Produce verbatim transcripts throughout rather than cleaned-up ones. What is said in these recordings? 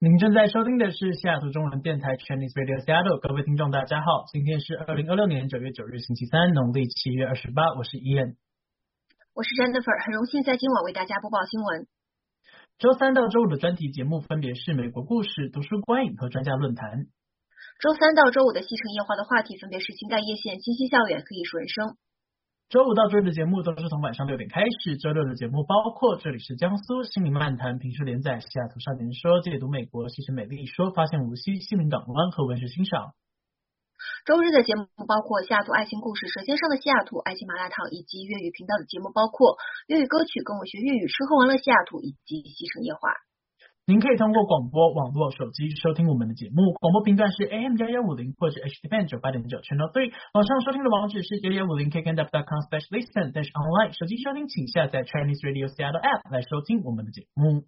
您正在收听的是西雅图中文电台 Chinese Radio Seattle， 各位听众大家好，今天是二零二六年九月九日星期三，农历七月二十八，我是 Ian， 我是 Jennifer， 很荣幸在今晚为大家播报新闻。 周三到周五的专题节目分别是美国故事、读书观影和专家论坛。 周三到周五的西城夜话的话题分别是新盖夜线、新西校园和艺术人生。 周五到周日的节目都是从晚上六点开始，周六的节目包括这里是江苏心灵漫谈、评书连载、西雅图少年说、解读美国、西城美丽说、发现无锡、心灵港湾和文学欣赏。 周日的节目包括西雅图爱情故事、舌尖上的西雅图、爱情麻辣烫，以及粤语频道的节目包括粤语歌曲、跟我学粤语、吃喝玩乐西雅图以及西城夜话。 您可以通过广播、网络、手机收听我们的节目。广播频段是 A M 一一五零或是 H D Band 九八点九 Channel 三，网上收听的网址是一一五零 K K N D A P dot com slash listen， 但是 online 手机收听请下载 Chinese Radio Seattle App 来收听我们的节目。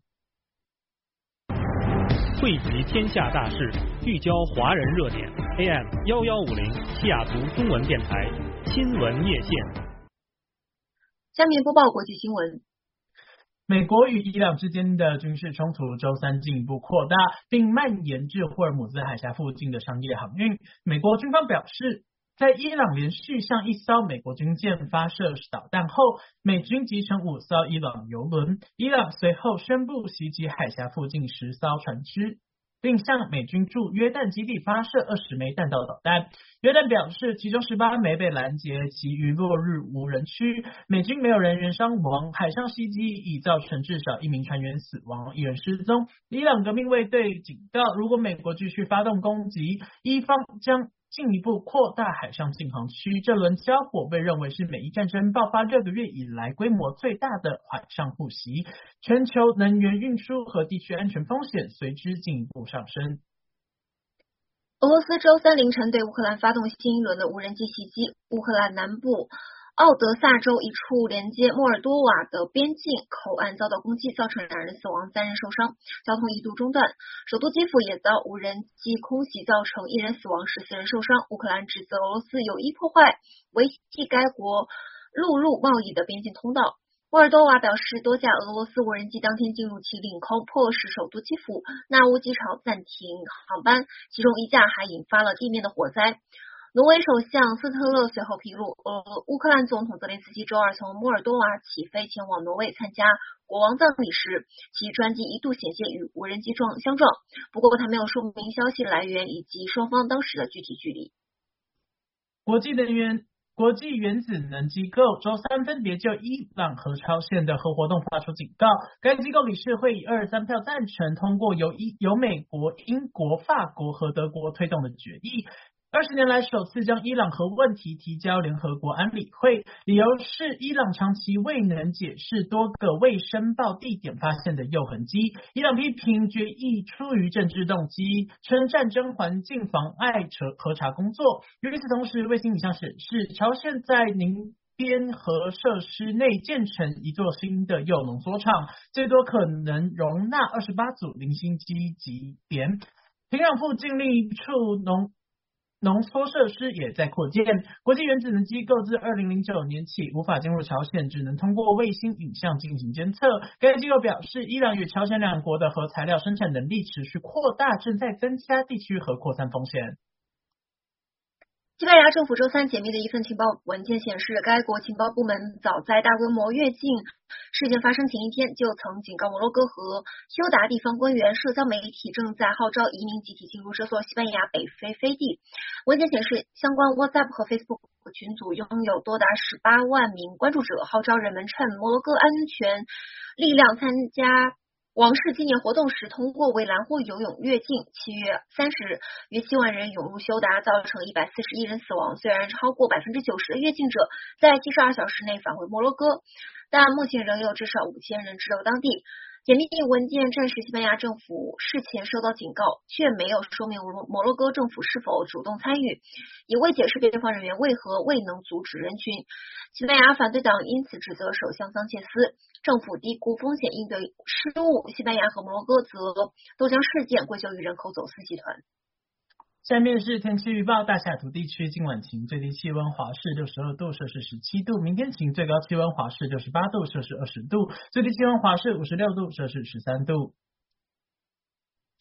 汇集天下大事，聚焦华人热点 A M 一一五零西雅图中文电台新闻夜线。 下面播报国际新闻。 美国与伊朗之间的军事冲突周三进一步扩大，并蔓延至霍尔姆兹海峡附近的商业航运。美国军方表示，在伊朗连续向一艘美国军舰发射导弹后，美军击沉五艘伊朗油轮。伊朗随后宣布袭击海峡附近十艘船只，并向美军驻约旦基地发射二十枚弹道导弹。约旦表示，其中十八枚被拦截，其余落入无人区。美军没有人员伤亡，海上袭击已造成至少一名船员死亡，一人失踪。伊朗革命卫队警告，如果美国继续发动攻击，伊方将进一步扩大海上禁航区。这轮交火被认为是美伊战争爆发六个月以来规模最大的海上互袭，全球能源运输和地区安全风险随之进一步上升。 俄罗斯周三凌晨对乌克兰发动新一轮的无人机袭击，乌克兰南部奥德萨州一处连接莫尔多瓦的边境口岸遭到攻击，造成两人死亡、三人受伤，交通一度中断。首都基辅也遭无人机空袭，造成一人死亡、十四人受伤。乌克兰指责俄罗斯有意破坏维系该国陆路贸易的边境通道。莫尔多瓦表示，多架俄罗斯无人机当天进入其领空，迫使首都基辅纳乌机场暂停航班，其中一架还引发了地面的火灾。挪威首相斯特勒随后披露，呃，乌克兰总统泽连斯基周二从莫尔多瓦起飞前往挪威参加国王葬礼时，其专机一度险些与无人机撞相撞，不过他没有说明消息来源以及双方当时的具体距离。 国际能源国际原子能机构周三分别就伊朗核超限的核活动发出警告，该机构理事会以二十三票赞成通过由伊由美国、英国、法国和德国推动的决议。二十年来首次将伊朗核问题提交联合国安理会，理由是伊朗长期未能解释多个未申报地点发现的铀痕迹。伊朗批评决议出于政治动机，称战争环境妨碍核查工作。与此同时，卫星影像显示，朝鲜在宁边核设施内建成一座新的铀浓缩厂，最多可能容纳二十八组零星机级点。平壤附近另一处浓浓缩设施也在扩建。国际原子能机构自二零零九年起无法进入朝鲜，只能通过卫星影像进行监测。该机构表示，伊朗与朝鲜两国的核材料生产能力持续扩大，正在增加地区核扩散风险。 西班牙政府周三解密的一份情报文件显示，该国情报部门早在大规模越境事件发生前一天就曾警告摩洛哥和休达地方官员，社交媒体正在号召移民集体进入这座西班牙北非飞地。文件显示，相关 WhatsApp 和 Facebook 群组拥有多达十八万名关注者，号召人们趁摩洛哥安全力量参加王室纪念活动时通过围栏或游泳越境。七月三十日，约七万人涌入休达，造成一百四十一人死亡。虽然超过百分之九十的越境者在七十二小时内返回摩洛哥，但目前仍有至少五千人滞留当地。解密文件证实，西班牙政府事前收到警告，却没有说明摩洛哥政府是否主动参与，也未解释边防人员为何未能阻止人群。西班牙反对党因此指责首相桑切斯政府低估风险应对失误，西班牙和摩洛哥则都将事件归咎于人口走私集团。 下面是天气预报，大西雅图地区今晚晴，最低气温华氏六十二度，摄氏十七度；明天晴，最高气温华氏六十八度，摄氏二十度；最低气温华氏五十六度，摄氏十三度。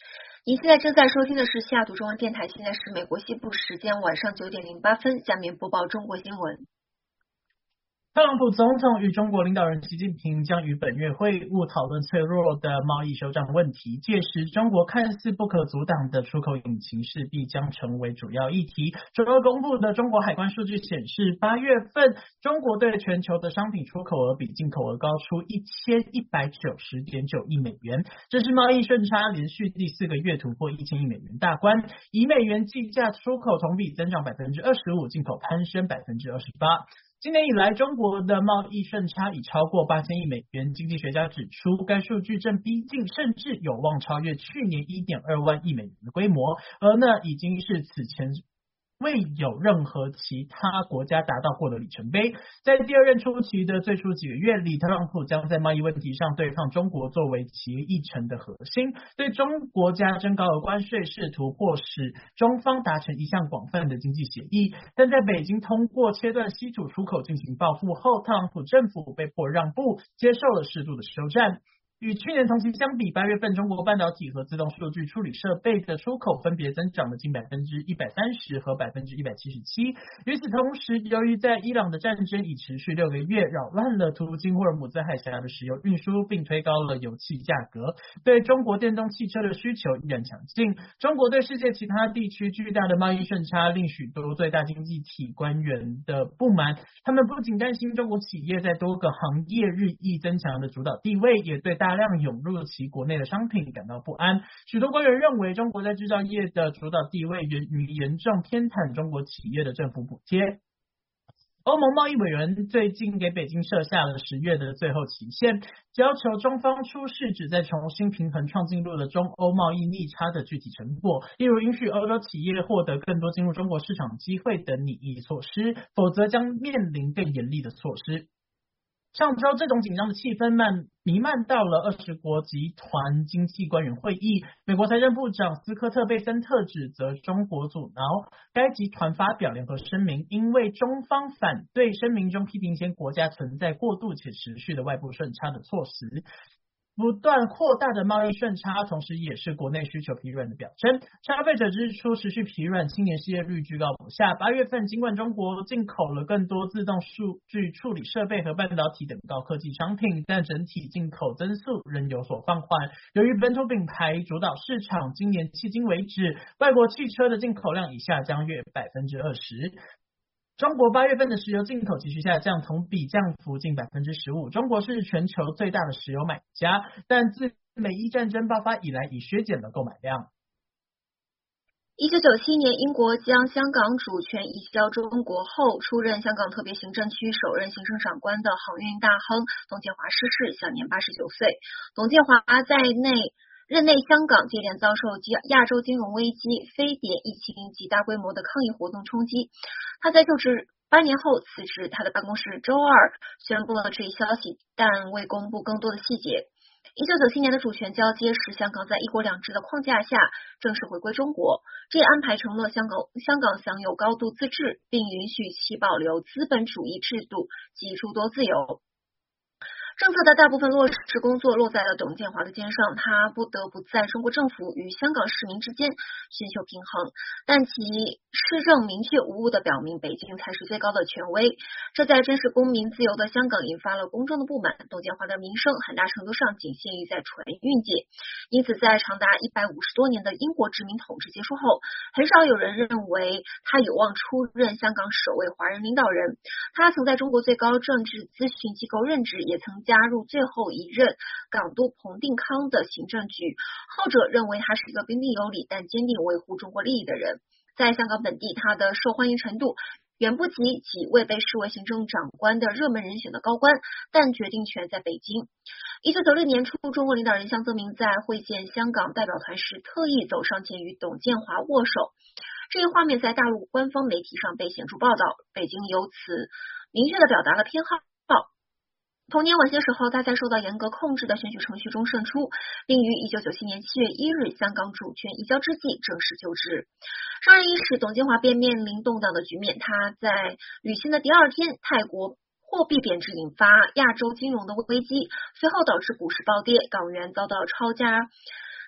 您现在正在收听的是西雅图中文电台，现在是美国西部时间晚上九点零八分，下面播报中国新闻。 特朗普总统与中国领导人习近平将于本月会晤，讨论脆弱的贸易休战问题。届时，中国看似不可阻挡的出口引擎势必将成为主要议题。周二公布的中国海关数据显示，八月份中国对全球的商品出口额比进口额高出一千一百九十点九亿美元，这是贸易顺差连续第四个月突破一千亿美元大关。以美元计价，出口同比增长百分之二十五，进口攀升百分之二十八。今年以来，中国的贸易顺差已超过八千亿美元。经济学家指出，该数据正逼近，甚至有望超越去年 一点二万亿美元的规模，而那已经是此前未有任何其他国家达到过的里程碑。在第二任初期的最初几个月里，特朗普将在贸易问题上对抗中国作为其议程的核心，对中国加征高额关税，试图迫使中方达成一项广泛的经济协议。但在北京通过切断稀土出口进行报复后，特朗普政府被迫让步，接受了适度的休战。与去年同期相比，八月份中国半导体和自动数据处理设备的出口分别增长了近百分之一百三十和百分之一百七十七。与此同时，由于在伊朗的战争已持续六个月，扰乱了途经霍尔姆兹海峡的石油运输，并推高了油气价格，对中国电动汽车的需求依然强劲。中国对世界其他地区巨大的贸易顺差令许多最大经济体官员的不满，他们不仅担心中国企业在多个行业日益增强的主导地位，也对大量涌入其国内的商品感到不安。许多官员认为，中国在制造业的主导地位源于严重偏袒中国企业的政府补贴。欧盟贸易委员最近给北京设下了十月的最后期限，要求中方出示旨在重新平衡创纪录的中欧贸易逆差的具体成果，例如允许欧洲企业获得更多进入中国市场机会等拟议措施，否则将面临更严厉的措施。上周，这种紧张的气氛漫弥漫到了二十国集团经济官员会议。美国财政部长斯科特贝森特指责中国阻挠该集团发表联合声明，因为中方反对声明中批评一些国家存在过度且持续的外部顺差的措施。不断扩大的贸易顺差，同时也是国内需求疲软的表征。消费者支出持续疲软，青年失业率居高不下。八月份，尽管中国进口了更多自动数据处理设备和半导体等高科技商品，但整体进口增速仍有所放缓。由于本土品牌主导市场，今年迄今为止，外国汽车的进口量已下降约百分之二十。中国八月份的石油进口继续下降，同比降幅近百分之十五。中国是全球最大的石油买家，但自美伊战争爆发以来，已削减了购买量。 一九九七年，英国将香港主权移交中国后，出任香港特别行政区首任行政长官的航运大亨董建华逝世，享年八十九岁。董建华在内任内，香港接连遭受亚洲金融危机、非典疫情及大规模的抗议活动冲击。他在就职八年后辞职，他的办公室周二宣布了这一消息，但未公布更多的细节。一九九七年的主权交接使香港在一国两制的框架下正式回归中国，这一安排承诺香港香港享有高度自治，并允许其保留资本主义制度及诸多自由。政策的大部分落实工作落在了董建华的肩上，他不得不在中国政府与香港市民之间寻求平衡，但其施政明确无误地表明北京才是最高的权威，这在真实公民自由的香港引发了公众的不满。董建华的名声很大程度上仅限于在船运界，因此在长达一百五十多年的英国殖民统治结束后，很少有人认为他有望出任香港首位华人领导人。他曾在中国最高政治咨询机构任职，也曾加入最后一任港督彭定康的行政局，后者认为他是一个彬彬有礼但坚定维护中国利益的人。在香港本地，他的受欢迎程度远不及几位被视为行政长官的热门人选的高官，但决定权在北京。一九九六年初，中国领导人江泽民在会见香港代表团时，特意走上前与董建华握手，这一画面在大陆官方媒体上被显著报道，北京由此明确地表达了偏好。同年晚些时候，他在受到严格控制的选举程序中胜出，并于一九九七年七月一日香港主权移交之际正式就职。上任伊始，董建华便面临动荡的局面。他在履新的第二天，泰国货币贬值引发亚洲金融的危机，随后导致股市暴跌，港元遭到超加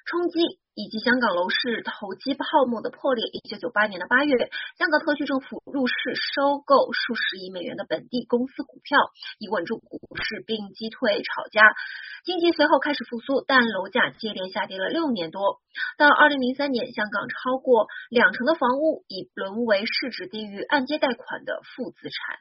冲击以及香港楼市投机泡沫的破裂。一九九八年的八月，香港特区政府入市收购数十亿美元的本地公司股票，以稳住股市并击退炒家。经济随后开始复苏，但楼价接连下跌了六年多。到二零零三年，香港超过两成的房屋已沦为市值低于按揭贷款的负资产。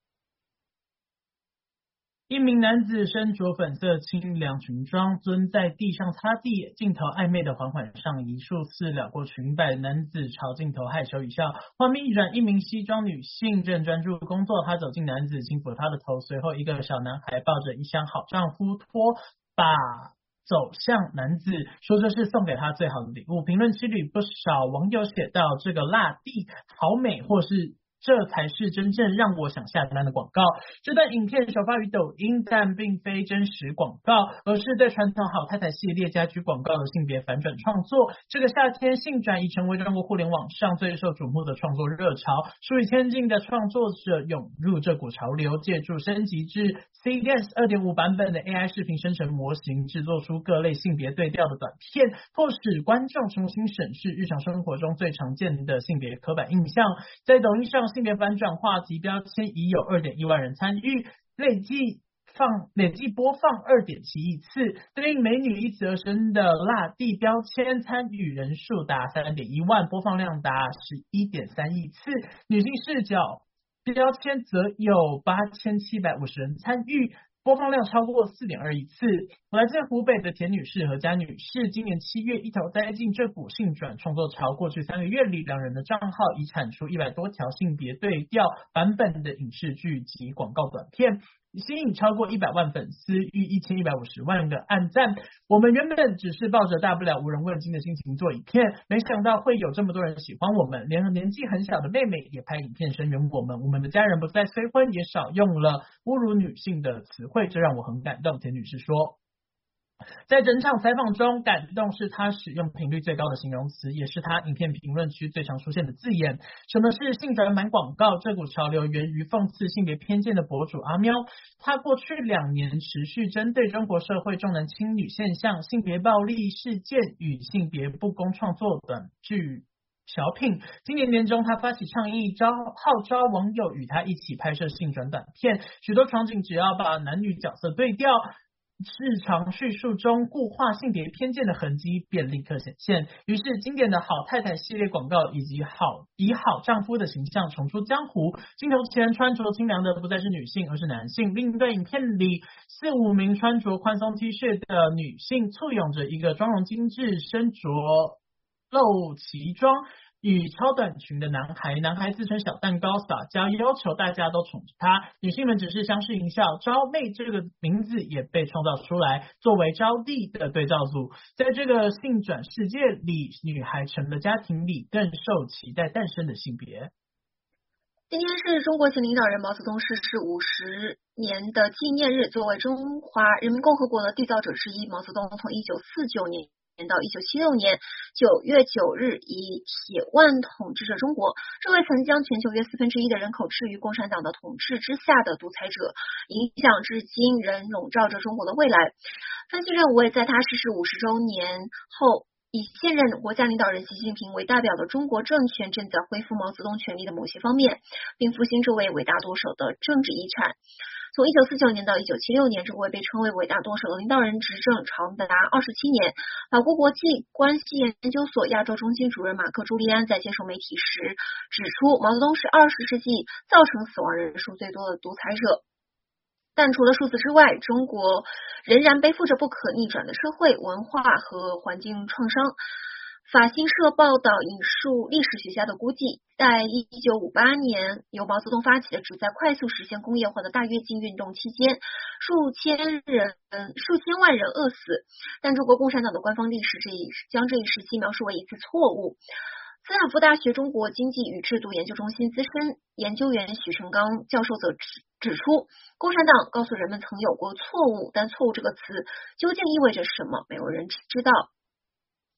一名男子身着粉色清凉裙装，蹲在地上擦地，镜头暧昧的缓缓上移，数次撩过裙摆，男子朝镜头害羞一笑。画面一转，一名西装女性正专注工作，她走近男子，轻抚他的头，随后一个小男孩抱着一箱好丈夫拖把走向男子，说这是送给他最好的礼物。评论区里不少网友写道：这个辣地好美，或是这才是真正让我想下单的广告。这段影片首发于抖音，但并非真实广告，而是对传统好太太系列家居广告的性别反转创作。这个夏天，性转已成为中国互联网上最受瞩目的创作热潮，数以千计的创作者涌入这股潮流，借助升级至 C-Dance 二点五 版本的 A I 视频生成模型，制作出各类性别对调的短片，迫使观众重新审视日常生活中最常见的性别刻板印象。在抖音上，性别反转话题标签已有 二点一万人参与，累计放累计播放 二点七亿次，对应美女一词而生的辣地标签参与人数达 三点一万，播放量达 十一点三亿次，女性视角标签则有八千七百五十人参与，播放量超过 四点二亿次。来自湖北的田女士和佳女士今年七月一头栽进这股性转创作潮，过去三个月里，两人的账号已产出一百多条性别对调版本的影视剧及广告短片，吸引超过一百万粉丝，逾一千一百五十万个按赞。我们原本只是抱着大不了无人问津的心情做影片，没想到会有这么多人喜欢我们，连年纪很小的妹妹也拍影片声援我们。我们的家人不再催婚，也少用了侮辱女性的词汇，这让我很感动。田女士说，在整场采访中，感动是她使用频率最高的形容词，也是她影片评论区最常出现的字眼。什么是性转版广告？这股潮流源于讽刺性别偏见的博主阿喵，他过去两年持续针对中国社会重男轻女现象、性别暴力事件与性别不公创作短剧小品。今年年中，他发起倡议，招号召网友与他一起拍摄性转短片，许多场景只要把男女角色对调，日常叙述中固化性别偏见的痕迹便立刻显现。于是经典的好太太系列广告以及好以好丈夫的形象重出江湖，镜头前穿着清凉的不再是女性而是男性。另一段影片里，四五名穿着宽松 T 恤的女性簇拥着一个妆容精致身着露脐装与超短裙的男孩，男孩自称小蛋糕撒娇，要求大家都宠着他，女性们只是相视一笑。招妹这个名字也被创造出来，作为招娣的对照组。在这个性转世界里，女孩成了家庭里更受期待诞生的性别。 今天是中国前领导人毛泽东逝世五十年的纪念日，作为中华人民共和国的缔造者之一，毛泽东从一九四九年到一九七六年九月九日以铁腕统治着中国，这位曾将全球约四分之一的人口置于共产党的统治之下的独裁者，影响至今仍笼罩着中国的未来。分析认为，在他逝世五十周年后，以现任国家领导人习近平为代表的中国政权正在恢复毛泽东权力的某些方面，并复兴这位伟大舵手的政治遗产。从一九四九年到一九七六年，这位被称为伟大舵手的领导人执政长达二十七年。法国国际关系研究所亚洲中心主任马克·朱利安在接受媒体时指出，毛泽东是二十世纪造成死亡人数最多的独裁者。但除了数字之外，中国仍然背负着不可逆转的社会、文化和环境创伤。法新社报道引述历史学家的估计，在一九五八年由毛泽东发起的旨在快速实现工业化的大跃进运动期间，数千人、数千万人饿死。但中国共产党的官方历史这一将这一时期描述为一次错误。斯坦福大学中国经济与制度研究中心资深研究员许成刚教授则指指出，共产党告诉人们曾有过错误，但错误这个词究竟意味着什么，没有人知道。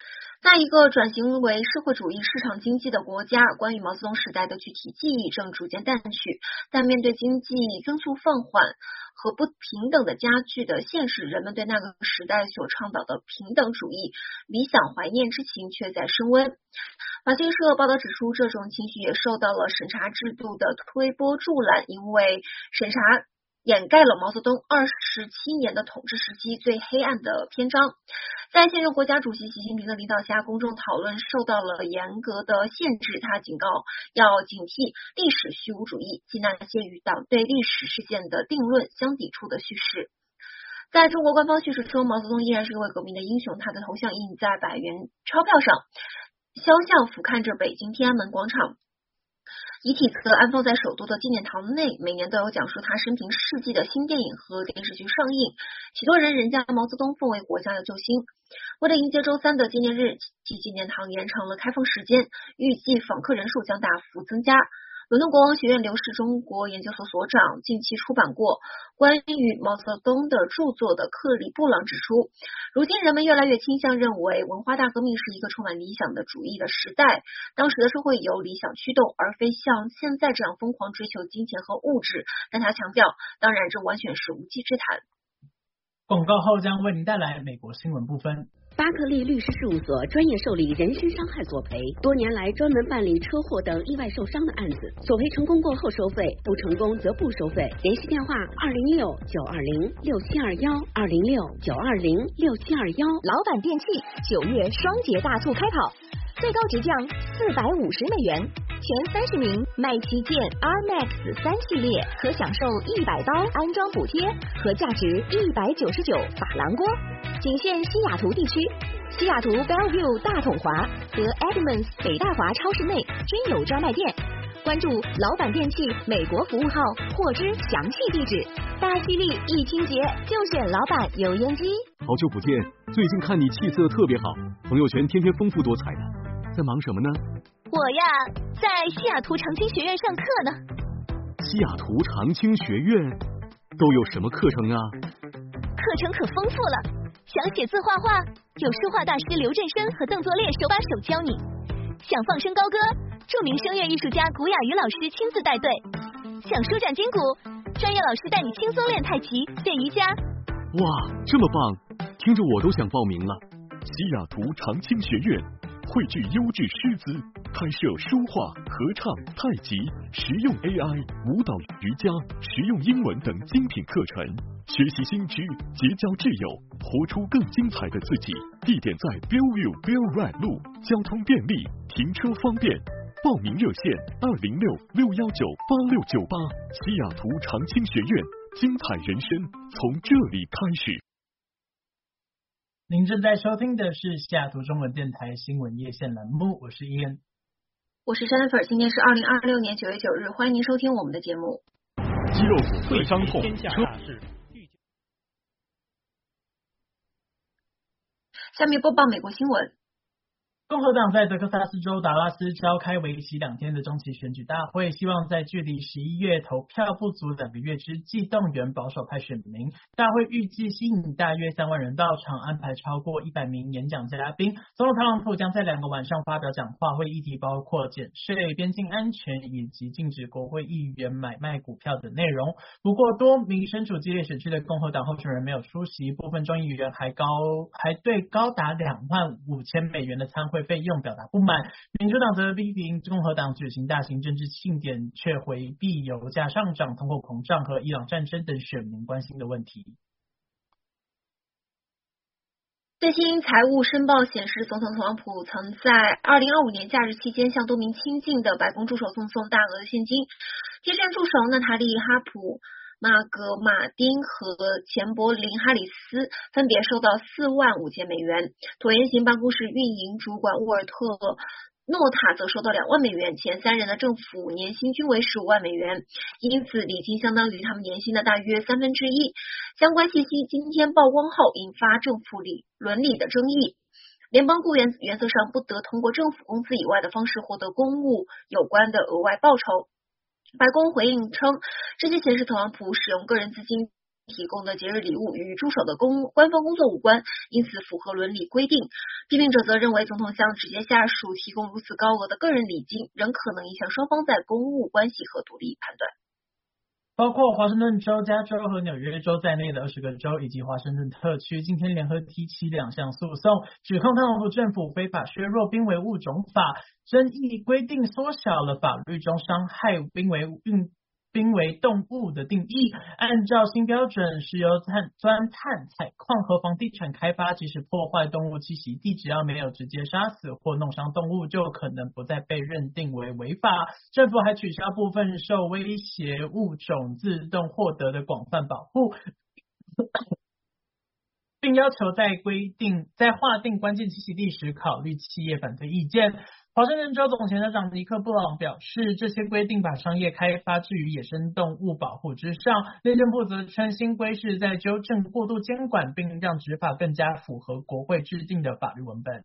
在一个转型为社会主义市场经济的国家，关于毛泽东时代的具体记忆正逐渐淡去，但面对经济增速放缓和不平等的加剧的现实，人们对那个时代所倡导的平等主义理想怀念之情却在升温。法新社报道指出，这种情绪也受到了审查制度的推波助澜，因为审查掩盖了毛泽东二十七年的统治时期最黑暗的篇章。在现任国家主席习近平的领导下，公众讨论受到了严格的限制。他警告要警惕历史虚无主义及那些与党对历史事件的定论相抵触的叙事。在中国官方叙事中，毛泽东依然是一位革命的英雄，他的头像印在百元钞票上，肖像俯瞰着北京天安门广场，遗体则安放在首都的纪念堂内。每年都有讲述他生平事迹的新电影和电视剧上映，许多人仍将毛泽东奉为国家的救星。为了迎接周三的纪念日，其纪念堂延长了开放时间，预计访客人数将大幅增加。伦敦国王学院刘氏中国研究所所长近期出版过关于毛泽东的著作的克里布朗指出，如今人们越来越倾向认为文化大革命是一个充满理想的主义的时代，当时的社会由理想驱动，而非像现在这样疯狂追求金钱和物质。但他强调，当然这完全是无稽之谈。 广告后将为您带来美国新闻部分。 巴克利律师事务所专业受理人身伤害索赔，多年来专门办理车祸等意外受伤的案子，索赔成功过后收费，不成功则不收费。联系电话二零六九二零六七二幺二零六九二零六七二幺。 老板电器九月双节大促开跑，最高直降四百五十美元，前三十名买旗舰 R Max 三系列可享受一百刀安装补贴和价值一百九十九法郎锅。仅限西雅图地区，西雅图 Bellevue 大统华和 Edmonds 北大华超市内均有专卖店。关注老板电器美国服务号获知详细地址。大吉利疫情节就选老板油烟机。 好久不见，最近看你气色特别好，朋友圈天天丰富多彩的，在忙什么呢？ 我呀，在西雅图长青学院上课呢。 西雅图长青学院都有什么课程啊？ 课程可丰富了。想写字画画，有书画大师刘振生和邓作烈手把手教你；想放声高歌，著名声乐艺术家古雅瑜老师亲自带队；想舒展筋骨，专业老师带你轻松练太极、练瑜伽。 哇，这么棒，听着我都想报名了。西雅图长青学院汇聚优质师资，开设书画、合唱、太极、实用 A I、舞蹈、瑜伽、实用英文等精品课程，学习新知，结交挚友，活出更精彩的自己。地点在 Bellevue Bell Ride 路，交通便利，停车方便。报名热线二零六六幺九八六九八。西雅图长青学院，精彩人生从这里开始。 您正在收听的是西雅图中文电台新闻夜线栏目，我是伊恩， 我是山粉，今天是二零二六年九月九日，欢迎您收听我们的节目。 肌肉骨髓伤痛， 下面播报美国新闻。 共和党在德克萨斯州达拉斯召开为期两天的中期选举大会，希望在距离十一月投票不足两个月之际动员保守派选民。大会预计吸引大约三万人到场，安排超过一百名演讲嘉宾。总统特朗普将在两个晚上发表讲话，会议题包括减税、边境安全以及禁止国会议员买卖股票等内容。不过，多名身处激烈选区的共和党候选人没有出席，部分众议员还高还对高达两万五千美元的参会费用表达不满。民主党则批评共和党举行大型政治庆典，却回避油价上涨、通货膨胀和伊朗战争等选民关心的问题。 最新财务申报显示，总统特朗普曾在二零二五年假日期间向多名亲近的白宫助手赠送大额的现金。贴身助手娜塔莉·哈普、马格马丁和钱柏林哈里斯分别收到四万五千美元，椭圆形办公室运营主管沃尔特诺塔则收到两万美元，前三人的政府年薪均为十五万美元，因此礼金相当于他们年薪的大约三分之一。相关信息今天曝光后，引发政府里伦理的争议。联邦雇员原则上不得通过政府工资以外的方式获得公务有关的额外报酬。白宫回应称，这些显示特朗普使用个人资金提供的节日礼物与助手的公官方工作无关，因此符合伦理规定。批评者则认为，总统向直接下属提供如此高额的个人礼金，仍可能影响双方在公务关系和独立判断。 包括华盛顿州、加州和纽约州在内的二十个州以及华盛顿特区今天联合提起两项诉讼，指控特朗普政府非法削弱濒危物种法，争议规定缩小了法律中伤害濒危运濒危动物的定义。按照新标准，石油碳、钻探、采矿和房地产开发，即使破坏动物栖息地，只要没有直接杀死或弄伤动物，就可能不再被认定为违法。政府还取消部分受威胁物种自动获得的广泛保护，并要求在规定在划定关键栖息地时考虑企业反对意见。华盛顿州总检察长尼克·布朗表示，这些规定把商业开发置于野生动物保护之上。内政部则称，新规是在纠正过度监管，并让执法更加符合国会制定的法律文本。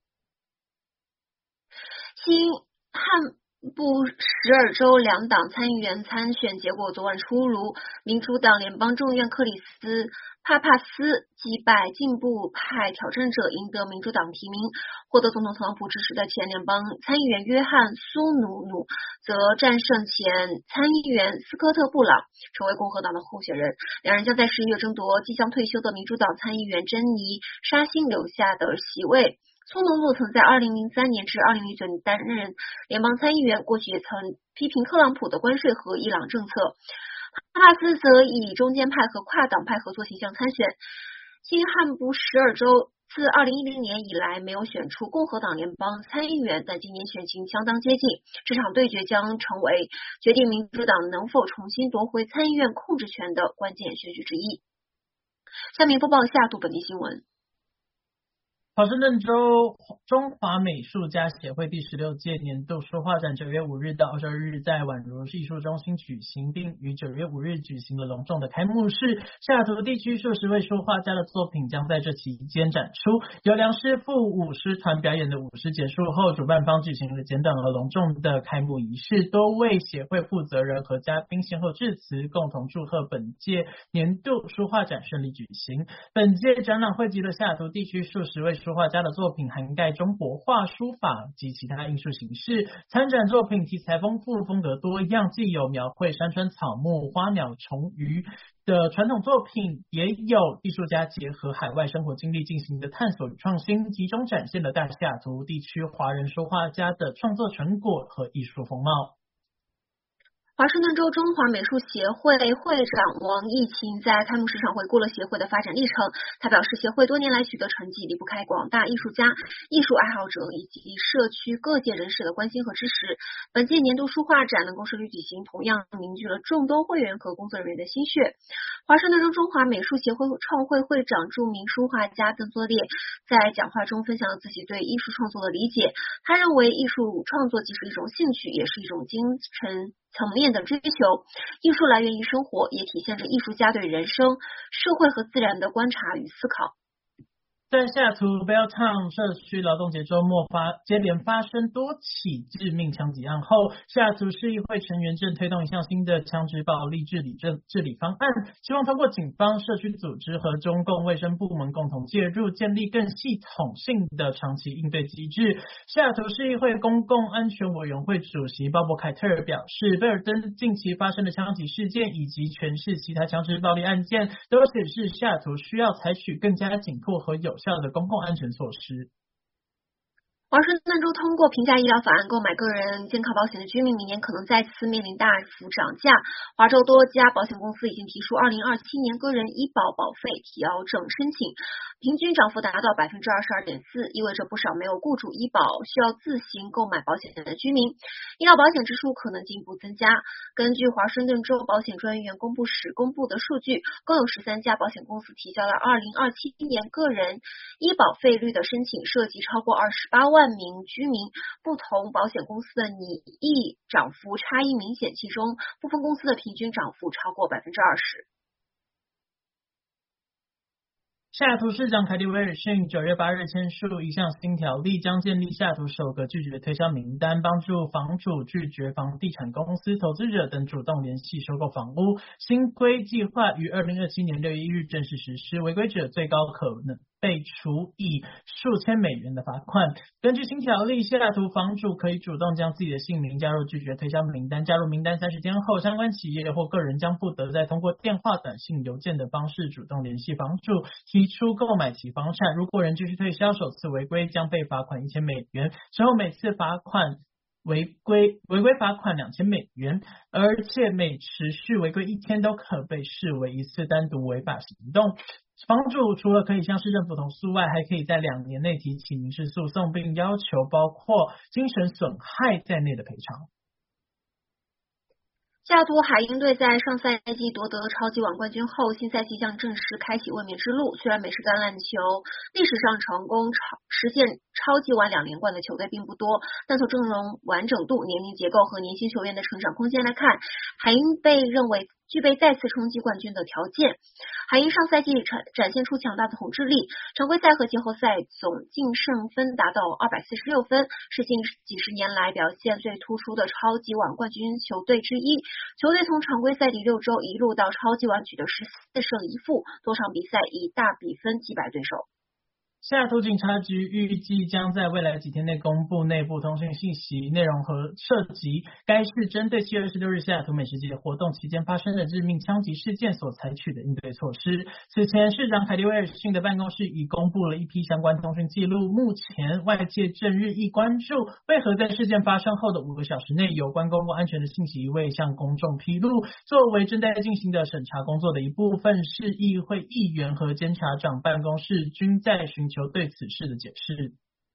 新汉布什尔州两党参议员参选结果昨晚出炉，民主党联邦众议院克里斯·帕帕斯击败进步派挑战者，赢得民主党提名。获得总统特朗普支持的前联邦参议员约翰·苏努努则战胜前参议员斯科特·布朗，成为共和党的候选人。两人将在十一月争夺即将退休的民主党参议员珍妮·沙辛留下的席位。苏努努曾在二零零三年至二零零九年担任联邦参议员，过去也曾批评特朗普的关税和伊朗政策。哈帕斯则以中间派和跨党派合作形象参选。新汉布什尔州自二零一零年以来没有选出共和党联邦参议员，但今年选情相当接近。这场对决将成为决定民主党能否重新夺回参议院控制权的关键选举之一。下面播报下度本地新闻。 华盛顿州中华美术家协会第十六届年度书画展九月五日到二十二日在宛如艺术中心举行，并于九月五日举行了隆重的开幕式。西雅图地区数十位书画家的作品将在这期间展出。由梁师傅舞狮团表演的舞狮结束后，主办方举行了简短而隆重的开幕仪式，多位协会负责人和嘉宾先后致辞，共同祝贺本届年度书画展顺利举行。本届展览汇集了西雅图地区数十位书画家的作品，涵盖中国画、书法及其他艺术形式。参展作品题材丰富，风格多样，既有描绘山川草木、花鸟虫鱼的传统作品，也有艺术家结合海外生活经历进行的探索与创新，集中展现了大西雅图地区华人书画家的创作成果和艺术风貌。 华盛顿州中华美术协会会长王义勤在开幕式上回顾了协会的发展历程。他表示，协会多年来取得成绩离不开广大艺术家、艺术爱好者以及社区各界人士的关心和支持。本届年度书画展能够顺利举行，同样凝聚了众多会员和工作人员的心血。华盛顿州中华美术协会创会会长、著名书画家邓作烈在讲话中分享了自己对艺术创作的理解。他认为，艺术创作既是一种兴趣，也是一种精神层面的追求。艺术来源于生活，也体现着艺术家对人生、社会和自然的观察与思考。 在西雅图 Belltown 社区劳动节周末发接连发生多起致命枪击案后，西雅图市议会成员正推动一项新的枪支暴力治理治治理方案，希望通过警方、社区组织和中共卫生部门共同介入，建立更系统性的长期应对机制。西雅图市议会公共安全委员会主席鲍勃凯特尔表示，贝尔登近期发生的枪击事件以及全市其他枪支暴力案件，都显示西雅图需要采取更加紧迫和有效的公共安全措施。 华盛顿州通过平价医疗法案购买个人健康保险的居民，明年可能再次面临大幅涨价。华州多家保险公司已经提出二零二七年个人医保保费调整申请，平均涨幅达到 百分之二十二点四， 意味着不少没有雇主医保需要自行购买保险的居民，医疗保险支出可能进一步增加。根据华盛顿州保险专员公布时公布的数据，共有十三家保险公司提交了二零二七年个人医保费率的申请，涉及超过二十八万名居民。不同保险公司的拟议涨幅差异明显，其中部分公司的平均涨幅超过 百分之二十。 西雅图市长凯蒂威尔逊九月八日签署一项新条例，将建立西雅图首个拒绝推销名单，帮助房主拒绝房地产公司、投资者等主动联系收购房屋。新规计划于二零二七年六月一日正式实施，违规者最高可能被处以数千美元的罚款。根据新条例，西雅图房主可以主动将自己的姓名加入拒绝推销名单，加入名单三十天后，相关企业或个人将不得再通过电话、短信、邮件的方式主动联系房主，提出购买其房产。如果人继续推销，首次违规将被罚款一千美元，之后每次罚款违规违规罚款两千美元，而且每持续违规一天都可被视为一次单独违法行动。房主除了可以向市政府投诉外，还可以在两年内提起民事诉讼，并要求包括精神损害在内的赔偿。 西雅图海鹰队在上赛季夺得超级碗冠军后，新赛季将正式开启卫冕之路。虽然美式橄榄球历史上成功超实现超级碗两连冠的球队并不多，但从阵容完整度、年龄结构和年轻球员的成长空间来看，海鹰被认为具备再次冲击冠军的条件。海鹰上赛季展展现出强大的统治力，常规赛和季后赛总净胜分达到二百四十六分，是近几十年来表现最突出的超级碗冠军球队之一。球队从常规赛第六周一路到超级碗取得十四胜一负，多场比赛以大比分击败对手。 西雅图警察局预计将在未来几天内公布内部通讯信息，内容和涉及该市针对七月二十六日西雅图美食节活动期间发生的致命枪击事件所采取的应对措施。此前，市长凯蒂威尔逊的办公室已公布了一批相关通讯记录。目前，外界正日益关注为何在事件发生后的五个小时内，有关公共安全的信息未向公众披露。作为正在进行的审查工作的一部分，市议会议员和监察长办公室均在寻求对此事的解释。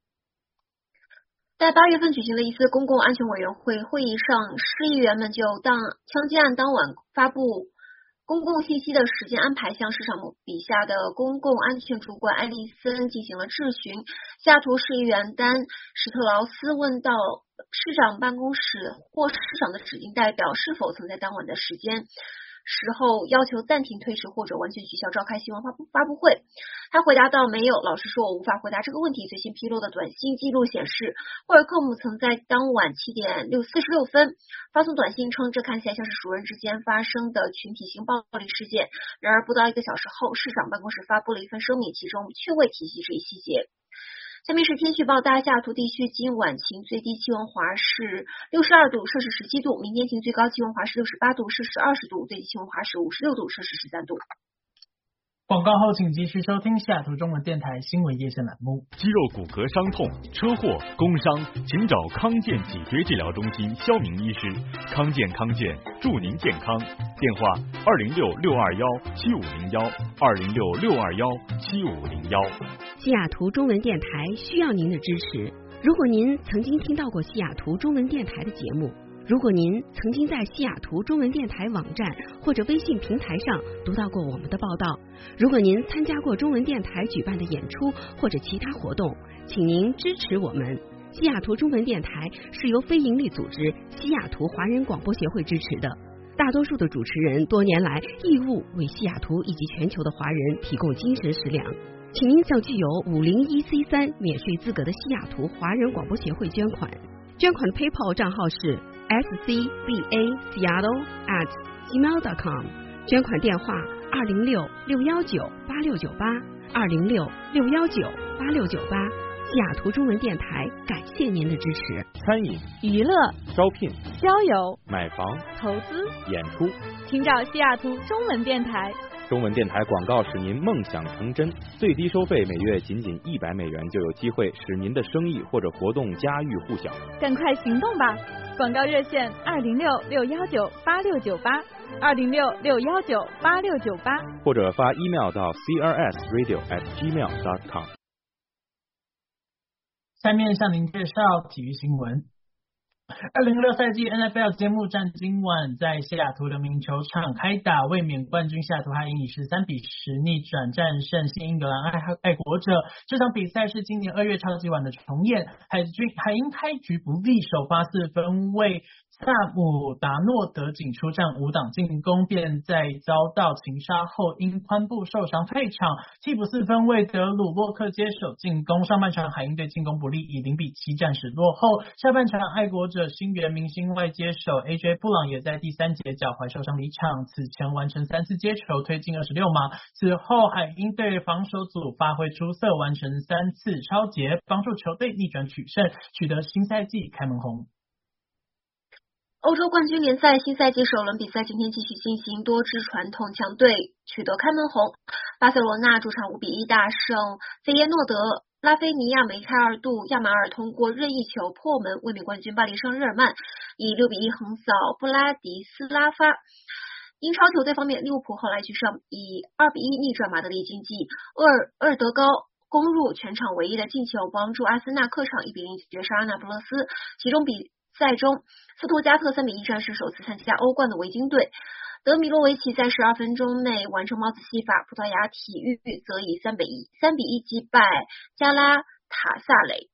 在八月份举行的一次公共安全委员会会议上，市议员们就当枪击案当晚发布公共信息的时间安排向市长笔下的公共安全主管艾利森进行了质询。西雅图市议员丹史特劳斯问到市长办公室或市长的指定代表是否曾在当晚的时间时候要求暂停、推迟或者完全取消召开新闻发布发布会。他回答道没有。老实说，我无法回答这个问题。最新披露的短信记录显示，霍尔克姆曾在当晚七点四十六分发送短信称，这看起来像是熟人之间发生的群体性暴力事件。然而不到一个小时后，市长办公室发布了一份声明，其中却未提及这一细节。下面是天气报道。西雅图地区今晚晴，最低气温华氏六十二度，摄氏十七度；明天晴，最高气温华氏六十八度，摄氏二十度；最低气温华氏五十六度，摄氏十三度。 广告后请继续收听西雅图中文电台新闻夜线栏目。 肌肉骨骼伤痛、车祸、工伤，请找康健脊椎治疗中心肖明医师。康健康健，祝您健康。电话二零六六二幺七五零幺二零六六二幺七五零幺。 西雅图中文电台需要您的支持。如果您曾经听到过西雅图中文电台的节目，如果您曾经在西雅图中文电台网站或者微信平台上读到过我们的报道，如果您参加过中文电台举办的演出或者其他活动，请您支持我们。西雅图中文电台是由非营利组织西雅图华人广播协会支持的，大多数的主持人多年来义务为西雅图以及全球的华人提供精神食粮。请您向具有五零一 C 三免税资格的西雅图华人广播协会捐款，捐款的 PayPal 账号是 s c b a seattle at gmail dot com， 捐款电话二零六六幺九八六九八二零六六幺九八六九八。西雅图中文电台感谢您的支持。 餐饮、 娱乐、 招聘、 交友、 买房、 投资、 演出， 请找西雅图中文电台。 中文电台广告使您梦想成真，最低收费每月仅仅一百美元，就有机会使您的生意或者活动家喻户晓。 赶快行动吧！广告热线二零六六幺九八六九八二零六六幺九八六九八， 或者发 email 到 c r s radio at gmail dot com。 下面向您介绍体育新闻。 二零二六赛季 N F L 揭幕战今晚在西雅图的名球场开打，卫冕冠军西雅图海鹰以十三比十逆转战胜新英格兰爱爱国者。这场比赛是今年二月超级碗的重演，海军海鹰开局不利，首发四分卫萨姆达诺德仅出战五档进攻，便在遭到擒杀后因髋部受伤退场。替补四分卫德鲁洛克接手进攻，上半场海鹰队进攻不利，以零比七暂时落后。下半场爱国者新援明星外接手 A J 布朗也在第三节脚踝受伤离场，此前完成三次接球推进二十六码。此后海鹰队防守组发挥出色，完成三次抄截，帮助球队逆转取胜，取得新赛季开门红。 欧洲冠军联赛新赛季首轮比赛今天继续进行，多支传统强队取得开门红。巴塞罗那主场五比一大胜费耶诺德，拉菲尼亚、梅开二度，亚马尔通过任意球破门，卫冕冠军巴黎圣日耳曼以六比一横扫布拉迪斯拉发。英超球队方面，利物浦后来居上，以二比一逆转马德里竞技，厄尔厄尔德高攻入全场唯一的进球，帮助阿森纳客场一比零绝杀那不勒斯。其中比赛中，斯图加特三比一战胜首次参加欧冠的维京队。德米洛维奇在十二分钟内完成帽子戏法，葡萄牙体育则以三比一三比一击败加拉塔萨雷。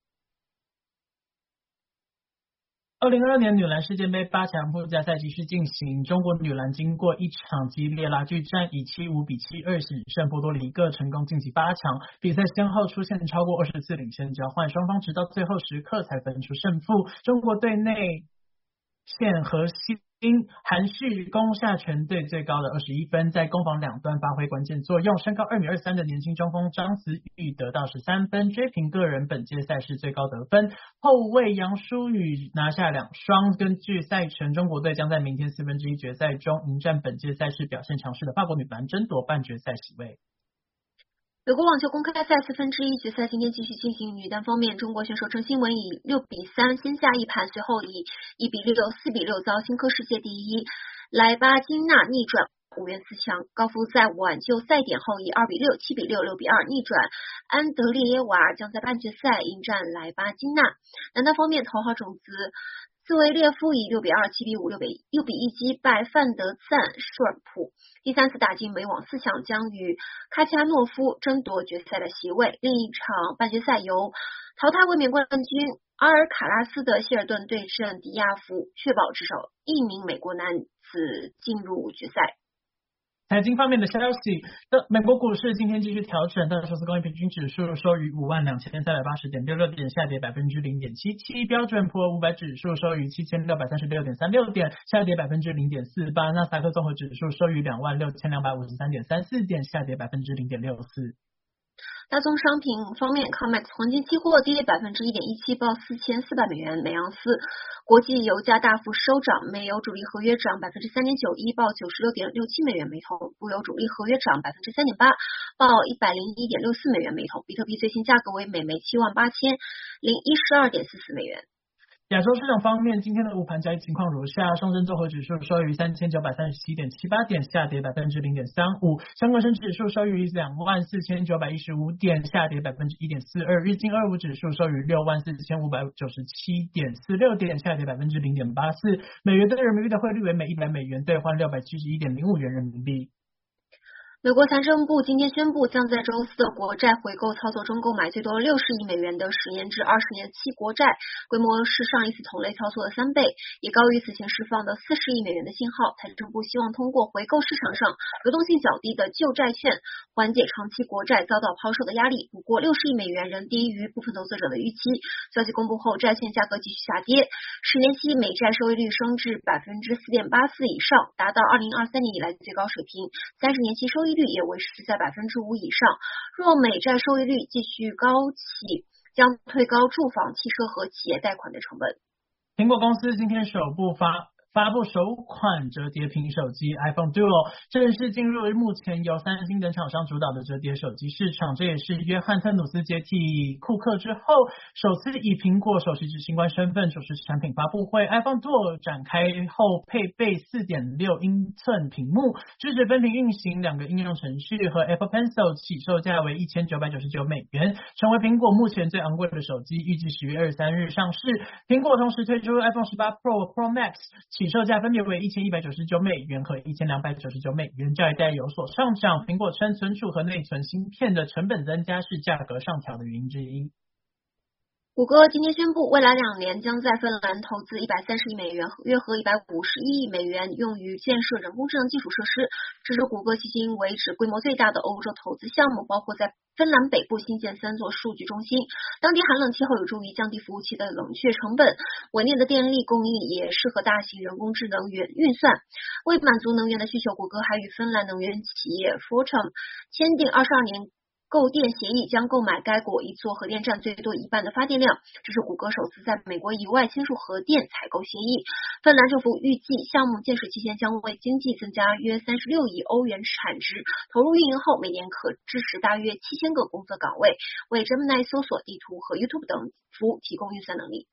二零二二年女篮世界杯八强附加赛继续进行，中国女篮经过一场激烈拉锯战，以七五比七二险胜波多黎各，成功晋级八强。比赛先后出现超过二十次领先交换，双方直到最后时刻才分出胜负。中国队内线核心韩旭攻下全队最高的二十一分，在攻防两端发挥关键作用。身高二米二三的年轻中锋张子宇得到十三分，追平个人本届赛事最高得分。后卫杨舒雨拿下两双。根据赛程，中国队将在明天四分之一决赛中迎战本届赛事表现强势的法国女篮，争夺半决赛席位。 美国网球公开赛四分之一决赛今天继续进行，女单方面，中国选手郑钦文以六比三先下一盘，随后以一比六、四比六遭新科世界第一莱巴金娜逆转无缘四强。高夫在挽救赛点后以二比六、七比六、六比二逆转安德烈耶娃，将在半决赛迎战莱巴金娜。男单方面，头号种子斯维列夫以六比二、七比五、六比六比一击败范德赞舒尔普，第三次打进美网四强，将与卡恰诺夫争夺决赛的席位。另一场半决赛由淘汰卫冕冠军阿尔卡拉斯的希尔顿对阵迪亚夫，确保至少一名美国男子进入决赛。 财经方面的消息，美国股市今天继续调整，道琼斯工业平均指数收于五万两千三百八十点六六点，下跌百分之零点七七；标准普尔五百指数收于七千六百三十六点三六点，下跌百分之零点四八；纳斯达克综合指数收于两万六千两百五十三点三四点，下跌百分之零点六四。 大宗商品方面 ，COMEX 黄金期货跌百分之一点一七，报四千四百美元每盎司。国际油价大幅收涨，煤油主力合约涨百分之三点九一，报九十六点六七美元每桶；布油主力合约涨百分之三点八，报一百零一点六四美元每桶。比特币最新价格为每枚七万八千零一十二点四四美元。 亚洲市场方面，今天的午盘交易情况如下：上证综合指数收于三千九百三十七点七八点，下跌百分之零点三五；香港深指数收于两万四千九百一十五点，下跌百分之一点四二；日经二五指数收于六万四千五百九十七点四六点，下跌百分之零点八四。美元对人民币的汇率为每一百美元兑换六百七十一点零五元人民币。 美国财政部今天宣布，将在周四的国债回购操作中购买最多六十亿美元的十年至二十年期国债，规模是上一次同类操作的三倍，也高于此前释放的四十亿美元的信号。财政部希望通过回购市场上流动性较低的旧债券，缓解长期国债遭到抛售的压力。不过，六十亿美元仍低于部分投资者的预期。消息公布后，债券价格继续下跌，十年期美债收益率升至百分之四点八四以上，达到二零二三年以来的最高水平。三十年期收益率也维持在百分之五以上。若美债收益率继续高企，将推高住房、汽车和企业贷款的成本。 苹果公司今天首部发发布首款折叠屏手机 iPhone Duo， 正式进入目前由三星等厂商主导的折叠手机市场。这也是约翰特努斯接替库克之后，首次以苹果首席执行官身份主持产品发布会。 iPhone Duo 展开后配备 四点六英寸屏幕，支持分屏运行两个应用程序和 Apple Pencil， 起售价为一千九百九十九美元，成为苹果目前最昂贵的手机，预计十月二十三日上市。苹果同时推出 iPhone 十八 Pro Pro Max， 起售价分别为一千一百九十九美元和一千两百九十九美元，价格有所上涨。苹果称存储和内存芯片的成本增加是价格上调的原因之一。 谷歌今天宣布，未来两年将在芬兰投资一百三十亿美元，约合一百五十一亿美元，用于建设人工智能基础设施。这是谷歌迄今为止规模最大的欧洲投资项目，包括在芬兰北部新建三座数据中心，当地寒冷气候有助于降低服务器的冷却成本，稳定的电力供应也适合大型人工智能云运算。为满足能源的需求，谷歌还与芬兰能源企业 Fortum 签订二十二年购电协议，将购买该国一座核电站最多一半的发电量。这是谷歌首次在美国以外签署核电采购协议。芬兰政府预计项目建设期间将为经济增加约三十六亿欧元产值，投入运营后每年可支持大约七千个工作岗位，为 Gemini 搜索、地图和 YouTube 等服务提供运算能力。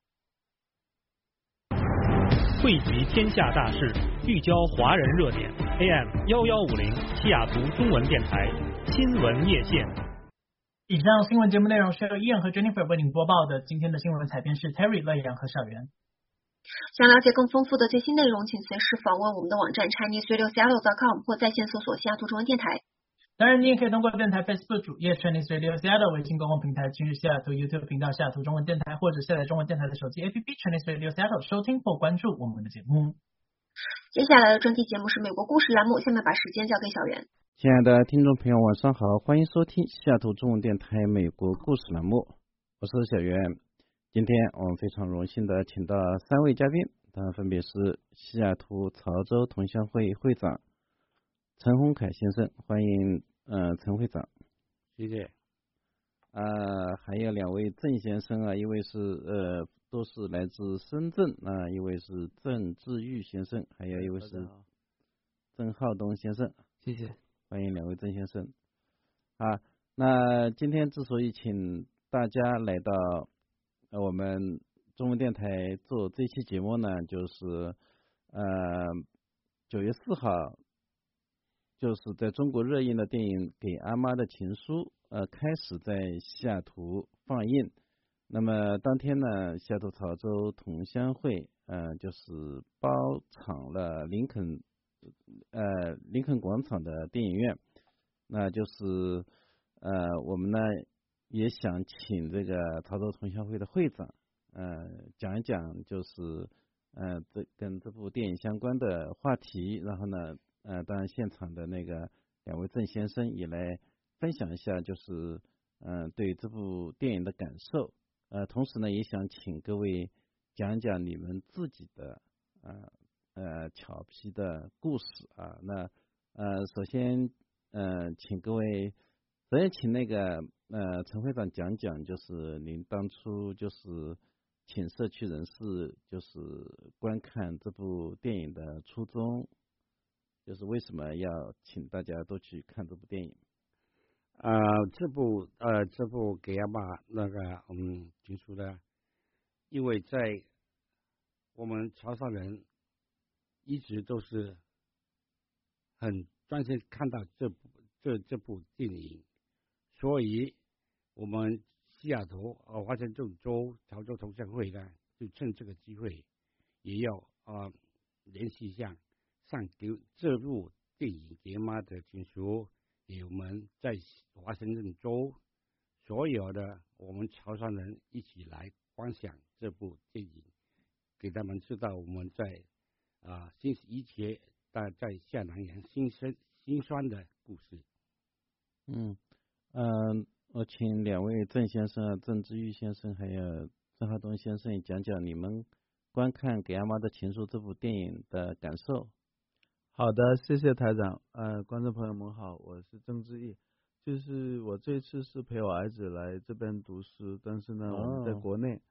汇集天下大事，聚焦华人热点 A M 一一五零西雅图中文电台新闻夜线。 以上新闻节目内容是由伊恩和 Jennifer 为您播报的。今天的新闻采编是 Terry、乐阳和小袁。 想了解更丰富的最新内容，请随时访问我们的网站 Chinese Radio Seattle dot com 或在线搜索西雅图中文电台。 当然，你也可以通过电台 Facebook 主页 Chinese Radio Seattle、微信公共平台今日西雅图 YouTube 频道西雅图中文电台，或者下载中文电台的手机 A P P Chinese Radio Seattle 收听或关注我们的节目。 接下来的专题节目是美国故事栏目，下面把时间交给小袁。 亲爱的听众朋友，晚上好，欢迎收听西雅图中文电台美国故事栏目，我是小袁。今天我们非常荣幸的请到三位嘉宾，他们分别是西雅图潮州同乡会会长陈宏凯先生，欢迎呃陈会长。 谢谢。 呃，还有两位郑先生啊，一位是呃都是来自深圳啊、呃，一位是郑志玉先生，还有一位是郑浩东先生。 谢谢。 欢迎两位郑先生啊！那今天之所以请大家来到呃我们中文电台做这期节目呢，就是呃九月四号，就是在中国热映的电影《给阿妈的情书》呃开始在西雅图放映。那么当天呢，西雅图潮州同乡会呃就是包场了林肯。呃，林肯广场的电影院，那就是呃，我们呢也想请这个潮州同乡会的会长，呃，讲一讲就是呃这跟这部电影相关的话题，然后呢，呃，当然现场的那个两位郑先生也来分享一下，就是呃对这部电影的感受，呃，同时呢也想请各位讲一讲你们自己的呃。呃，俏皮的故事啊，那呃，首先呃，请各位，首先请那个呃陈会长讲讲，就是您当初就是请社区人士就是观看这部电影的初衷，就是为什么要请大家都去看这部电影？ 呃，这部呃这部给阿妈那个嗯提出的，因为在我们潮汕人。一直都是很专心看到这部这这部电影，所以我们西雅图呃华盛顿州潮州同乡会呢，就趁这个机会，也要啊、呃、联系一下上给这部电影《给妈的情书》，给我们在华盛顿州所有的我们潮汕人一起来观赏这部电影，给他们知道我们在。啊，新是一切在在下南洋辛酸辛酸的故事。 嗯嗯、呃，我请两位郑先生、郑志玉先生还有郑浩东先生讲讲你们观看《给阿妈的情书》这部电影的感受。 好的，谢谢台长。呃，观众朋友们好，我是郑志毅。就是我这次是陪我儿子来这边读书，但是呢， 哦、 我们在国内。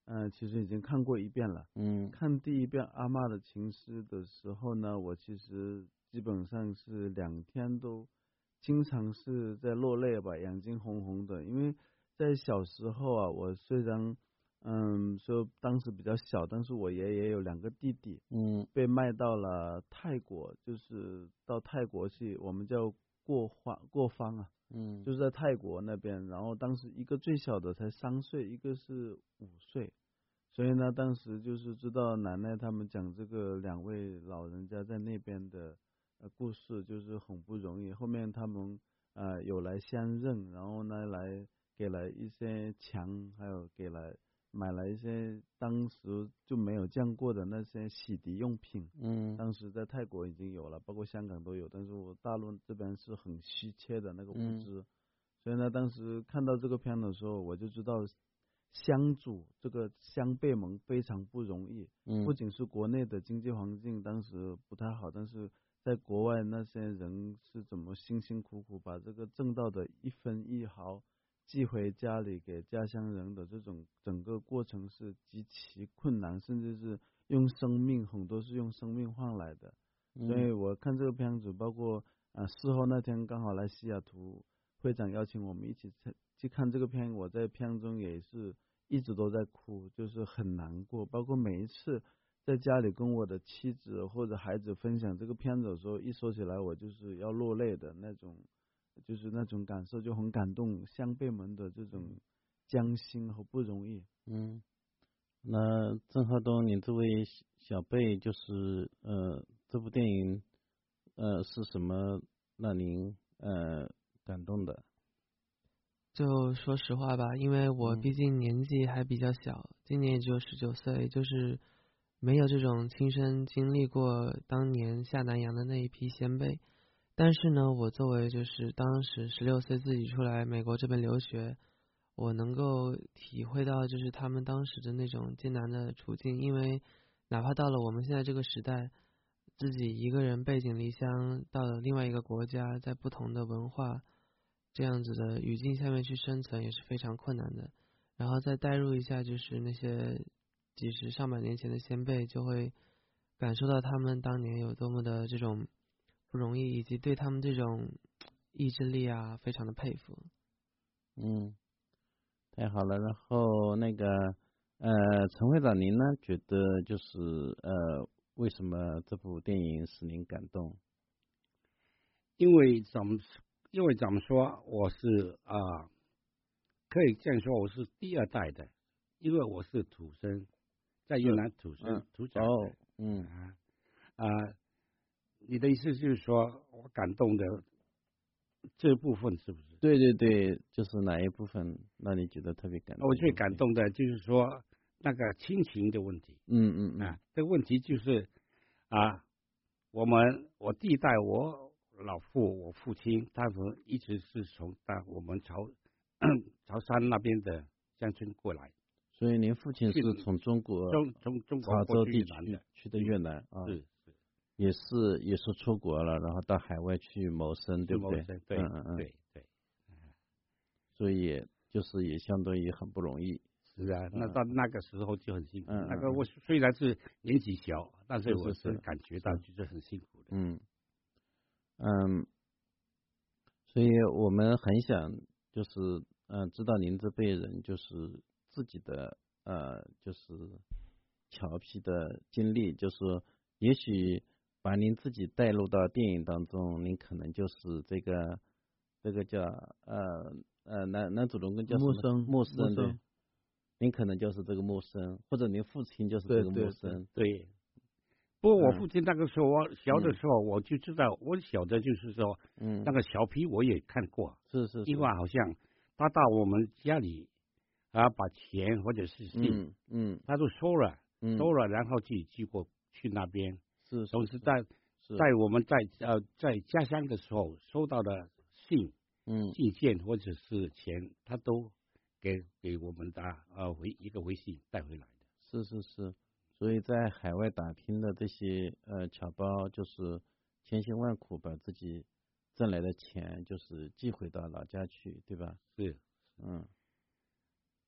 嗯、呃，其实已经看过一遍了。 嗯， 看第一遍《阿嬷的情诗》的时候呢，我其实基本上是两天都经常是在落泪吧，眼睛红红的。因为在小时候啊，我虽然嗯说当时比较小，但是我爷爷有两个弟弟， 嗯， 被卖到了泰国，就是到泰国去，我们叫过方过方啊。 嗯， 就是在泰国那边，然后当时一个最小的才三岁，一个是五岁，所以呢，当时就是知道奶奶他们讲这个两位老人家在那边的呃故事，就是很不容易。后面他们呃有来相认，然后呢来给了一些钱，还有给了买了一些当时就没有见过的那些洗涤用品。 嗯， 当时在泰国已经有了，包括香港都有，但是我大陆这边是很稀缺的那个物资。嗯，所以呢，当时看到这个片的时候，我就知道香主这个乡辈们非常不容易。 嗯， 不仅是国内的经济环境当时不太好，但是在国外那些人是怎么辛辛苦苦把这个挣到的一分一毫寄回家里给家乡人的这种整个过程是极其困难，甚至是用生命，很多是用生命换来的。 嗯， 所以我看这个片子，包括啊事后那天刚好来西雅图，会长邀请我们一起去看这个片，我在片中也是一直都在哭，就是很难过。包括每一次在家里跟我的妻子或者孩子分享这个片子的时候，一说起来我就是要落泪的那种，就是那种感受，就很感动乡辈们的这种艰辛和不容易。 嗯，那郑浩东，你这位小辈就是呃这部电影呃是什么让您呃感动的？ 就说实话吧，因为我毕竟年纪还比较小，嗯、今年也只有十九岁，就是没有这种亲身经历过当年下南洋的那一批先辈。但是呢，我作为就是当时十六岁自己出来美国这边留学，我能够体会到就是他们当时的那种艰难的处境，因为哪怕到了我们现在这个时代，自己一个人背井离乡到了另外一个国家，在不同的文化这样子的语境下面去生存也是非常困难的。然后再带入一下就是那些几十上百年前的先辈，就会感受到他们当年有多么的这种不容易，以及对他们这种意志力啊非常的佩服。 嗯，太好了。然后那个呃陈会长，您呢觉得就是呃为什么这部电影使您感动？ 因为怎么因为怎么说，我是啊、呃，可以这样说，我是第二代的，因为我是土生在越南土生、嗯、土长的。 哦，嗯啊啊、呃，你的意思就是说我感动的这部分是不是？ 对对对，就是哪一部分让你觉得特别感动？ 我最感动的就是说那个亲情的问题。 嗯嗯嗯。 啊，这个问题就是啊，我们我第一代我。老父，我父亲，他们一直是从大我们潮潮汕那边的乡村过来， 所以您父亲是从中国中中中国潮州地区的去的越南啊， 是是， 也是也是出国了，然后到海外去谋生，对不对？ 对嗯嗯嗯， 对对， 所以就是也相当于很不容易。 是啊，那到那个时候就很辛苦。 嗯， 那个我虽然是年纪小，但是我是感觉到就是很辛苦的。 嗯。嗯，所以我们很想就是嗯、呃，知道您这辈人就是自己的呃，就是调皮的经历，就是也许把您自己带入到电影当中，您可能就是这个这个叫呃呃男男主人公叫木生木生对，您可能就是这个木生，或者您父亲就是这个木生， 对。对对不过我父亲那个时候，我小的时候我就知道，我晓得就是说， 嗯， 那个小皮我也看过， 是是， 因为好像他到我们家里啊，把钱或者是信， 嗯嗯， 他都收了， 嗯， 收了，然后自己寄过去那边， 是， 同时在在我们在呃在家乡的时候收到的信， 嗯， 信件或者是钱，他都给给我们的呃回一个回信带回来的， 是是是。所以在海外打拼的这些呃侨胞，就是千辛万苦把自己挣来的钱，就是寄回到老家去，对吧？ 是， 嗯。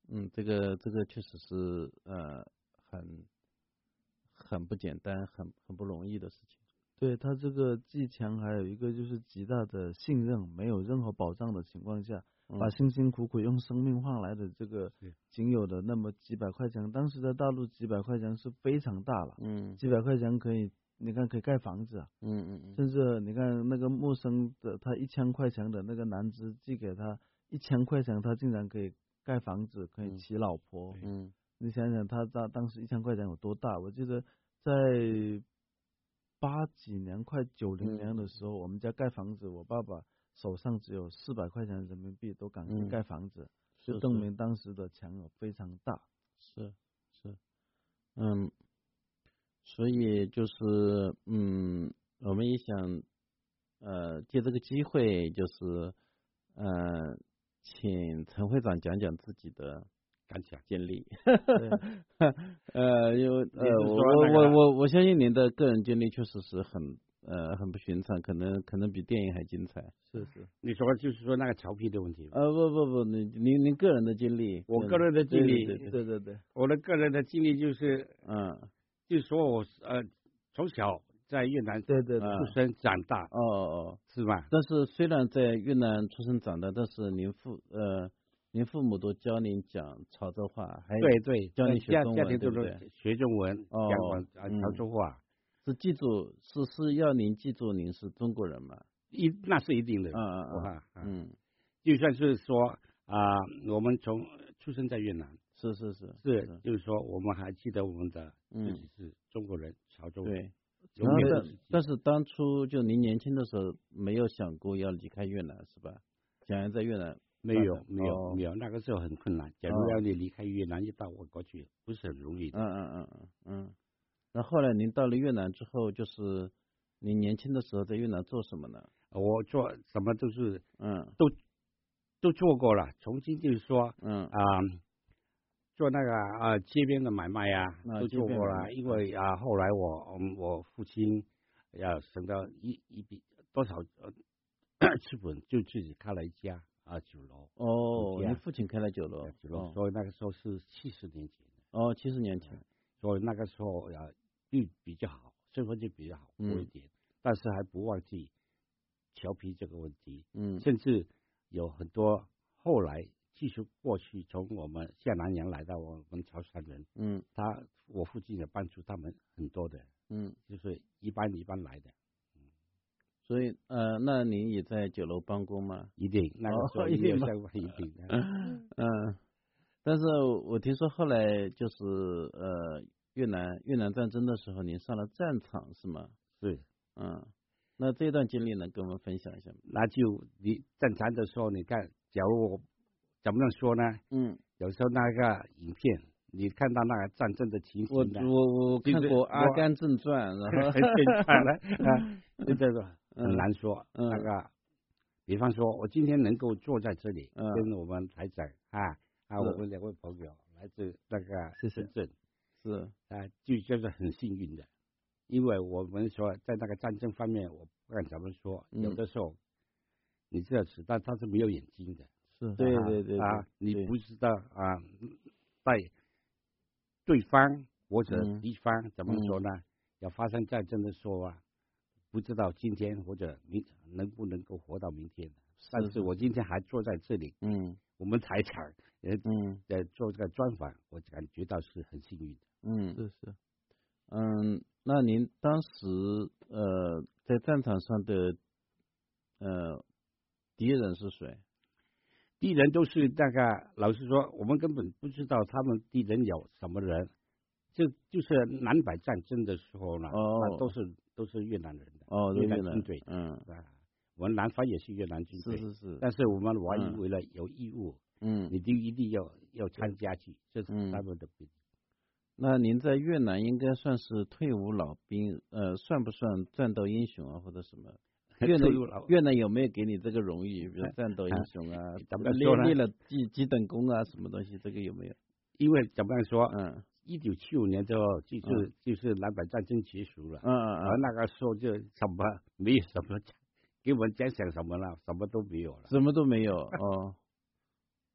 嗯，这个这个确实是呃很很不简单，很很不容易的事情。 对他这个技强，还有一个就是极大的信任，没有任何保障的情况下， 嗯、 把辛辛苦苦用生命换来的这个仅有的那么几百块钱，当时在大陆几百块钱是非常大了， 嗯， 几百块钱可以，你看可以盖房子啊， 嗯嗯嗯， 甚至你看那个陌生的他一千块钱的那个男子寄给他一千块钱，他竟然可以盖房子，可以娶老婆， 嗯， 你想想他当当时一千块钱有多大？我记得在八几年快九零年的时候，我们家盖房子，我爸爸手上只有四百块钱人民币都敢去盖房子，就证明当时的强有非常大。 是是，嗯，所以就是嗯，我们也想呃借这个机会，就是呃请陈会长讲讲自己的感想经历。呃，因为呃，我我我我我相信您的个人经历确实是很呃很不寻常，可能可能比电影还精彩。 是是， 你说就是说那个调皮的问题。 呃，不不不，您您您个人的经历。 我个人的经历， 对对对对对， 我的个人的经历就是， 嗯， 就是说我呃从小在越南对对出生长大。 哦哦， 是吧？ 但是虽然在越南出生长大，但是您父呃。您父母都教您讲潮州话，还对对， 教你学中文， 对不对？学中文， 哦， 讲广啊潮州话， 是记住，是是要您记住您是中国人嘛？ 一那是一定的， 嗯嗯嗯嗯， 就算是说啊，我们从出生在越南， 是是是是，就是说我们还记得我们的自己是中国人，潮州人。 对，永远但但是当初就您年轻的时候没有想过要离开越南是吧？想要在越南。 没有没有没有，那个时候很困难。假如要你离开越南，一到我过去，不是很容易的。 嗯嗯嗯嗯嗯。那后来您到了越南之后，就是您年轻的时候在越南做什么呢？ 我做什么都是嗯都都做过了。重新就是说嗯啊，做那个啊街边的买卖呀，都做过了。因为啊后来我我父亲要省到一一笔多少资本，就自己开了一家。啊，酒楼哦，你父亲开了酒楼， 酒楼，所以那个时候是七十年前。 哦，七十年前， 所以那个时候呀，就比较好，生活就比较好过一点，但是还不忘记调皮这个问题。 嗯， 甚至有很多后来继续过去，从我们下南洋来到我们潮汕人， 嗯， 他我父亲也帮助他们很多的， 嗯， 就是一般一般来的。 所以呃，那您也在酒楼帮工吗？ 一定，那个时候一定相关一定的。 嗯，但是我听说后来就是呃越南越南战争的时候，您上了战场是吗？ 是。 嗯，那这段经历能跟我们分享一下吗？ 那就你战场的时候，你看，假如我怎么样说呢？ 嗯， 有时候那个影片，你看到那个战争的情形我我我看过《阿甘正传》，然后正传了啊，就这个。很难说， 嗯、 那个，比方说，我今天能够坐在这里， 嗯、 跟我们台长啊啊，我们两位朋友来自那个深圳， 是啊，就就是很幸运的，因为我们说在那个战争方面，我不敢怎么说， 嗯、 有的时候，你知道子弹它是没有眼睛的， 是，对对对啊，你不知道啊，在对方或者敌方、 嗯、 怎么说呢？嗯、要发生战争的时候啊。不知道今天或者明能不能够活到明天，但是我今天还坐在这里， 嗯， 我们台场，呃， 嗯， 在做这个专访，我感觉到是很幸运的， 嗯， 是是， 嗯，那您当时呃在战场上的呃敌人是谁？ 敌人都是那个，老实说，我们根本不知道他们敌人有什么人，就就是南北战争的时候呢， 哦， 都是。都是越南人的哦， 越南军队， 嗯， 啊，我们南方也是越南军队， 是是是， 但是我们华裔为了有义务， 嗯， 你就一定要要参加去，这是他们的规定。 那您在越南应该算是退伍老兵，呃，算不算战斗英雄啊，或者什么？越南越南有没有给你这个荣誉，比如战斗英雄啊， 怎么说呢？ 立了几几等功啊，什么东西？这个有没有？ 因为怎么样说， 嗯。 一九七五年之后，就是、嗯、就是南北战争结束了， 嗯嗯嗯， 而那个时候就什么没有什么给我们讲讲什么了，什么都没有了， 什么都没有哦。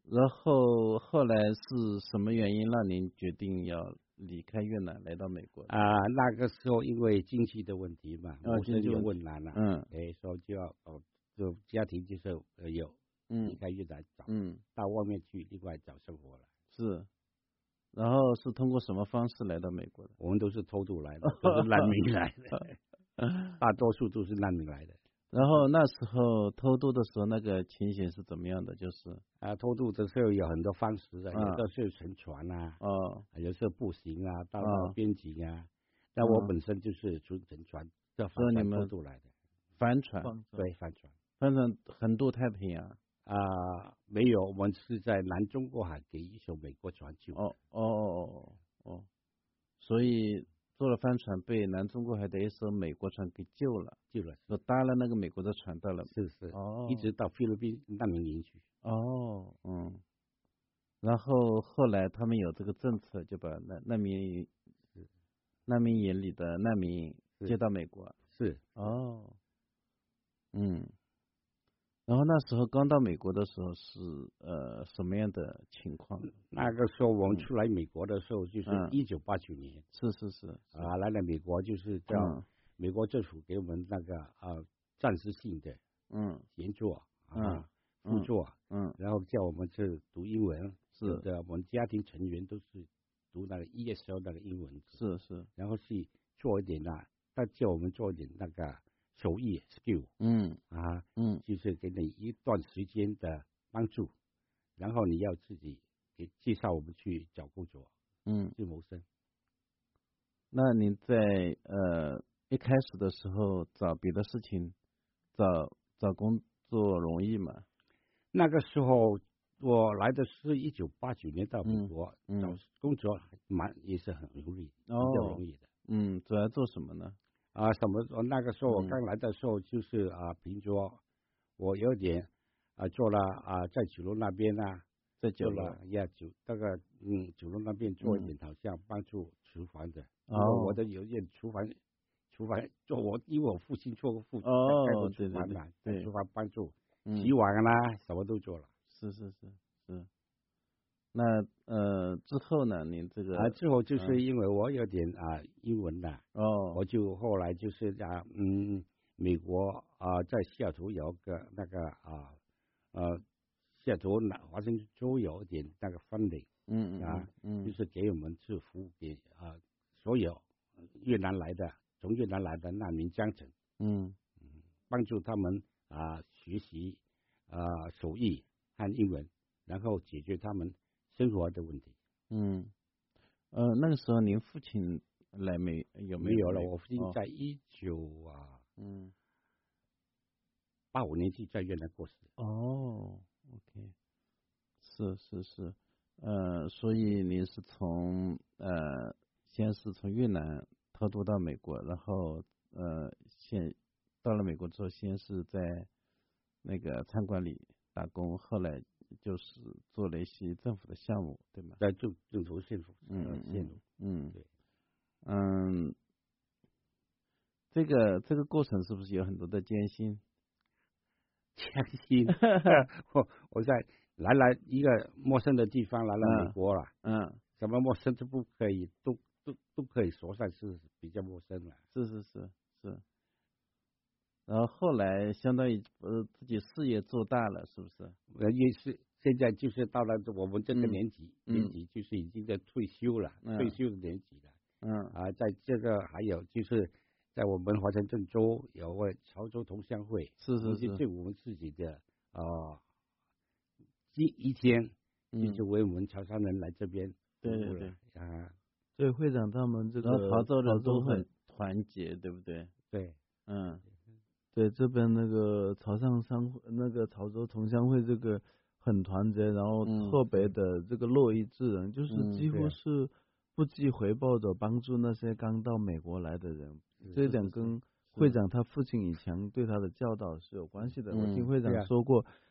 然后后来是什么原因让您决定要离开越南来到美国？ 啊、呃，那个时候因为经济的问题嘛，谋生有困难了， 嗯， 哎，所以就要哦，就家庭就是呃有离开越南找， 嗯，到外面去另外找生活了。 是，然后是通过什么方式来到美国的？ 我们都是偷渡来的，都是难民来的，大多数都是难民来的。 然后那时候偷渡的时候，那个情形是怎么样的？就是啊，偷渡的时候有很多方式的，有的是乘船啊， 哦， 有的是步行啊，到到边境啊。但我本身就是乘乘船，叫帆船偷渡来的。 帆船， 对，帆船， 帆船横渡太平洋啊、呃，没有，我们是在南中国海给一艘美国船救。 哦哦哦哦，所以。坐了帆船被南中国海的一艘美国船给救了， 救了， 就搭了那个美国的船到了， 是是， 哦， 一直到菲律宾难民营去。 哦，嗯，然后后来他们有这个政策，就把难难民难民营里的难民接到美国。 是， 哦，嗯。然后那时候刚到美国的时候是呃什么样的情况？ 那个时候我们出来美国的时候就是一九八九年， 是是是啊，来了美国就是叫美国政府给我们那个啊暂时性的嗯协助啊辅助嗯， 然后叫我们去读英文， 是的，我们家庭成员都是读那个 E S L 那个英文， 是是， 然后是做一点那，他叫我们做一点那个。手艺 skill， 嗯啊， 嗯， 就是给你一段时间的帮助，然后你要自己给介绍我们去找工作， 嗯， 去谋生。 那您在呃一开始的时候找别的事情，找找工作容易吗？ 那个时候我来的是一九八九年到美国， 嗯， 找工作蛮也是很容易， 哦， 比较容易的。 嗯，主要做什么呢？ 啊，什么？那个时候我刚来的时候，就是啊，凭着我有点啊，做了啊，在九龙那边啊， 在九龙呀，九那个嗯，九龙那边做一点，好像帮助厨房的。 哦， 我的有一点厨房，厨房做我，因为我父亲做过父亲哦， 对对对， 对， 厨房帮助嗯、 洗碗啦，什么都做了。 是是是是。那呃之后呢？您这个啊之后就是因为我有点啊英文的哦， 我就后来就是啊嗯美国啊在西雅图有个那个啊呃西雅图南华盛顿州有一点那个 funding 嗯啊嗯就是给我们去服务给啊所有越南来的从越南来的难民家庭嗯嗯帮助他们啊学习啊手艺和英文，然后解决他们生活的问题。 嗯，呃，那个时候您父亲来没有没有了？我父亲在一九啊， 嗯， 八五年就在越南过世。 哦 ，OK， 是是是，呃，所以您是从呃，先是从越南偷渡到美国，然后呃，先到了美国之后，先是在那个餐馆里打工，后来。就是做了一些政府的项目，对吗？ 在政政府县府， 嗯嗯嗯， 对， 嗯，这个这个过程是不是有很多的艰辛？ 艰辛，我我在来来一个陌生的地方，来了美国了， 嗯， 什么陌生都不可以，都都都可以说算是比较陌生了。 是是是是。然后后来相当于呃自己事业做大了，是不是？ 呃，也是现在就是到了我们这个年纪， 嗯、 年纪就是已经在退休了， 嗯、 退休的年纪了。 嗯啊，在这个还有就是在我们华盛顿州有位潮州同乡会， 是是是， 对我们自己的啊，一一天就是为我们潮汕人来这边， 对对对啊， 对会长他们这个潮州人都很团结，对不对？ 对， 嗯。 对这边那个潮汕商那个潮州同乡会这个很团结，然后特别的这个乐意助人，就是几乎是不计回报的帮助那些刚到美国来的人。这一点跟会长他父亲以前对他的教导是有关系的。我听会长说过，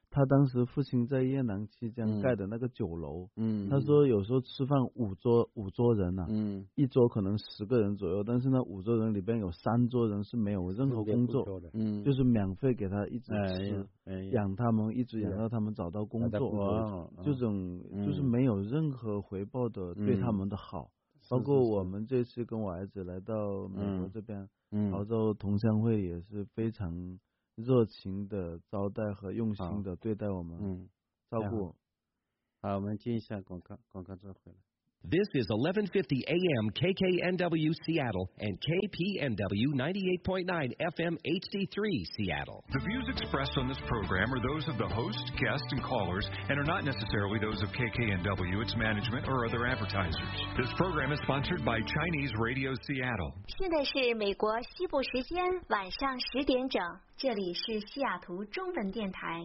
他当时父亲在越南期间盖的那个酒楼， 嗯， 他说有时候吃饭五桌五桌人呐、啊， 嗯， 一桌可能十个人左右，但是呢五桌人里边有三桌人是没有任何工作， 嗯， 就是免费给他一直吃， 哎哎、 养他们，一直养到他们找到工作， 哦、 这种就是没有任何回报的对他们的好。嗯、包括我们这次跟我儿子来到美国这边， 嗯， 潮州同乡会也是非常热情的招待和用心的对待我们， 嗯， 照顾。 好，我们接一下广告，广告之后回来。 This is eleven fifty A M K K N W Seattle and K P N W ninety-eight point nine F M H D three Seattle. The views expressed on this program are those of the host, guests, and callers and are not necessarily those of K K N W, its management, or other advertisers. This program is sponsored by Chinese Radio Seattle. 现在是美国西部时间晚上十点整，这里是西雅图中文电台。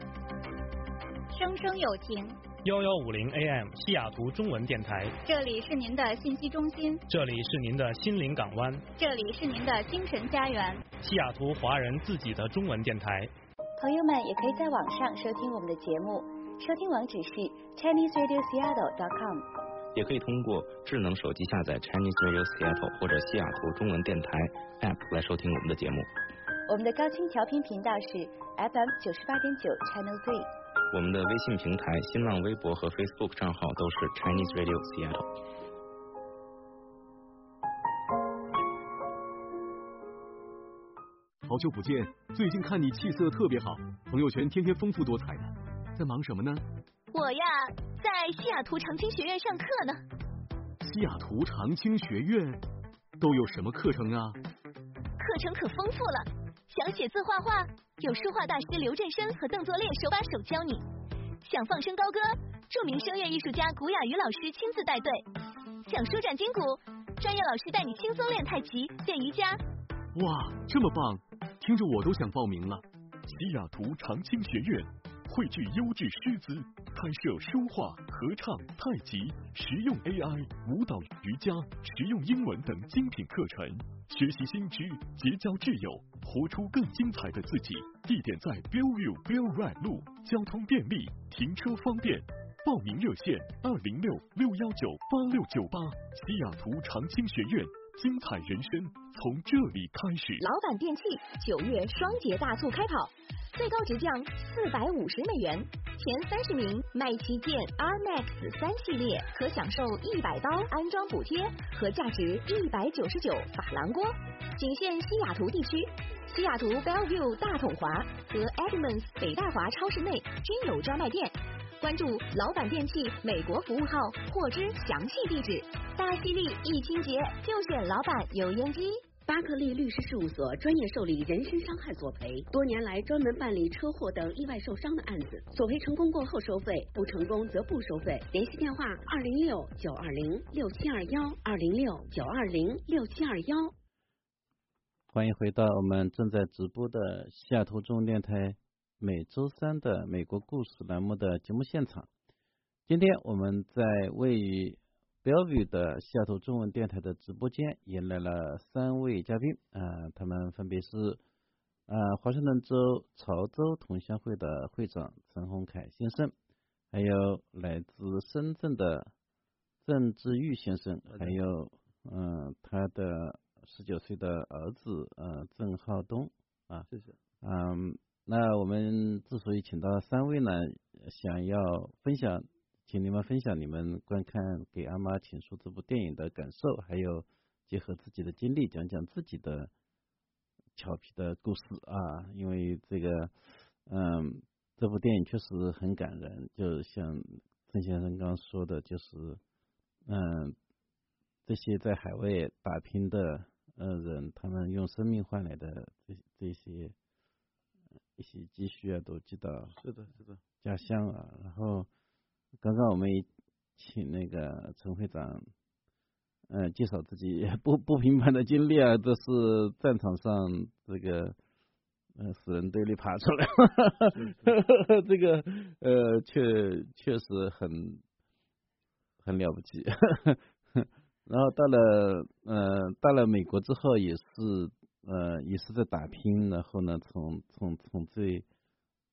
声声有情。 幺幺五零 A M 西雅图中文电台， 这里是您的信息中心， 这里是您的心灵港湾， 这里是您的精神家园， 西雅图华人自己的中文电台。 朋友们也可以在网上收听我们的节目，收听网址是 Chinese Radio Seattle dot com， 也可以通过智能手机下载 Chinese Radio Seattle 或者西雅图中文电台 App 来收听我们的节目。 我们的高清调频频道是 F M 九十八点九 Channel Three。 我们的微信平台、新浪微博和 Facebook 账号都是 Chinese Radio Seattle。 好久不见，最近看你气色特别好，朋友圈天天丰富多彩的，在忙什么呢？ 我呀，在西雅图长青学院上课呢。 西雅图长青学院都有什么课程啊？ 课程可丰富了。想写字画画，有书画大师刘振生和邓作烈手把手教你；想放声高歌，著名声乐艺术家古雅瑜老师亲自带队；想舒展筋骨，专业老师带你轻松练太极、练瑜伽。 哇，这么棒！听着我都想报名了。 西雅图长青学院汇聚优质师资，开设书画、合唱、太极、实用 A I、舞蹈、瑜伽、实用英文等精品课程，学习新知，结交挚友，活出更精彩的自己。地点在 Bellevue Bell Red 路，交通便利，停车方便。报名热线二零六六幺九八六九八。西雅图长青学院，精彩人生从这里开始。 老板电器九月双节大促开跑，最高直降四百五十美元，前三十名买旗舰 R Max 三系列可享受一百刀安装补贴和价值一百九十九法郎锅，仅限西雅图地区。西雅图 Bellevue 大统华和 Edmonds 北大华超市内均有专卖店。关注老板电器美国服务号，获知详细地址。大犀利一清洁就选老板油烟机。 巴克利律师事务所专业受理人身伤害索赔，多年来专门办理车祸等意外受伤的案子，索赔成功过后收费，不成功则不收费。联系电话二零六九二零六七二幺二零六九二零六七二幺。 欢迎回到我们正在直播的西雅图中文电台每周三的美国故事栏目的节目现场。今天我们在位于 Bellevue 的西雅图中文电台的直播间迎来了三位嘉宾，呃，他们分别是呃华盛顿州潮州同乡会的会长陈宏凯先生，还有来自深圳的郑志玉先生，还有嗯、呃、他的十九岁的儿子呃郑浩东啊， 谢谢。 嗯，那我们之所以请到三位呢，想要分享，请你们分享你们观看《给阿妈请说》这部电影的感受，还有结合自己的经历，讲讲自己的俏皮的故事啊。因为这个，嗯，这部电影确实很感人，就像郑先生刚刚说的，就是，嗯，这些在海外打拼的呃人，他们用生命换来的这这些。一些积蓄啊，都寄到是的，是的家乡啊。然后刚刚我们请那个陈会长，嗯、呃，介绍自己不不平凡的经历啊，这是战场上这个呃死人堆里爬出来，这个呃确确实很很了不起。然后到了呃到了美国之后也是。呃，也是在打拼，然后呢，从从从最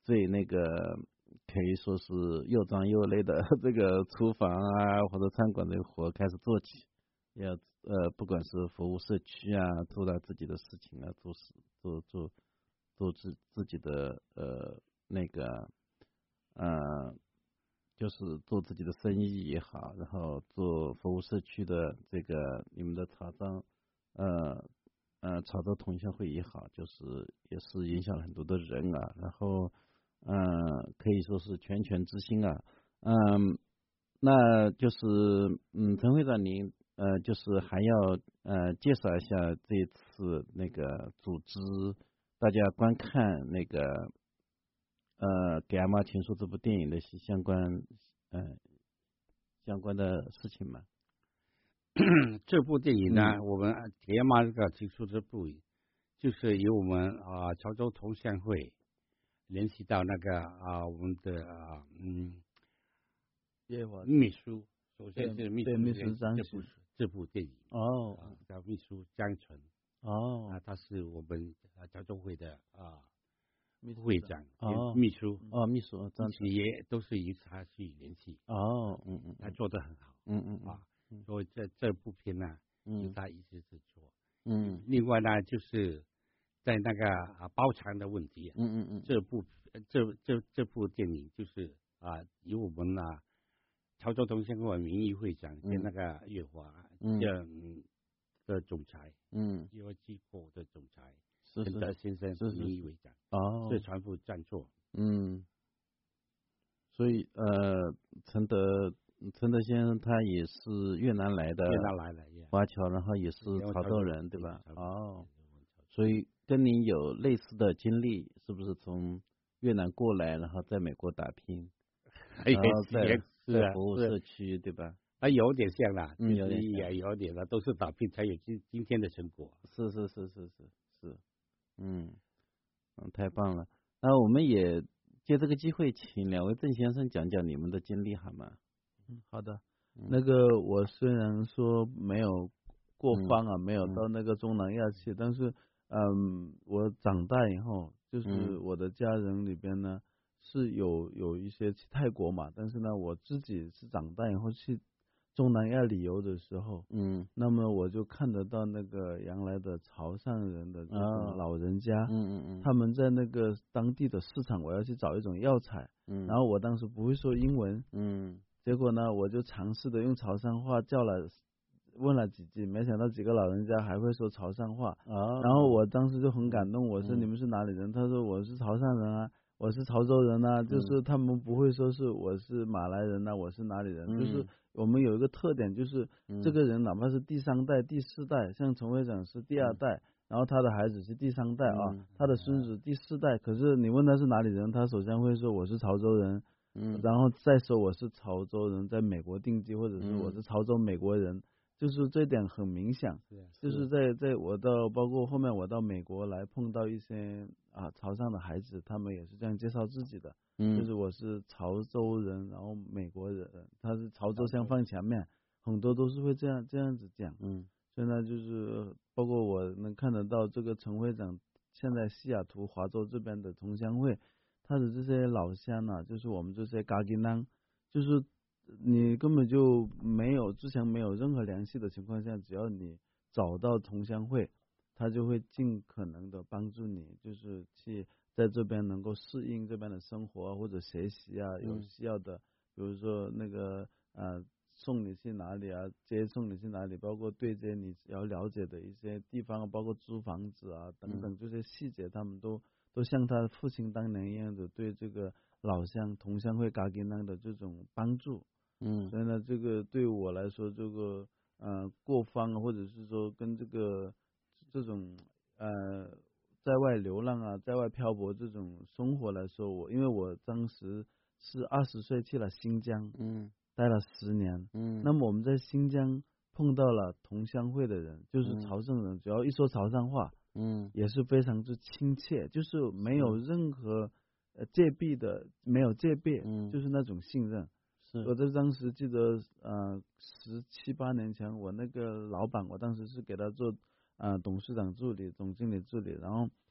最那个可以说是又脏又累的这个厨房啊或者餐馆的活开始做起，要呃不管是服务社区啊，做到自己的事情啊，做事做做做自自己的呃那个呃就是做自己的生意也好，然后做服务社区的这个你们的潮州呃呃潮州同乡会也好，就是也是影响了很多的人啊，然后嗯、呃、可以说是全权之星啊，嗯，那就是嗯陈会长您呃就是还要呃介绍一下这一次那个组织大家观看那个呃给阿妈情书这部电影的相关呃相关的事情嘛。 这部电影呢， 嗯、 我们给阿妈这个情书这部，就是由我们啊、呃、潮州同乡会联系到那个啊、呃、我们的啊嗯秘书，首先是秘书秘书张这部这部电影哦， 啊、叫秘书张纯哦， 啊他是我们啊潮州会的啊。会长哦， 秘书哦，秘书， 这些也都是由他去联系哦，嗯嗯， 他做得很好， 嗯嗯啊，所以这这部片呢， 嗯， 他一直是做， 嗯， 另外呢，就是在那个啊包场的问题， 嗯嗯嗯， 这部这这这部电影就是啊由我们啊潮州同乡会名誉会长跟那个月华嗯的总裁， 嗯， 月华机构的总裁。 陈德先生是名誉为长哦， 是全部赞助。 嗯，所以呃，陈德陈德先生他也是越南来的， 越南来的华侨，然后也是潮州人，对吧？哦，所以跟您有类似的经历，是不是从越南过来，然后在美国打拼，然后在在服务社区，对吧？ 啊，有点像啦， 嗯，有点也有点了，都是打拼才有今今天的成果。 是是是是是是。嗯，嗯，太棒了。那我们也借这个机会，请两位郑先生讲讲你们的经历好吗？ 嗯，好的。嗯、那个我虽然说没有过方啊， 嗯、 没有到那个中南亚去，嗯、但是嗯，我长大以后，就是我的家人里边呢、嗯、是有有一些去泰国嘛，但是呢，我自己是长大以后去中南亚旅游的时候， 嗯， 那么我就看得到那个原来的潮汕人的这种老人家， 嗯嗯嗯， 他们在那个当地的市场，我要去找一种药材， 嗯， 然后我当时不会说英文， 嗯， 结果呢，我就尝试的用潮汕话叫了，问了几句，没想到几个老人家还会说潮汕话， 哦， 然后我当时就很感动，我说你们是哪里人？嗯、他说我是潮汕人啊。我是潮州人呐、啊，就是他们不会说是我是马来人呐、啊，我是哪里人， 嗯、 就是我们有一个特点，就是这个人哪怕是第三代、第四代，像陈会长是第二代，嗯、然后他的孩子是第三代啊， 嗯、 他的孙子第四代，可是你问他是哪里人，他首先会说我是潮州人， 嗯， 然后再说我是潮州人，在美国定居，或者是我是潮州美国人。就是这点很明显，就是在在我到包括后面我到美国来碰到一些啊潮汕的孩子，他们也是这样介绍自己的， 嗯， 就是我是潮州人，然后美国人，他是潮州先放前面，很多都是会这样这样子讲， 嗯， 所以呢就是包括我能看得到这个陈会长现在西雅图华州这边的同乡会，他的这些老乡呢、啊，就是我们这些嘎吉囊，就是。你根本就没有之前没有任何联系的情况下，只要你找到同乡会，他就会尽可能的帮助你，就是去在这边能够适应这边的生活或者学习啊，有需要的，比如说那个呃送你去哪里啊，接送你去哪里，包括对接你要了解的一些地方，包括租房子啊等等这些细节，他们都都像他父亲当年一样的对这个老乡同乡会嘎吉囊的这种帮助。 嗯， 所以呢，这个对我来说，这个呃过方或者是说跟这个这种呃在外流浪啊，在外漂泊这种生活来说，我因为我当时是二十岁去了新疆， 嗯， 待了十年， 嗯， 那么我们在新疆碰到了同乡会的人，就是潮汕人，只要一说潮汕话， 嗯， 也是非常之亲切，就是没有任何呃戒备的，没有戒备， 嗯， 就是那种信任。我在当时记得，呃，十七八年前，我那个老板，我当时是给他做呃董事长助理、总经理助理，然后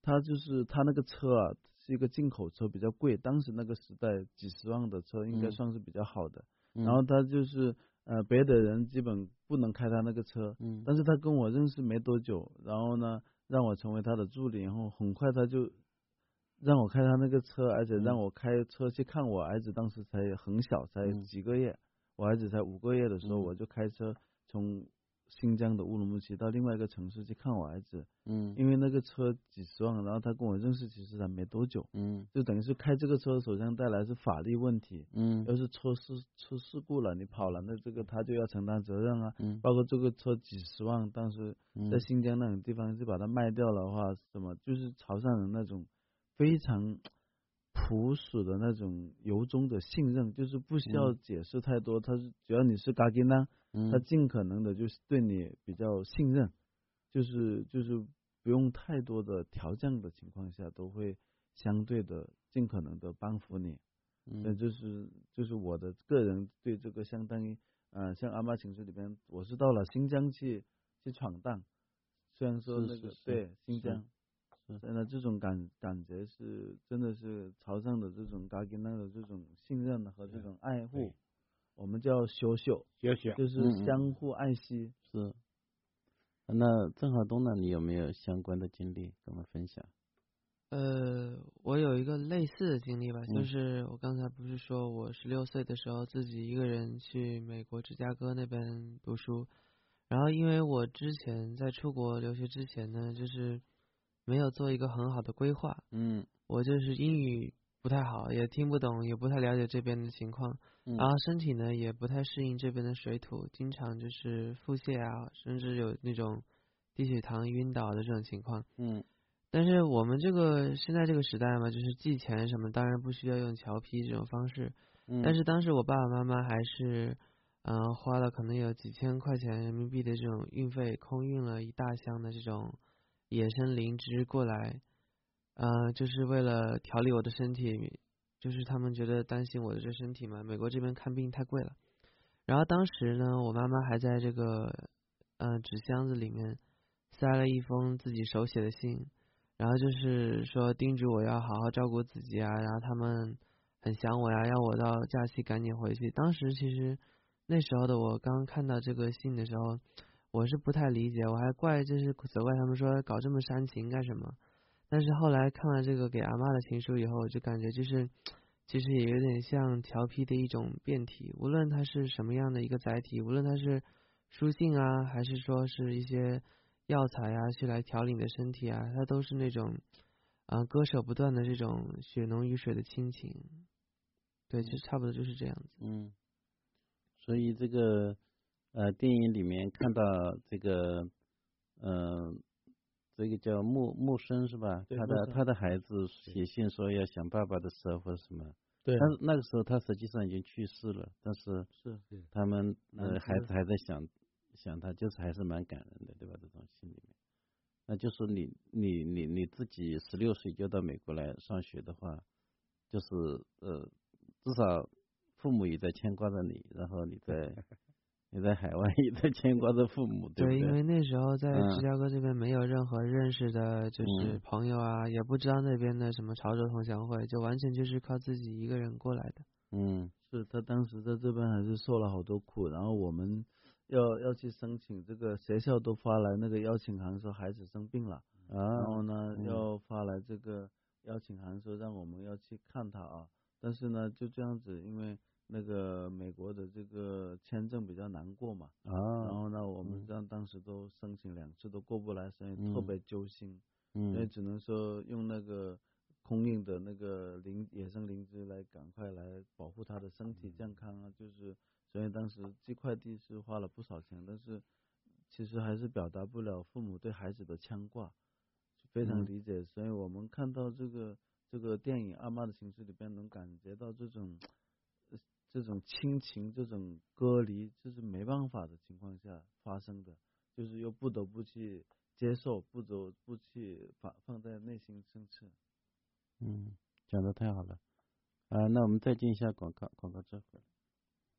他就是他那个车啊是一个进口车，比较贵，当时那个时代几十万的车应该算是比较好的。 嗯、 然后他就是呃别的人基本不能开他那个车， 嗯、 但是他跟我认识没多久，然后呢让我成为他的助理，然后很快他就让我开他那个车，而且让我开车去看我儿子，当时才很小，才几个月，嗯、我儿子才五个月的时候， 嗯、 我就开车从新疆的乌鲁木齐到另外一个城市去看我儿子。 嗯， 因为那个车几十万，然后他跟我认识其实还没多久。 嗯， 就等于是开这个车首先带来是法律问题。 嗯， 要是出事出事故了，你跑了，那这个他就要承担责任啊。 嗯， 包括这个车几十万，当时在新疆那种地方，就把它卖掉的话，什么就是潮汕人那种非常朴实的那种由衷的信任，就是不需要解释太多，他是只要你是嘎吉呢，他尽可能的就是对你比较信任，就是就是不用太多的条件的情况下，都会相对的尽可能的帮扶你。 嗯， 就是就是我的个人对这个相当于呃，像阿妈情书里边，我是到了新疆去去闯荡，虽然说那个对新疆。真的这种感感觉是真的是潮汕的这种嘎吉那的这种信任和这种爱护，我们叫修修修修， 就是相互爱惜。 是。那郑浩东呢？你有没有相关的经历跟我们分享？ 呃，我有一个类似的经历吧， 嗯、 就是我刚才不是说我十六岁的时候自己一个人去美国芝加哥那边读书，然后因为我之前在出国留学之前呢，就是没有做一个很好的规划， 嗯， 我就是英语不太好，也听不懂，也不太了解这边的情况， 嗯、 然后身体呢也不太适应这边的水土，经常就是腹泻啊，甚至有那种低血糖、晕倒的这种情况。 嗯， 但是我们这个现在这个时代嘛，就是寄钱什么，当然不需要用侨批这种方式， 嗯、 但是当时我爸爸妈妈还是嗯、呃、花了可能有几千块钱人民币的这种运费，空运了一大箱的这种野生灵芝过来，呃，就是为了调理我的身体，就是他们觉得担心我的这身体嘛，美国这边看病太贵了。然后当时呢，我妈妈还在这个呃纸箱子里面塞了一封自己手写的信，然后就是说叮嘱我要好好照顾自己啊，然后他们很想我呀，要我到假期赶紧回去。当时其实那时候的我刚看到这个信的时候，我是不太理解，我还怪就是责怪他们说搞这么煽情干什么。但是后来看完这个给阿嬷的情书以后，我就感觉就是其实也有点像调皮的一种变体，无论它是什么样的一个载体，无论它是书信啊，还是说是一些药材啊，去来调理你的身体啊，它都是那种啊、呃、割舍不断的这种血浓于水的亲情。对，其实差不多就是这样子。 嗯，所以这个呃电影里面看到这个呃这个叫木木生是吧？他的他的孩子写信说要想爸爸的时候或者什么， 对， 但是那个时候他实际上已经去世了，但是是他们呃孩子还在想想他，就是还是蛮感人的，对吧？这种心里面，那就是你你你你自己十六岁就到美国来上学的话，就是呃至少父母也在牵挂着你，然后你在你在海外也在牵挂着父母，对不对？ 对，因为那时候在芝加哥这边没有任何认识的就是朋友啊， 嗯、 也不知道那边的什么潮州同乡会，就完全就是靠自己一个人过来的。 嗯， 是他当时在这边还是受了好多苦，然后我们要要去申请这个学校都发来那个邀请函说孩子生病了， 啊、 然后呢、 嗯、 要发来这个邀请函说让我们要去看他啊，但是呢就这样子，因为那个美国的这个签证比较难过嘛， 啊， 然后呢我们这样当时都申请两次都过不来，所以特别揪心， 嗯， 所以只能说用那个空运的那个灵野生灵芝来赶快来保护他的身体健康啊，就是所以当时寄快递是花了不少钱，但是其实还是表达不了父母对孩子的牵挂，非常理解， 嗯、 所以我们看到这个这个电影《阿嬷的情书》里边能感觉到这种这种亲情这种隔离，这是没办法的情况下发生的，就是又不得不去接受，不得不去放放在内心深处。 嗯，讲的太好了啊！那我们再进一下广告，广告之后。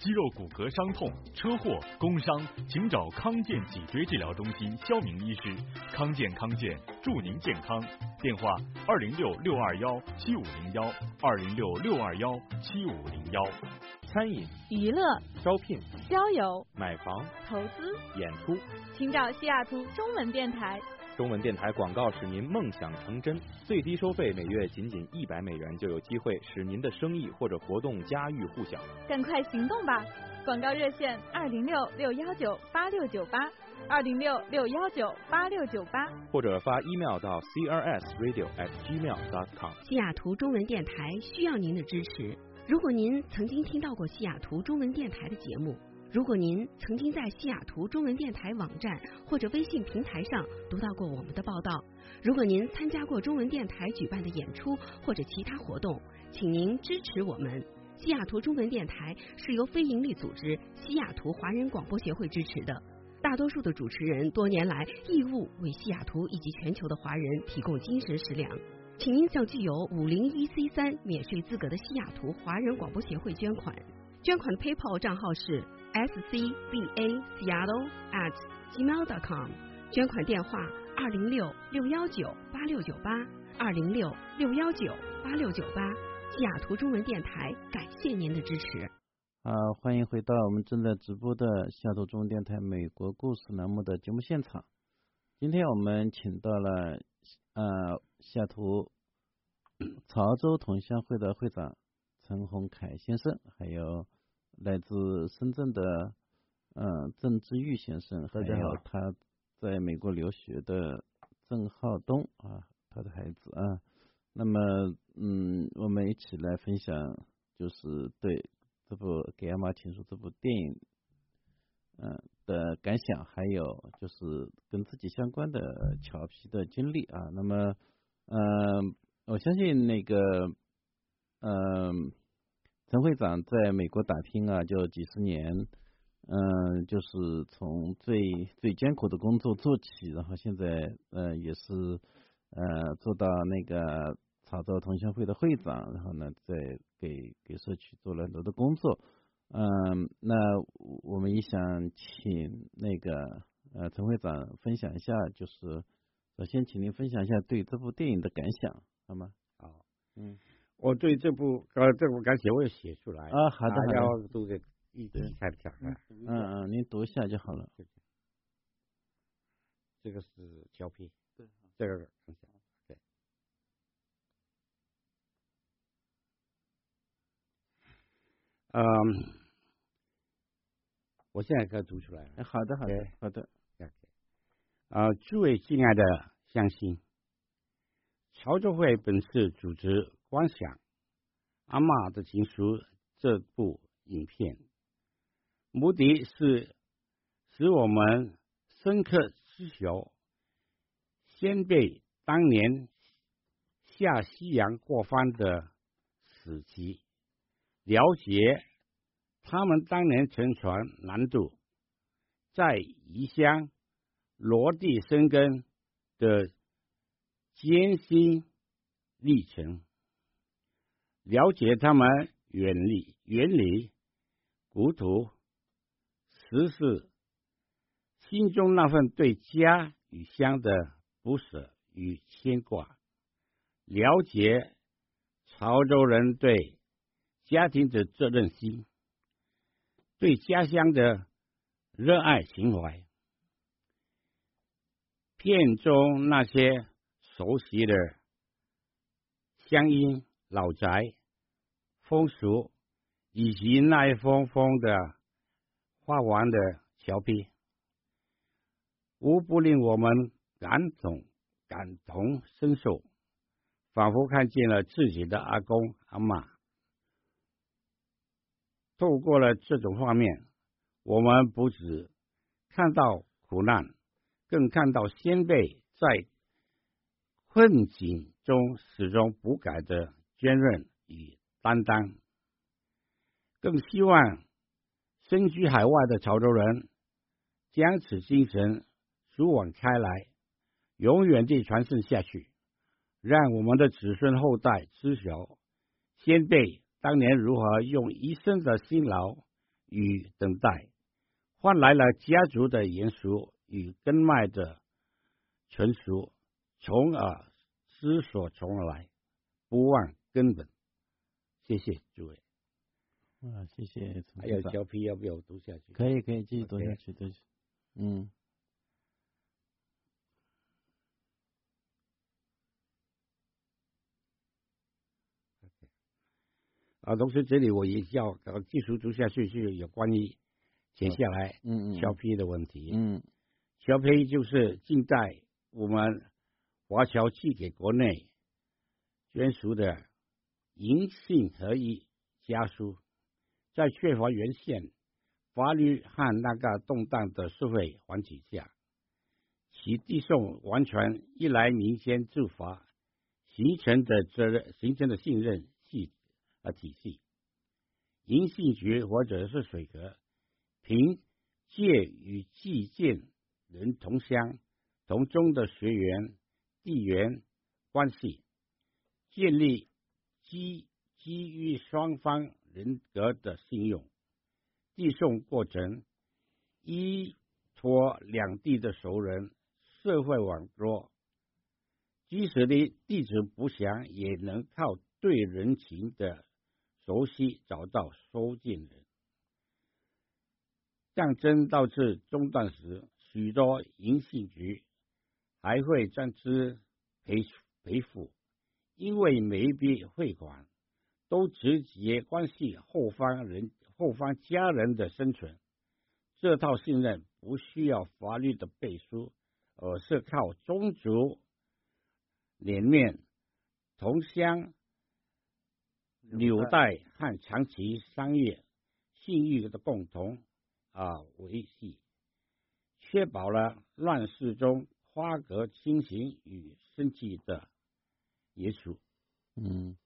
肌肉骨骼伤痛、车祸、工伤，请找康健脊椎治疗中心肖明医师。康健康健，祝您健康。电话：二零六六二幺七五零幺，二零六六二幺七五零幺。 餐饮、 娱乐、 招聘、 交友、 买房、 投资、 演出， 请找西雅图中文电台。 中文电台广告使您梦想成真，最低收费每月仅仅一百美元，就有机会使您的生意或者活动家喻户晓。 赶快行动吧！广告热线：二零六六幺九八六九八，二零六六幺九八六九八， 或者发 email 到 c r s radio at gmail dot com。 西雅图中文电台需要您的支持。如果您曾经听到过西雅图中文电台的节目，如果您曾经在西雅图中文电台网站或者微信平台上读到过我们的报道，如果您参加过中文电台举办的演出或者其他活动，请您支持我们。西雅图中文电台是由非营利组织西雅图华人广播协会支持的，大多数的主持人多年来义务为西雅图以及全球的华人提供精神食粮。请您向具有五零一 C 三免税资格的西雅图华人广播协会捐款，捐款的 PayPal 账号是 s c b a seattle at gmail dot com， 捐款电话二零六六幺九八六九八，二零六六幺九八六九八。西雅图中文电台感谢您的支持。 好，欢迎回到我们正在直播的西雅图中文电台美国故事栏目的节目现场。今天我们请到了呃西雅图潮州同乡会的会长陈宏凯先生，还有来自深圳的呃郑志玉先生，还有他在美国留学的郑浩东啊，他的孩子啊。那么嗯，我们一起来分享，就是对这部《给阿妈情书》这部电影嗯、呃、的感想，还有就是跟自己相关的调皮的经历啊。那么嗯、呃，我相信那个嗯。呃陈会长在美国打拼啊，就几十年，嗯、呃，就是从最最艰苦的工作做起，然后现在呃也是呃做到那个潮州同乡会的会长，然后呢在给给社区做了很多的工作，嗯、呃，那我们也想请那个呃陈会长分享一下，就是首先请您分享一下对这部电影的感想，好吗？ 好， 嗯。 我对这部呃这部感写我也写出来啊，好的好的， 要读给一起看一下。 嗯嗯，您读一下就好了。 这个是胶片，对，这个分享，对。嗯，我现在可以读出来了。 好的好的好的。 啊，诸位亲爱的乡亲，潮州会本次组织观赏《阿嬷的情书》这部影片，目的是使我们深刻知晓先辈当年下西洋过番的史籍，了解他们当年乘船南渡，在异乡落地生根的艰辛历程，了解他们远离远离故土时事，心中那份对家与乡的不舍与牵挂，了解潮州人对家庭的责任心，对家乡的热爱情怀。片中那些熟悉的乡音、老宅、风俗，以及那一封封的画完的桥壁，无不令我们感动、感同身受，仿佛看见了自己的阿公阿嬷。透过了这种画面，我们不只看到苦难，更看到先辈在困境中始终不改的坚韧与担当，更希望身居海外的潮州人将此精神输往开来，永远地传承下去，让我们的子孙后代知晓先辈当年如何用一生的辛劳与等待，换来了家族的延续与根脉的成熟，从而思索从来，不忘根本。谢谢诸位。 啊，谢谢。 还有小 P 要不要读下去？ 可以，可以继续读下去，读下去。嗯。 啊，同时这里我也要继续读下去，是有关于写下来嗯嗯肖批的问题。 嗯， 肖批就是近代我们华侨寄给国内捐属的银信合一家书，在缺乏原宪法律和那个动荡的社会环境下，其递送完全依赖民间自发形成的责任形成的信任系呃体系。银信局或者是水河，凭借与寄件人同乡同宗的学员地缘关系，建立基基于双方人格的信用。递送过程依托两地的熟人社会网络，即使的地址不详，也能靠对人情的熟悉找到收件人。战争导致中断时，许多银信局还会暂时赔赔付，因为每一笔汇款都直接关系后方人后方家人的生存。这套信任不需要法律的背书，而是靠宗族脸面、同乡纽带和长期商业信誉的共同啊维系，确保了乱世中花格清醒与生气的结束。 嗯，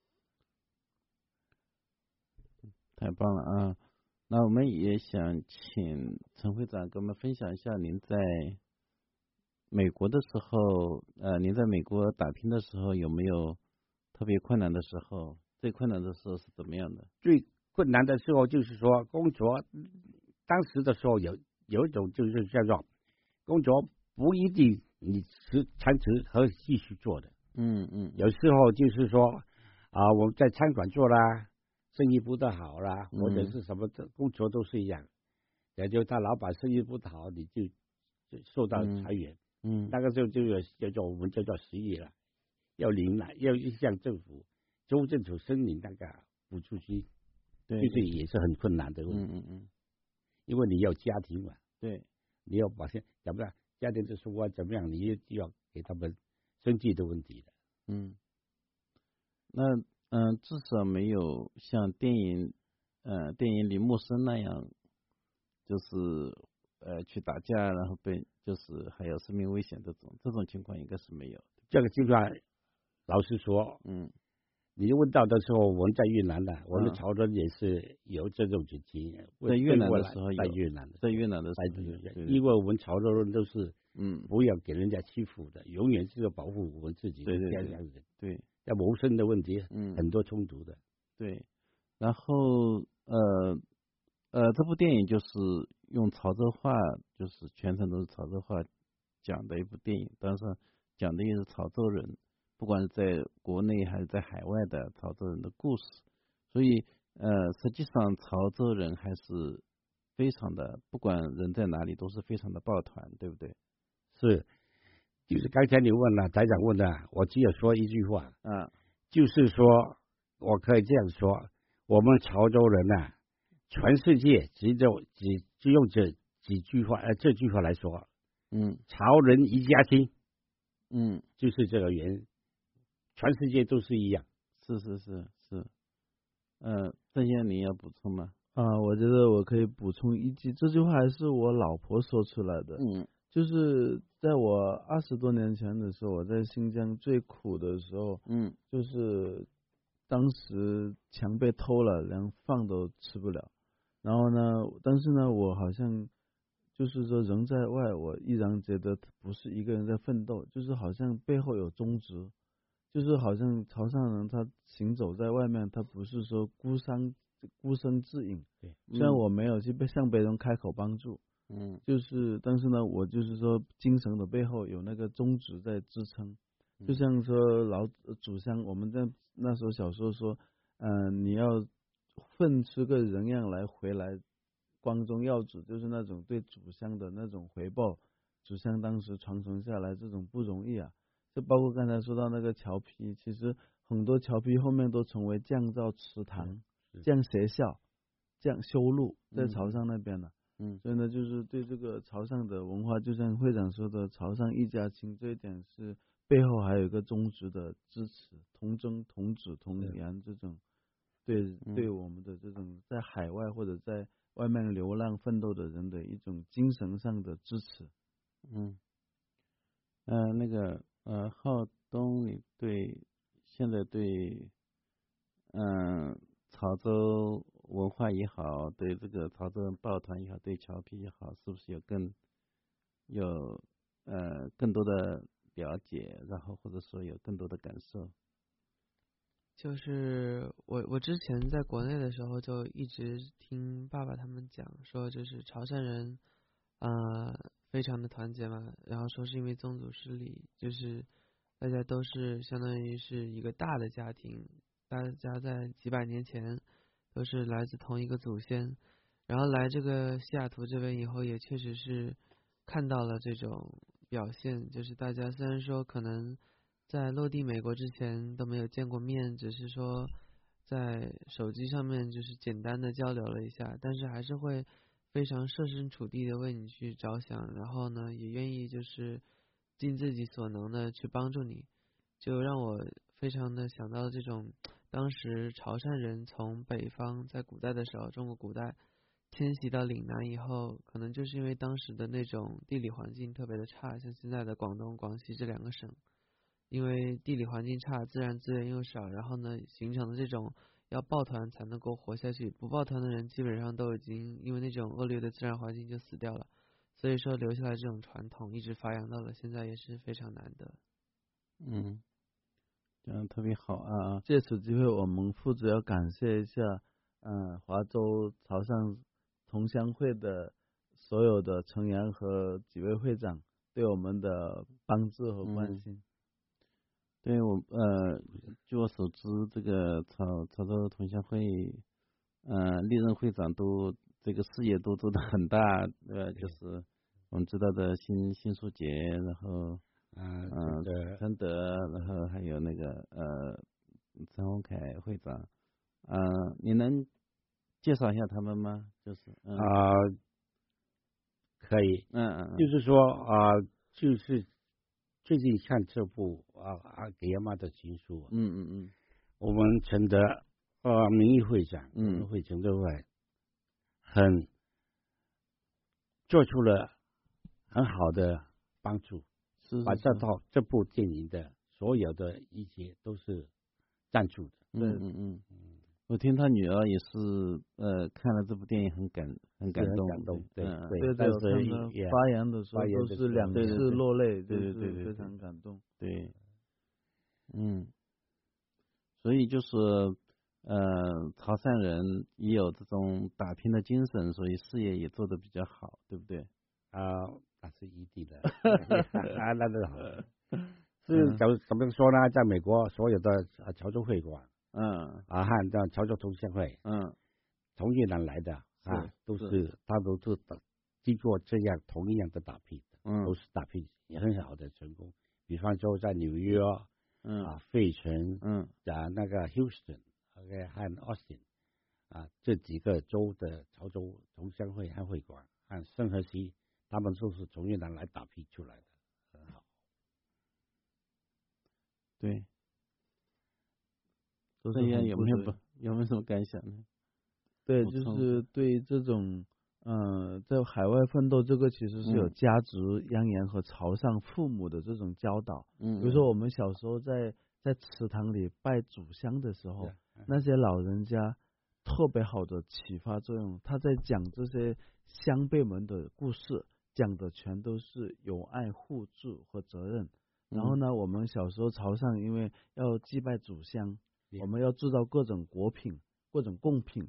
太棒了啊！那我们也想请陈会长跟我们分享一下您在美国的时候，呃，您在美国打拼的时候有没有特别困难的时候？最困难的时候是怎么样的？ 最困难的时候就是说工作，当时的时候有有一种就是叫做工作不一定你持长持和继续做的。 嗯嗯， 有时候就是说啊，我们在餐馆做啦，生意不大好啦， 嗯、 或者是什么的工作都是一样，也就他老板生意不好，你就就受到裁员。 嗯，嗯那个时候就有叫做我们叫做失业了，要领了，要向政府州政府申领那个补助金， 对， 就是也是很困难的问题。 嗯嗯嗯， 因为你要家庭嘛， 对， 你要把现怎么样家庭的生活怎么样，你就要给他们生计的问题的。 嗯，那嗯、呃，至少没有像电影呃电影里木生那样，就是呃去打架，然后被就是还有生命危险这种这种情况应该是没有。 这个情况老实说， 嗯， 你问到的时候，我们在越南的，嗯、我们潮州也是有这种情形。 在越南的时候有， 在越南的， 在越南的时候有，因为我们潮州人都是嗯不要给人家欺负的，永远是要保护我们自己的家乡人。 对， 要谋生的问题， 嗯， 很多冲突的。 对，然后呃呃，这部电影就是用潮州话，就是全程都是潮州话讲的一部电影，当然讲的也是潮州人，不管是在国内还是在海外的潮州人的故事，所以呃，实际上潮州人还是非常的，不管人在哪里都是非常的抱团，对不对？ 是，就是刚才你问了，台长问了，我只有说一句话， 嗯， 就是说，我可以这样说，我们潮州人呢、啊，全世界只用只只用这几句话，呃，这句话来说， 嗯， 潮人一家亲， 嗯， 就是这个原因，全世界都是一样。 是是是是，呃，郑先生你要补充吗？ 啊，我觉得我可以补充一句，这句话还是我老婆说出来的。 嗯， 就是在我二十多年前的时候，我在新疆最苦的时候， 嗯， 就是当时墙被偷了，连饭都吃不了。然后呢，但是呢，我好像就是说人在外，我依然觉得不是一个人在奋斗，就是好像背后有宗旨。就是好像潮汕人他行走在外面，他不是说孤山孤身自饮。 对， 虽然我没有去向别人开口帮助， 嗯， 就是但是呢，我就是说精神的背后有那个宗旨在支撑。就像说老祖先，我们在那时候小时候说，嗯、呃，你要混出个人样来回来，光宗耀祖，就是那种对祖先的那种回报，祖先当时传承下来这种不容易啊。就包括刚才说到那个侨批，其实很多侨批后面都成为降造祠堂、降学校、降修路，在潮汕那边了。 嗯， 所以呢，就是对这个潮汕的文化，就像会长说的，潮汕一家亲，这一点是背后还有一个宗旨的支持，同宗同子同源这种，对对我们的这种在海外或者在外面流浪奋斗的人的一种精神上的支持。 嗯，呃，那个呃，浩东，你对现在对嗯、呃、潮州文化也好，对这个潮州人抱团也好，对侨批也好，是不是有更有呃更多的了解，然后或者说有更多的感受？ 就是我我之前在国内的时候就一直听爸爸他们讲说，就是潮汕人呃非常的团结嘛，然后说是因为宗族势力，就是大家都是相当于是一个大的家庭，大家在几百年前都是来自同一个祖先，然后来这个西雅图这边以后，也确实是看到了这种表现，就是大家虽然说可能在落地美国之前都没有见过面，只是说在手机上面就是简单的交流了一下，但是还是会非常设身处地的为你去着想，然后呢也愿意就是尽自己所能的去帮助你，就让我非常的想到这种当时潮汕人从北方在古代的时候，中国古代迁徙到岭南以后，可能就是因为当时的那种地理环境特别的差，像现在的广东、广西这两个省，因为地理环境差，自然资源又少，然后呢形成的这种要抱团才能够活下去，不抱团的人基本上都已经因为那种恶劣的自然环境就死掉了，所以说留下来这种传统一直发扬到了现在也是非常难得。 嗯，这样特别好啊！ 借此机会，我们父子要感谢一下，嗯、呃，华州潮汕同乡会的所有的成员和几位会长对我们的帮助和关心。 嗯、对我呃，据我所知，这个潮潮州同乡会，呃，历任会长都这个事业都做得很大，呃，就是我们知道的辛辛书杰，然后嗯嗯陈德，然后还有那个呃陈宏凯会长，啊、呃，你能介绍一下他们吗？就是啊、嗯呃，可以， 嗯嗯， 就是说啊、呃，就是最近看这部啊啊给阿妈的情书， 嗯嗯嗯， 我们陈德呃名誉会长， 嗯， 会陈德会很做出了很好的帮助， 是把这套这部电影的所有的一些都是赞助的， 嗯嗯嗯。我听他女儿也是，呃，看了这部电影很感很感动， 感动，对嗯、 对对，我看他发言的时候都是两次落泪， 对对对对， 非常感动， 对，嗯，所以就是呃，潮汕人也有这种打拼的精神，所以事业也做得比较好，对不对？ 啊、呃，那是一定的，啊，那是好，是怎怎么说呢？在美国所有的潮州会馆。 嗯啊，和这潮州同乡会， 嗯， 从越南来的啊，都是他都是经过这样同样的打拼， 嗯， 都是打拼也很好的成功。比方说在纽约， 嗯啊，费城， 嗯， 啊那个 Houston，OK， 和 Austin， 啊这几个州的潮州同乡会和会馆和圣荷西，他们都是从越南来打拼出来的，很好。 对。 都是有没有有没有什么感想呢？ 对，就是对这种嗯、呃，在海外奋斗，这个其实是有家族渊源和潮汕父母的这种教导。 嗯， 比如说我们小时候在在祠堂里拜祖先的时候，嗯、那些老人家特别好的启发作用。他在讲这些乡辈们的故事，讲的全都是友爱、互助和责任。然后呢，嗯、我们小时候潮汕因为要祭拜祖先。我们要制造各种果品、各种贡品，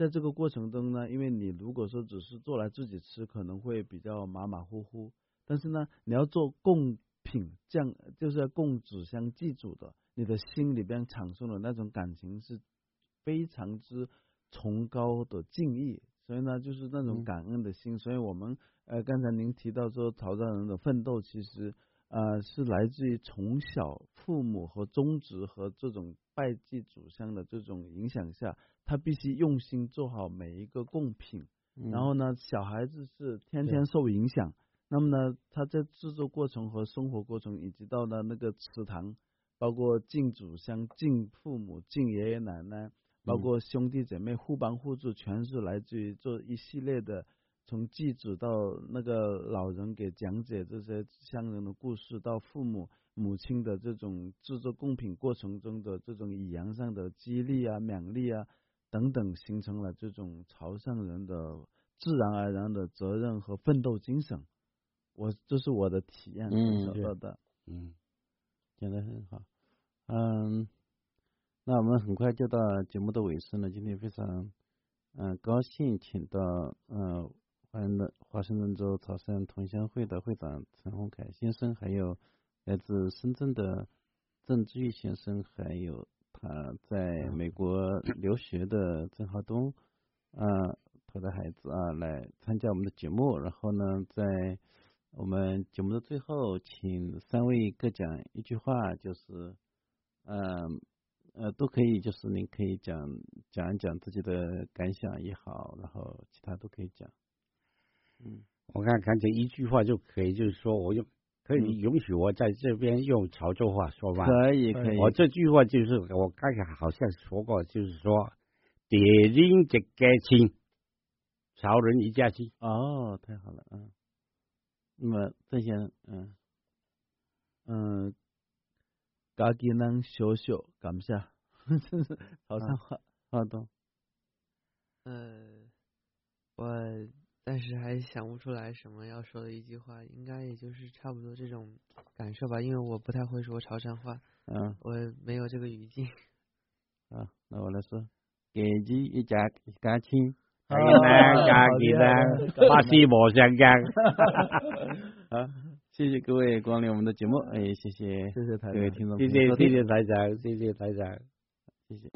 在这个过程中呢，因为你如果说只是做来自己吃，可能会比较马马虎虎，但是呢，你要做贡品，这样就是要供纸香祭祖的，你的心里边产生的那种感情是非常之崇高的敬意，所以呢，就是那种感恩的心。嗯、所以我们呃，刚才您提到说潮汕人的奋斗，其实呃是来自于从小父母和宗祠和这种拜祭祖香的这种影响下，他必须用心做好每一个贡品。嗯、然后呢，小孩子是天天受影响。那么呢，他在制作过程和生活过程，以及到了那个祠堂，包括敬祖香、敬父母、敬爷爷奶奶，包括兄弟姐妹互帮互助，全是来自于做一系列的，从祭祖到那个老人给讲解这些乡人的故事，到父母母亲的这种制作贡品过程中的这种语言上的激励啊、勉励啊等等，形成了这种潮汕人的自然而然的责任和奋斗精神。我这是我的体验得到的， 嗯，讲得很好，嗯，那我们很快就到节目的尾声了。今天非常嗯、呃、高兴，请到嗯华盛顿华盛顿州潮汕同乡会的会长陈宏凯先生，还有来自深圳的郑志玉先生，还有他在美国留学的郑浩东，啊、呃，他的孩子啊来参加我们的节目。然后呢，在我们节目的最后，请三位各讲一句话，就是，嗯 呃, 呃，都可以，就是您可以讲讲一讲自己的感想也好，然后其他都可以讲。嗯， 我看看这一句话就可以，就是说，我用可以允许我在这边用潮州话说吗？ 可以，可以。 我这句话就是我刚才好像说过，就是说，地人一家亲，潮人一家亲。 哦，太好了，嗯。那么郑先生，嗯嗯，家己人小小感谢，这是潮汕话， 好的。 呃，我暂时还想不出来什么要说的一句话，应该也就是差不多这种感受吧，因为我不太会说潮汕话， 嗯， 我没有这个语境。 啊，那我来说，家己一家家亲。 係啦，家己啦，巴斯磨上架。 好，谢谢各位光临我们的节目，哎，谢谢， 谢谢台长， 各位听众， 谢谢谢谢台长，谢谢台长， 谢谢。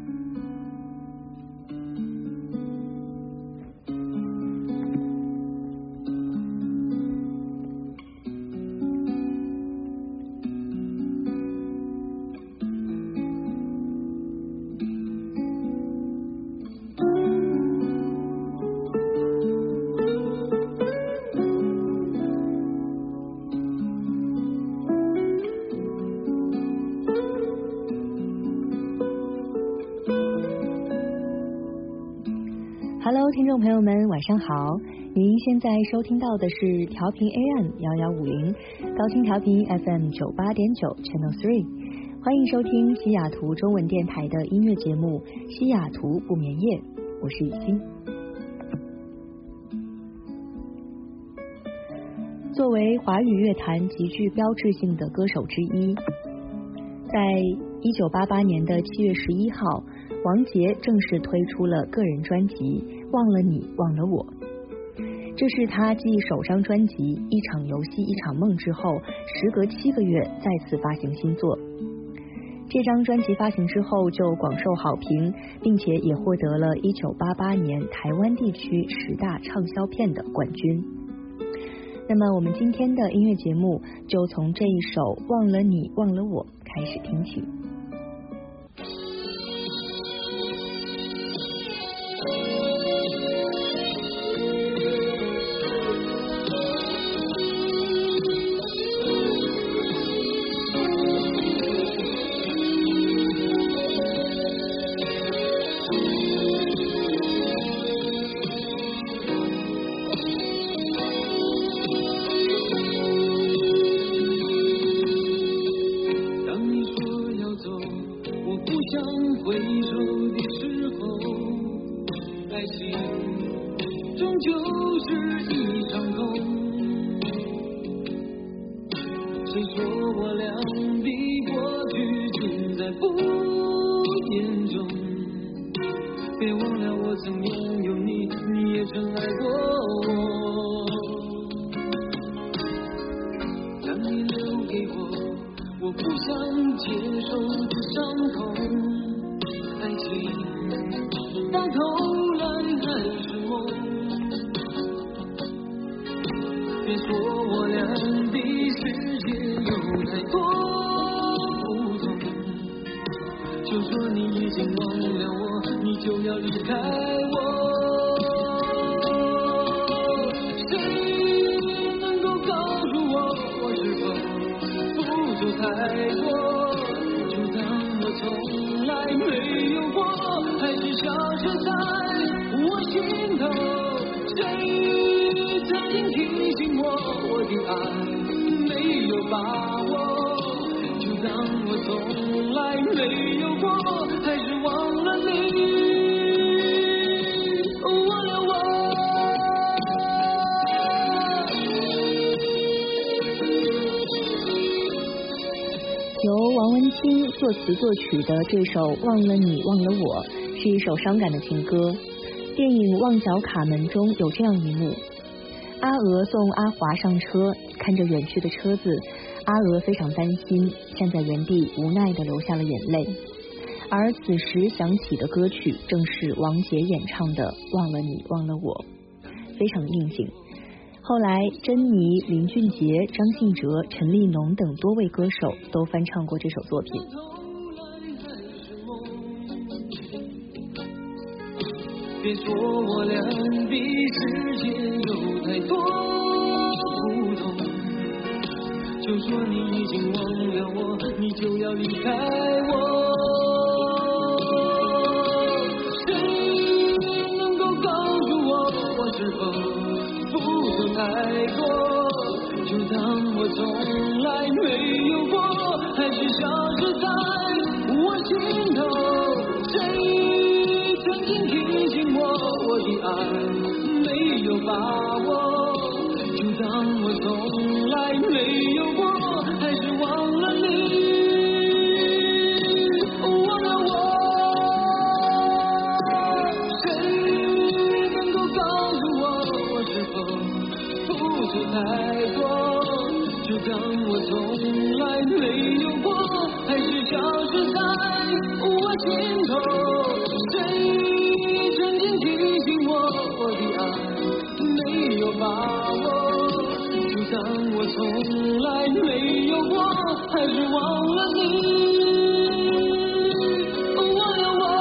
Hello， 听众朋友们，晚上好！您现在收听到的是调频 A M 幺幺五零，高清调频 F M 九八点九 Channel Three， 欢迎收听西雅图中文电台的音乐节目《西雅图不眠夜》，我是雨欣。作为华语乐坛极具标志性的歌手之一，在一九八八年的七月十一号，王杰正式推出了个人专辑《忘了你忘了我》，这是他继首张专辑《一场游戏一场梦》之后，时隔七个月再次发行新作。这张专辑发行之后就广受好评，并且也获得了一九八八年台湾地区十大畅销片的冠军。那么我们今天的音乐节目就从这一首《忘了你忘了我》开始听起。 别忘了我曾拥有你，你也曾爱过我。当你留给我我不想接受的伤痛，爱情到头来还是梦。别说我俩的世界有太多不同，就说你已经忘了我，你就要离开我。谁能够告诉我，我是否付出太多？就当我从来没有过，还是消失在我心头。谁曾经提醒我，我的爱没有把握？就当我从来没有过，还是忘了你，忘了我。 由王文清作词作曲的这首《忘了你忘了我》是一首伤感的情歌。电影《旺角卡门》中有这样一幕，阿娥送阿华上车，看着远去的车子，阿娥非常担心，站在原地无奈地流下了眼泪。而此时响起的歌曲正是王杰演唱的《忘了你忘了我》，非常应景。后来珍妮、林俊杰、张信哲、陈立农等多位歌手都翻唱过这首作品。 别说我俩的世界有太多不同，就说你已经忘了我，你就要离开我。谁能够告诉我，我是否付出太多？就当我从来没有过，还是消失在我心头。谁曾经提醒我，我的爱没有把握？就当我从来没有过，还是忘了你，忘了我。谁能够告诉我，我是否付出太多？就当我从来没有过，还是消失在我心头。谁曾经提醒我，我的爱没有把握？就当我从来没有过，还是忘了你，忘了我。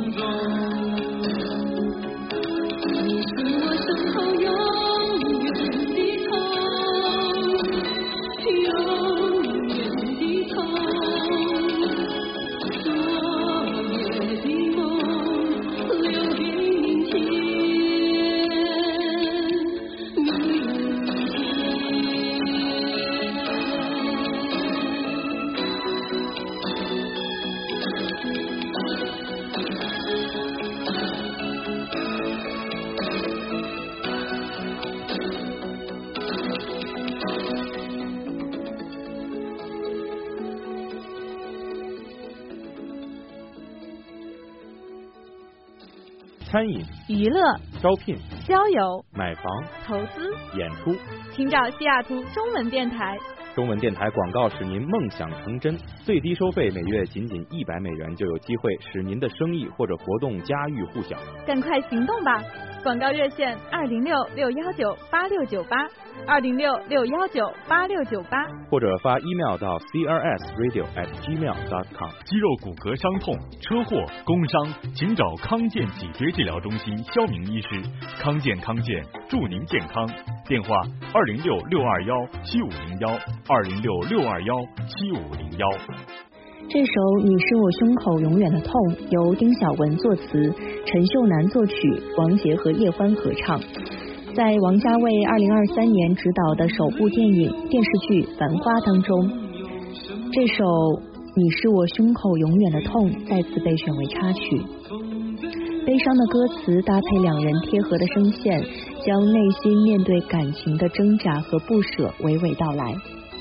风中，你是我身后永远的痛，永远的痛，昨夜的梦留给明天。 餐饮、 娱乐、 招聘、 交友、 买房、 投资、 演出， 请找西雅图中文电台。 中文电台广告使您梦想成真，最低收费每月仅仅一百美元，就有机会使您的生意或者活动家喻户晓。 赶快行动吧！广告热线二零六六幺九八六九八，二零六六幺九八六九八， 或者发 email 到 c r s radio at gmail dot com。 肌肉骨骼伤痛、车祸、工伤，请找康健脊椎治疗中心肖明医师。康健康健，祝您健康。电话二零六六二幺七五零幺，二零六六二幺七五零幺。 这首《你是我胸口永远的痛》由丁晓雯作词，陈秀楠作曲，王杰和叶欢合唱。在王家卫二零二三年执导的首部电影电视剧《繁花》当中，这首《你是我胸口永远的痛》再次被选为插曲。悲伤的歌词搭配两人贴合的声线，将内心面对感情的挣扎和不舍娓娓道来。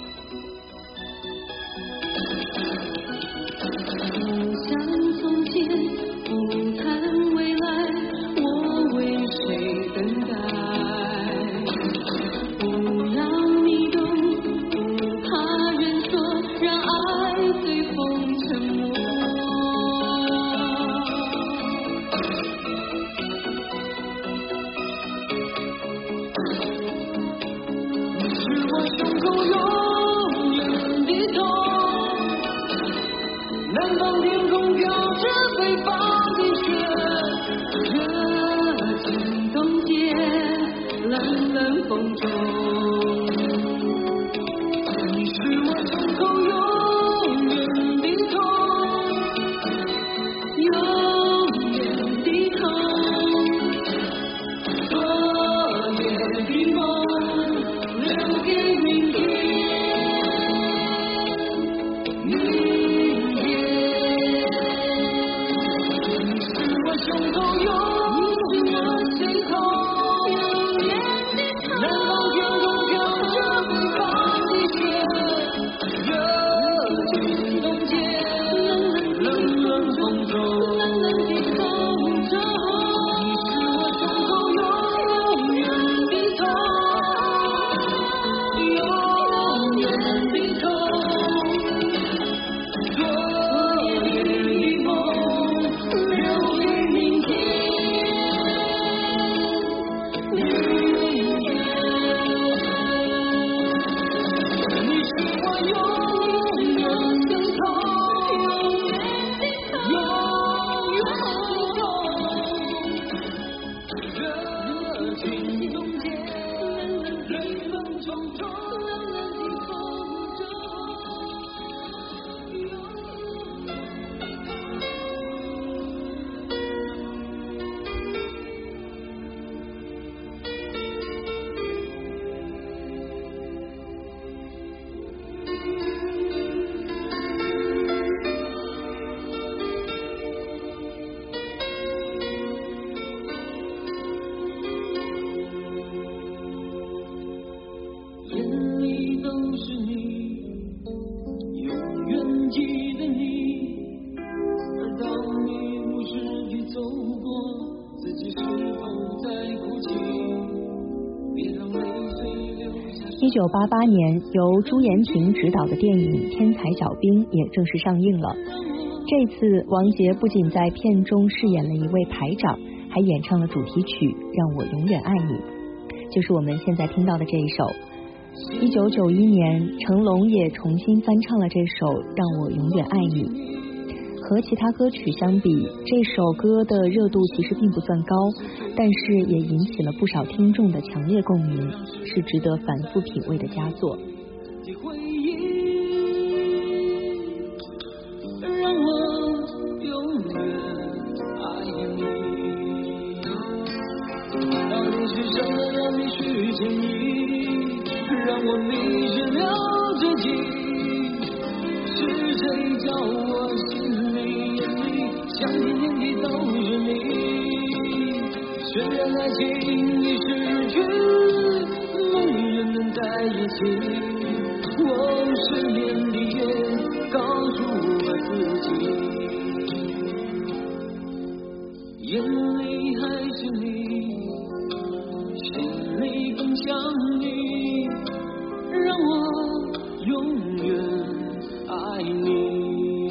一九八八年由朱延廷执导的电影《天才小兵》也正式上映了。这次王杰不仅在片中饰演了一位排长，还演唱了主题曲《让我永远爱你》，就是我们现在听到的这一首。一九九一年成龙也重新翻唱了这首《让我永远爱你》。 和其他歌曲相比，这首歌的热度其实并不算高，但是也引起了不少听众的强烈共鸣，是值得反复品味的佳作。 让我永远爱你，到底是什么让你去牵引，让我迷失了自己？是谁叫我心里眼里想天念地都是你？虽然爱情已失去，梦里仍能在一起。我失眠的夜告诉我自己，眼里还是你，心里更想你，让我永远爱你。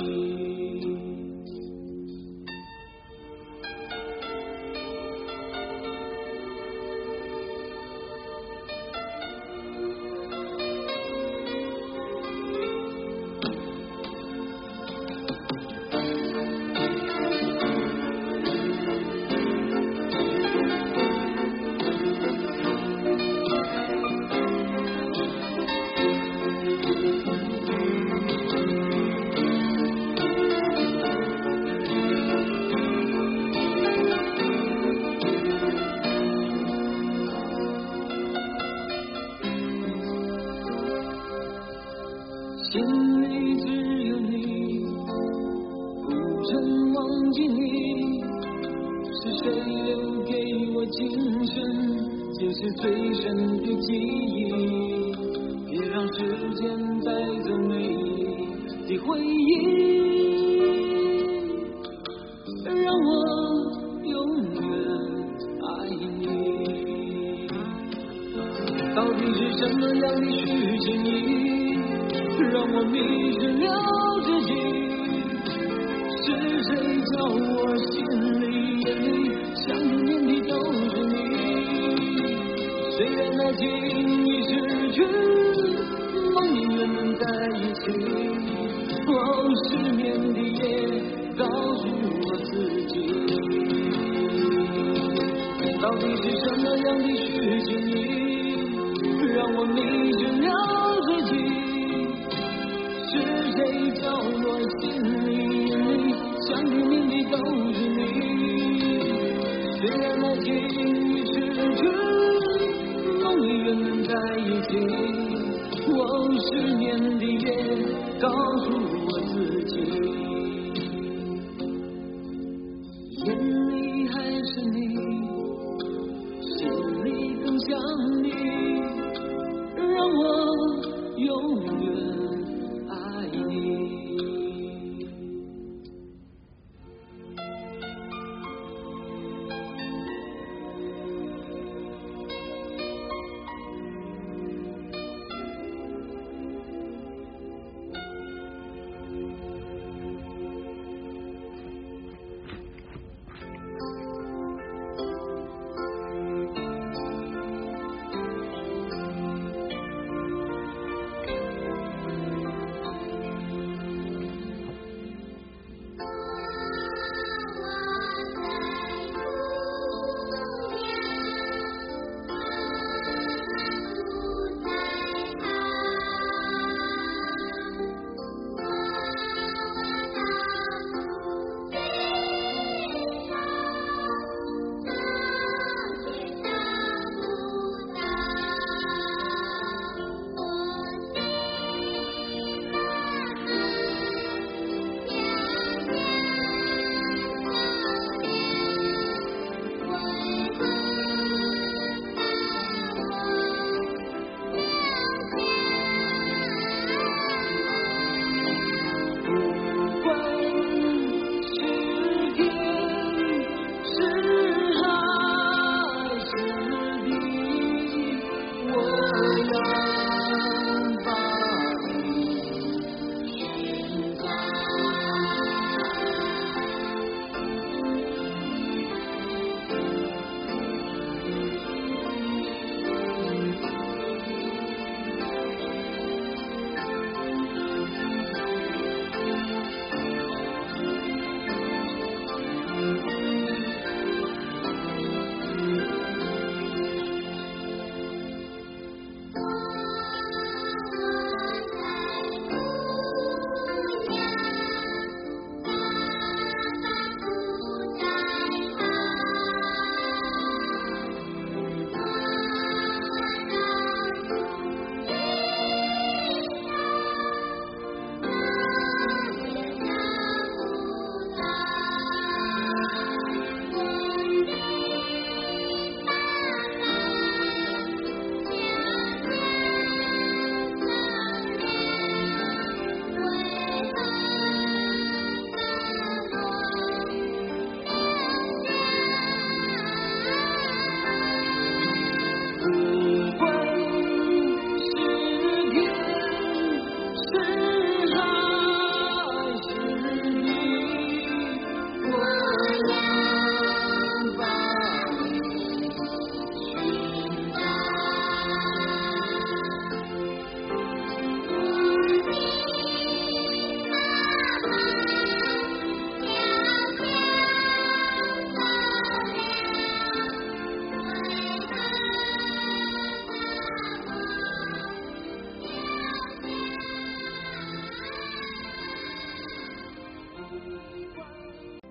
心里只有你，不曾忘记你，是谁留给我今生皆是最深的记忆？别让时间带走美丽的回忆，让我永远爱你。到底是什么让你去牵引？让我迷失了自己，是谁叫我心里眼里想念的都是你？虽然爱情已失去，梦里仍能在一起。哦，失眠的夜告诉我自己，到底是什么让你去牵引？让我迷失了自己。是谁叫我心里眼里想念你的都是你？虽然爱情已失去，梦里仍能在一起。我失眠的夜告诉我自己，眼里还是你，心里更想你，让我永远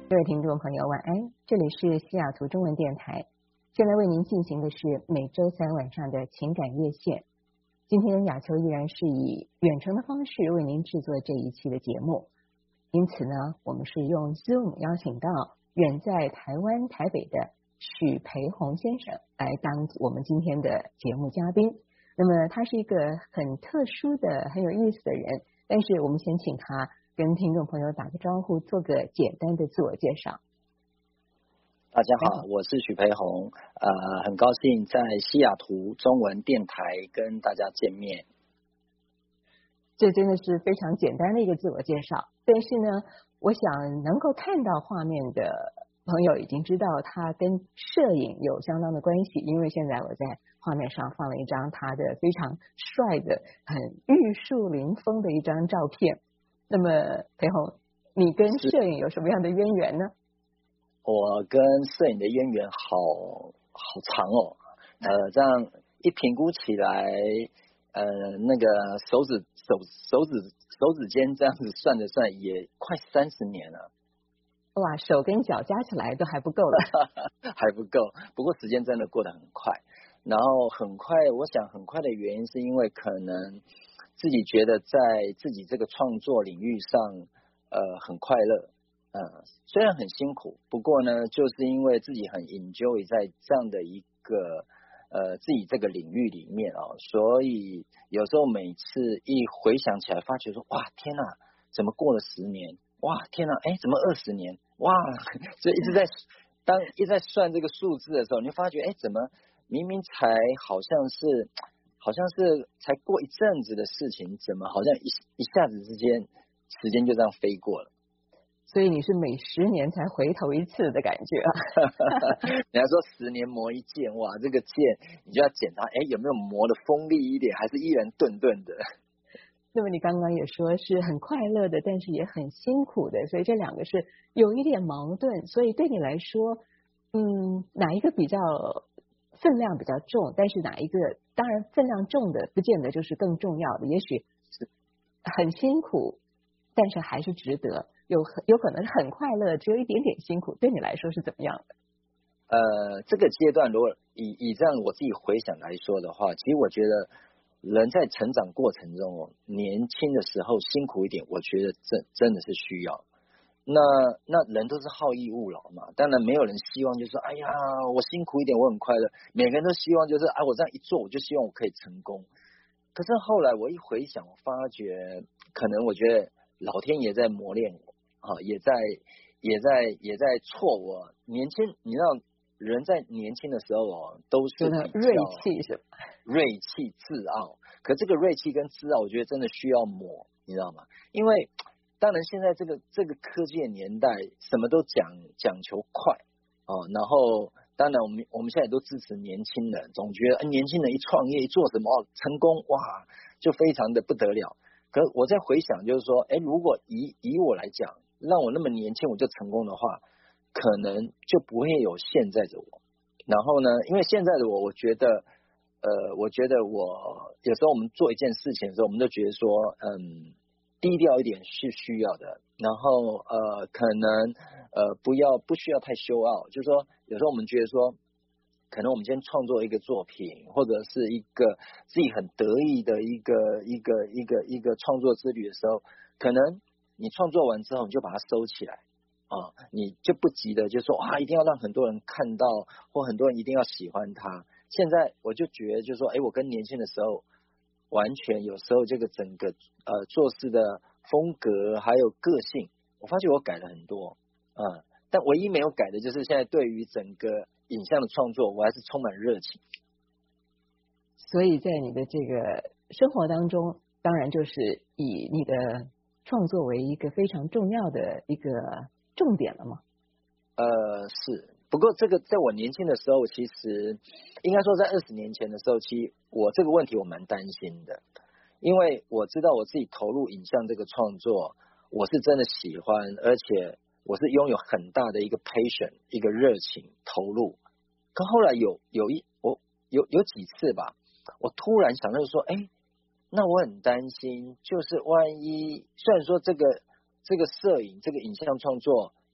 各位听众朋友晚安，这里是西雅图中文电台，现在为您进行的是每周三晚上的情感热线。今天雅秋依然是以远程的方式为您制作这一期的节目，因此呢，我们是用 Zoom 邀请到远在台湾台北的许培宏先生来当我们今天的节目嘉宾。那么他是一个很特殊的很有意思的人，但是我们先请他跟听众朋友打个招呼，做个简单的自我介绍。 大家好，我是许培宏，呃，很高兴在西雅图中文电台跟大家见面。 这真的是非常简单的一个自我介绍，但是呢，我想能够看到画面的朋友已经知道他跟摄影有相当的关系，因为现在我在画面上放了一张他的非常帅的、很玉树临风的一张照片。那么培宏，你跟摄影有什么样的渊源呢？ 我跟摄影的渊源好好长哦，呃，这样一评估起来，呃，那个手指手手指手指尖这样子算着算，也快三十年了。 哇，手跟脚加起来都还不够了， 还不够。不过时间真的过得很快，然后很快，我想很快的原因是因为可能自己觉得在自己这个创作领域上，呃，很快乐。呃，虽然很辛苦，不过呢，就是因为自己很 enjoy 在这样的一个呃自己这个领域里面啊、哦，所以有时候每次一回想起来，发觉说哇天哪，怎么过了十年？哇天哪，哎，怎么二十年？哇，所以一直在当一直在算这个数字的时候，你就发觉哎，怎么明明才好像是好像是才过一阵子的事情，怎么好像一一下子之间时间就这样飞过了？ 所以你是每十年才回头一次的感觉啊？ 人家说十年磨一剑，哇，这个剑你就要检查，哎，有没有磨的锋利一点，还是依然钝钝的？ 那么你刚刚也说是很快乐的，但是也很辛苦的，所以这两个是有一点矛盾。所以对你来说，嗯，哪一个比较分量比较重？但是哪一个当然分量重的，不见得就是更重要的，也许是很辛苦，但是还是值得。有有可能是很快乐，只有一点点辛苦，对你来说是怎么样的？ 呃，这个阶段如果以以这样我自己回想来说的话，其实我觉得人在成长过程中哦，年轻的时候辛苦一点，我觉得真真的是需要。那那人都是好逸恶劳嘛，当然没有人希望就是说，哎呀，我辛苦一点，我很快乐。每个人都希望就是啊，我这样一做，我就希望我可以成功。可是后来我一回想，我发觉可能我觉得老天爷在磨练我。啊，也在也在也在挫我年轻，你知道人在年轻的时候哦，都是比较锐气是吧？ 锐气自傲，可这个锐气跟自傲，我觉得真的需要磨，你知道吗？因为当然现在这个这个科技的年代，什么都讲讲求快哦，然后当然我们我们现在都支持年轻人，总觉得、呃、年轻人一创业一做什么哦成功哇，就非常的不得了。可我在回想，就是说，哎，如果以以我来讲，让我那么年轻我就成功的话，可能就不会有现在的我。然后呢，因为现在的我，我觉得，呃，我觉得我有时候我们做一件事情的时候，我们都觉得说，嗯，低调一点是需要的。然后呃，可能呃不要不需要太show out，就是说有时候我们觉得说。可能我们今天创作一个作品，或者是一个自己很得意的一个一个一个一个创作之旅的时候，可能你创作完之后，你就把它收起来啊，你就不急的就说哇，一定要让很多人看到，或很多人一定要喜欢它。现在我就觉得，就是说，哎，我跟年轻的时候完全有时候这个整个呃做事的风格还有个性，我发觉我改了很多啊，但唯一没有改的就是现在对于整个影像的创作，我还是充满热情。 所以在你的这个生活当中，当然就是以你的创作为一个非常重要的一个重点了吗？ 呃，是。不过这个在我年轻的时候，其实应该说在二十年前的时候，其实我这个问题我蛮担心的，因为我知道我自己投入影像这个创作，我是真的喜欢，而且我是拥有很大的一个 passion， 一个热情投入。可后来有有一我有有几次吧，我突然想到说，哎，那我很担心，就是万一虽然说这个这个摄影这个影像创作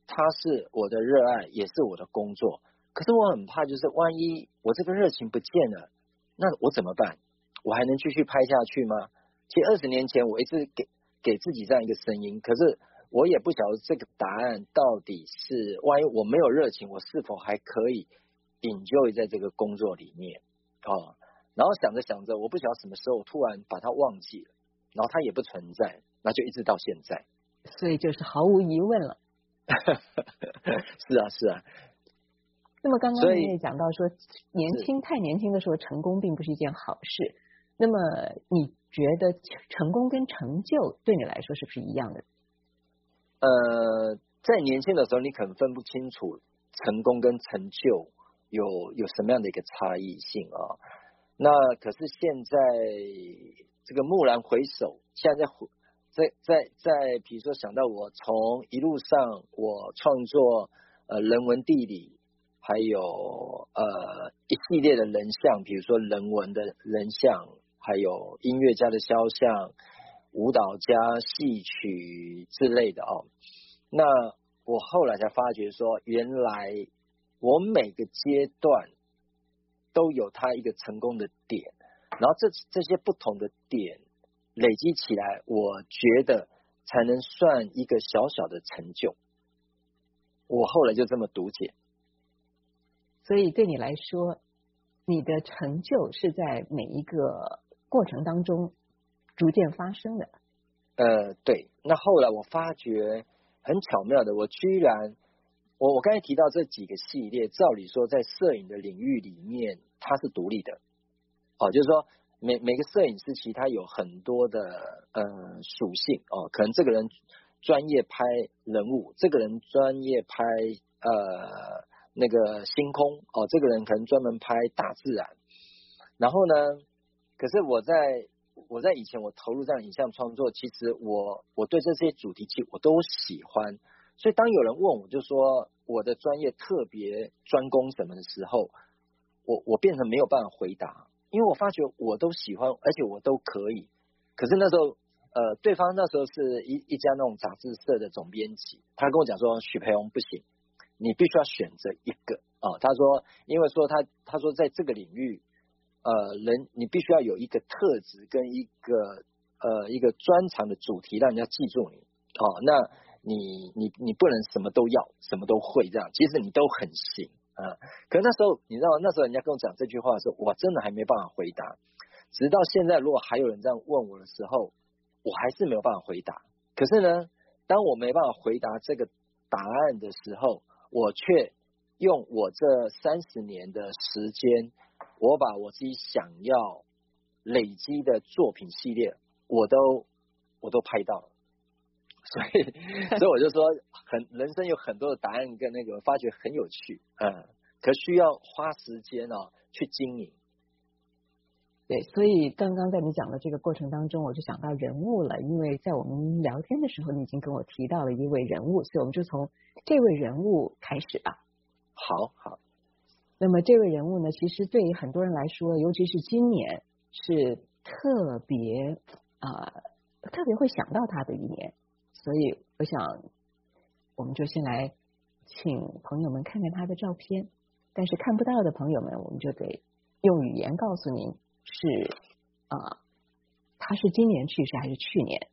它是我的热爱，也是我的工作。可是我很怕，就是万一我这个热情不见了，那我怎么办？我还能继续拍下去吗？其实二十年前我一直给给自己这样一个声音，可是我也不晓得这个答案到底是，万一我没有热情，我是否还可以 enjoy 在这个工作里面哦？然后想着想着，我不晓得什么时候我突然把它忘记了，然后它也不存在，那就一直到现在。 所以就是毫无疑问了。 是啊，是啊。 那么刚刚你也讲到说，年轻太年轻的时候成功并不是一件好事。那么你觉得成功跟成就对你来说是不是一样的？ 呃，在年轻的时候，你可能分不清楚成功跟成就有有什么样的一个差异性啊。那可是现在这个蓦然回首，现在在在在比如说想到我从一路上我创作呃人文地理，还有呃一系列的人像，比如说人文的人像，还有音乐家的肖像，舞蹈家、戏曲之类的哦。那我后来才发觉说，原来我每个阶段都有它一个成功的点，然后这这些不同的点累积起来，我觉得才能算一个小小的成就。我后来就这么读解。 所以对你来说，你的成就是在每一个过程当中逐渐发生的。 呃，对。那后来我发觉很巧妙的，我居然，我我刚才提到这几个系列，照理说在摄影的领域里面，它是独立的。哦，就是说每每个摄影师其实他有很多的呃属性哦，可能这个人专业拍人物，这个人专业拍呃那个星空哦，这个人可能专门拍大自然。然后呢，可是我在我在以前我投入这样影像创作，其实我我对这些主题其实我都喜欢，所以当有人问我就说我的专业特别专攻什么的时候，我我变成没有办法回答，因为我发觉我都喜欢，而且我都可以。可是那时候呃，对方那时候是一一家那种杂志社的总编辑，他跟我讲说，许培宏不行，你必须要选择一个啊、哦。他说，因为说他他说在这个领域。呃，人你必须要有一个特质跟一个呃一个专长的主题，让人家记住你。哦，那你你你不能什么都要，什么都会这样，其实你都很行啊。可是那时候你知道，那时候人家跟我讲这句话的时候，我真的还没办法回答。直到现在，如果还有人这样问我的时候，我还是没有办法回答。可是呢，当我没办法回答这个答案的时候，我却用我这三十年的时间。我把我自己想要累积的作品系列，我都我都拍到了，所以所以我就说，很人生有很多的答案跟那个，发觉很有趣，嗯，可需要花时间哦去经营。 对，所以刚刚在你讲的这个过程当中，我就想到人物了，因为在我们聊天的时候，你已经跟我提到了一位人物，所以我们就从这位人物开始吧。 好好。 那么这位人物呢，其实对于很多人来说，尤其是今年是特别啊、呃、特别会想到他的一年，所以我想我们就先来请朋友们看看他的照片，但是看不到的朋友们，我们就得用语言告诉您是啊、呃、他是今年去世还是去年？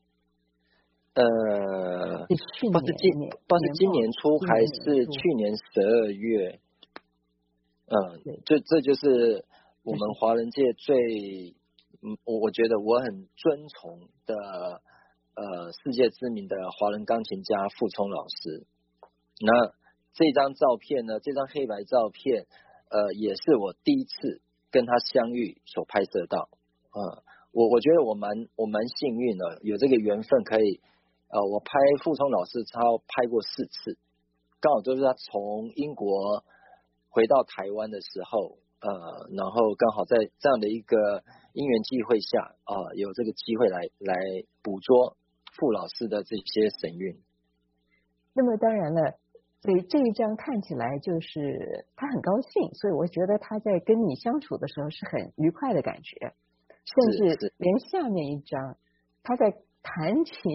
呃， 是去年， 不是今不是今年初还是去年十二月？嗯，这这就是我们华人界最，嗯，我我觉得我很尊崇的，呃，世界知名的华人钢琴家傅聪老师。那这张照片呢，这张黑白照片，呃，也是我第一次跟他相遇所拍摄到。嗯，我我觉得我蛮我蛮幸运的，有这个缘分可以，呃，我拍傅聪老师超拍过四次，刚好都是他从英国。回到台湾的时候，呃，然后刚好在这样的一个因缘际会下，啊、呃，有这个机会来来捕捉傅老师的这些神韵。 那么当然了，所以这一张看起来就是他很高兴，所以我觉得他在跟你相处的时候是很愉快的感觉，甚至连下面一张他在弹琴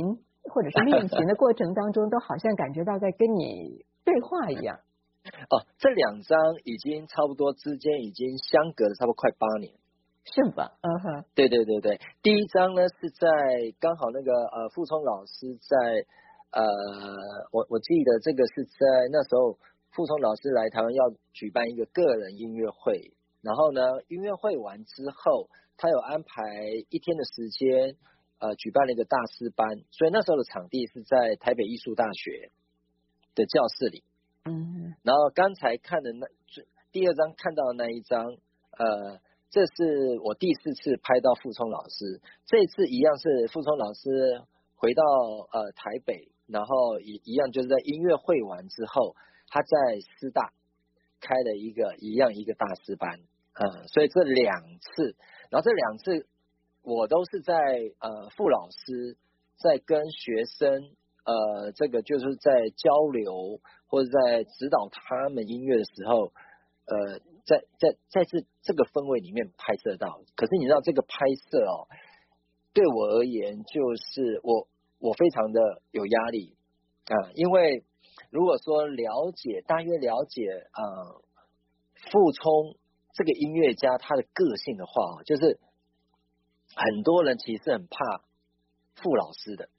或者是练琴的过程当中，都好像感觉到在跟你对话一样。 哦，这两张已经差不多之间已经相隔了差不多快八年， 是吧？嗯哼， 对对对对，第一张呢是在刚好那个呃傅聪老师在呃我我记得这个是在那时候傅聪老师来台湾要举办一个个人音乐会，然后呢音乐会完之后，他有安排一天的时间呃举办了一个大师班，所以那时候的场地是在台北艺术大学的教室里。 嗯， 然后刚才看的那第二张看到的那一张，呃，这是我第四次拍到傅聪老师，这一次一样是傅聪老师回到呃台北，然后一一样就是在音乐会完之后，他在师大开了一个一样一个大师班，呃，所以这两次，然后这两次我都是在呃傅老师在跟学生。呃，这个就是在交流或者在指导他们音乐的时候，呃，在在在这这个氛围里面拍摄到。可是你知道这个拍摄哦，对我而言就是我我非常的有压力啊、呃，因为如果说了解大约了解呃傅聪这个音乐家他的个性的话，就是很多人其实很怕傅老师的。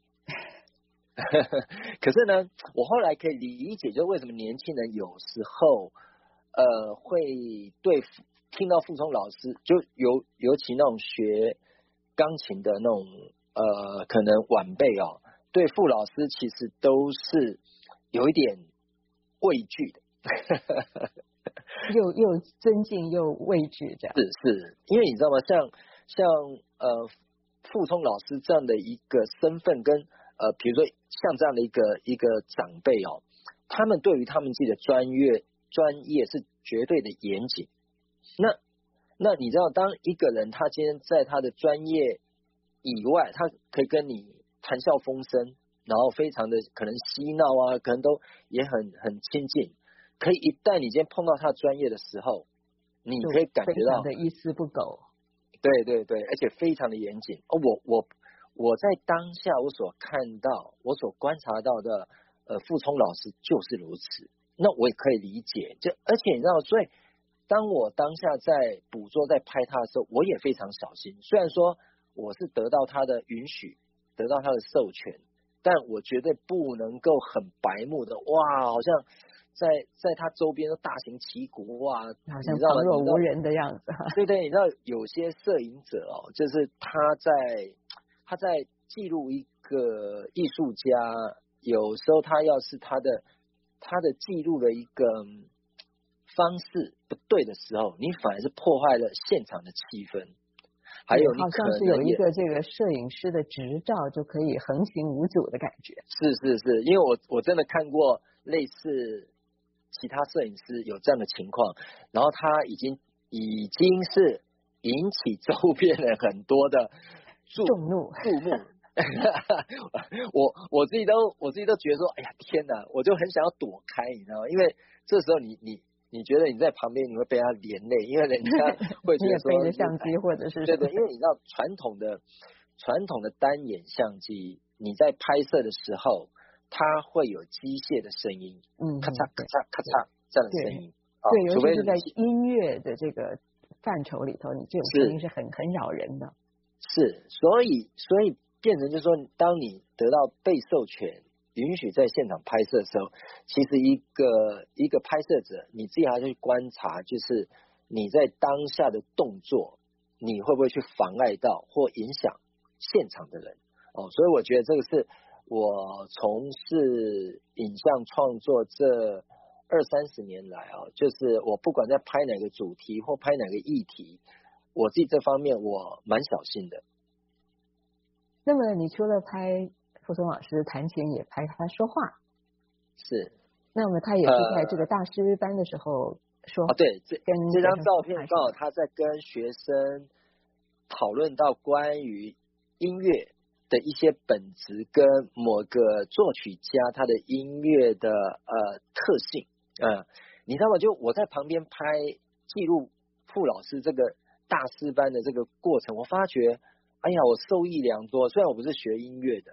可是呢，我后来可以理解，就是为什么年轻人有时候呃会对听到傅聪老师，就尤尤其那种学钢琴的那种呃可能晚辈哦，对傅老师其实都是有一点畏惧的， 又又尊敬又畏惧这样。 是是，因为你知道吗？像像呃傅聪老师这样的一个身份跟呃，比如说像这样的一个一个长辈哦，他们对于他们自己的专业专业是绝对的严谨。那那你知道，当一个人他今天在他的专业以外，他可以跟你谈笑风生，然后非常的可能嬉闹啊，可能都也很很亲近。可以一旦你今天碰到他专业的时候，你可以感觉到的一丝不苟。 对对对，而且非常的严谨。哦，我我。我在当下我所看到我所观察到的呃傅聪老师就是如此，那我也可以理解，就而且你知道，所以当我当下在捕捉在拍他的时候，我也非常小心，虽然说我是得到他的允许得到他的授权，但我绝对不能够很白目的哇好像在在他周边的大型旗鼓哇， 好像旁若无人的样子。 对对，你知道有些摄影者哦，就是他在他在记录一个艺术家，有时候他要是他的他的记录的一个方式不对的时候，你反而是破坏了现场的气氛。还有你好像是有一个这个摄影师的执照就可以横行无阻的感觉。 是是是，因为我我真的看过类似其他摄影师有这样的情况，然后他已经已经是引起周边人很多的众怒注目。我我自己都我自己都觉得说，哎呀天哪，我就很想要躲开，你知道吗？因为这时候你你你觉得你在旁边你会被他连累，因为人家会觉得说你也背着相机或者是对对，因为你知道传统的传统的单眼相机，你在拍摄的时候，它会有机械的声音， 嗯， 咔嚓咔嚓咔嚓这样的声音， 对， 除非是在音乐的这个范畴里头，你这种声音是很很扰人的。 是，所以所以变成就是说，当你得到被授权允许在现场拍摄的时候，其实一个一个拍摄者，你自己还要去观察，就是你在当下的动作，你会不会去妨碍到或影响现场的人哦？所以我觉得这个是我从事影像创作这二三十年来啊，就是我不管在拍哪个主题或拍哪个议题，我自己这方面我蛮小心的。 那么你除了拍傅聪老师弹琴，也拍他说话。 是。 那么他也是在这个大师班的时候说。 呃、啊，对，这跟这张照片刚好他在跟学生讨论到关于音乐的一些本质跟某个作曲家他的音乐的呃特性。呃，你知道吗？就我在旁边拍记录傅老师这个大师班的这个过程，我发觉。哎呀，我受益良多。虽然我不是学音乐的，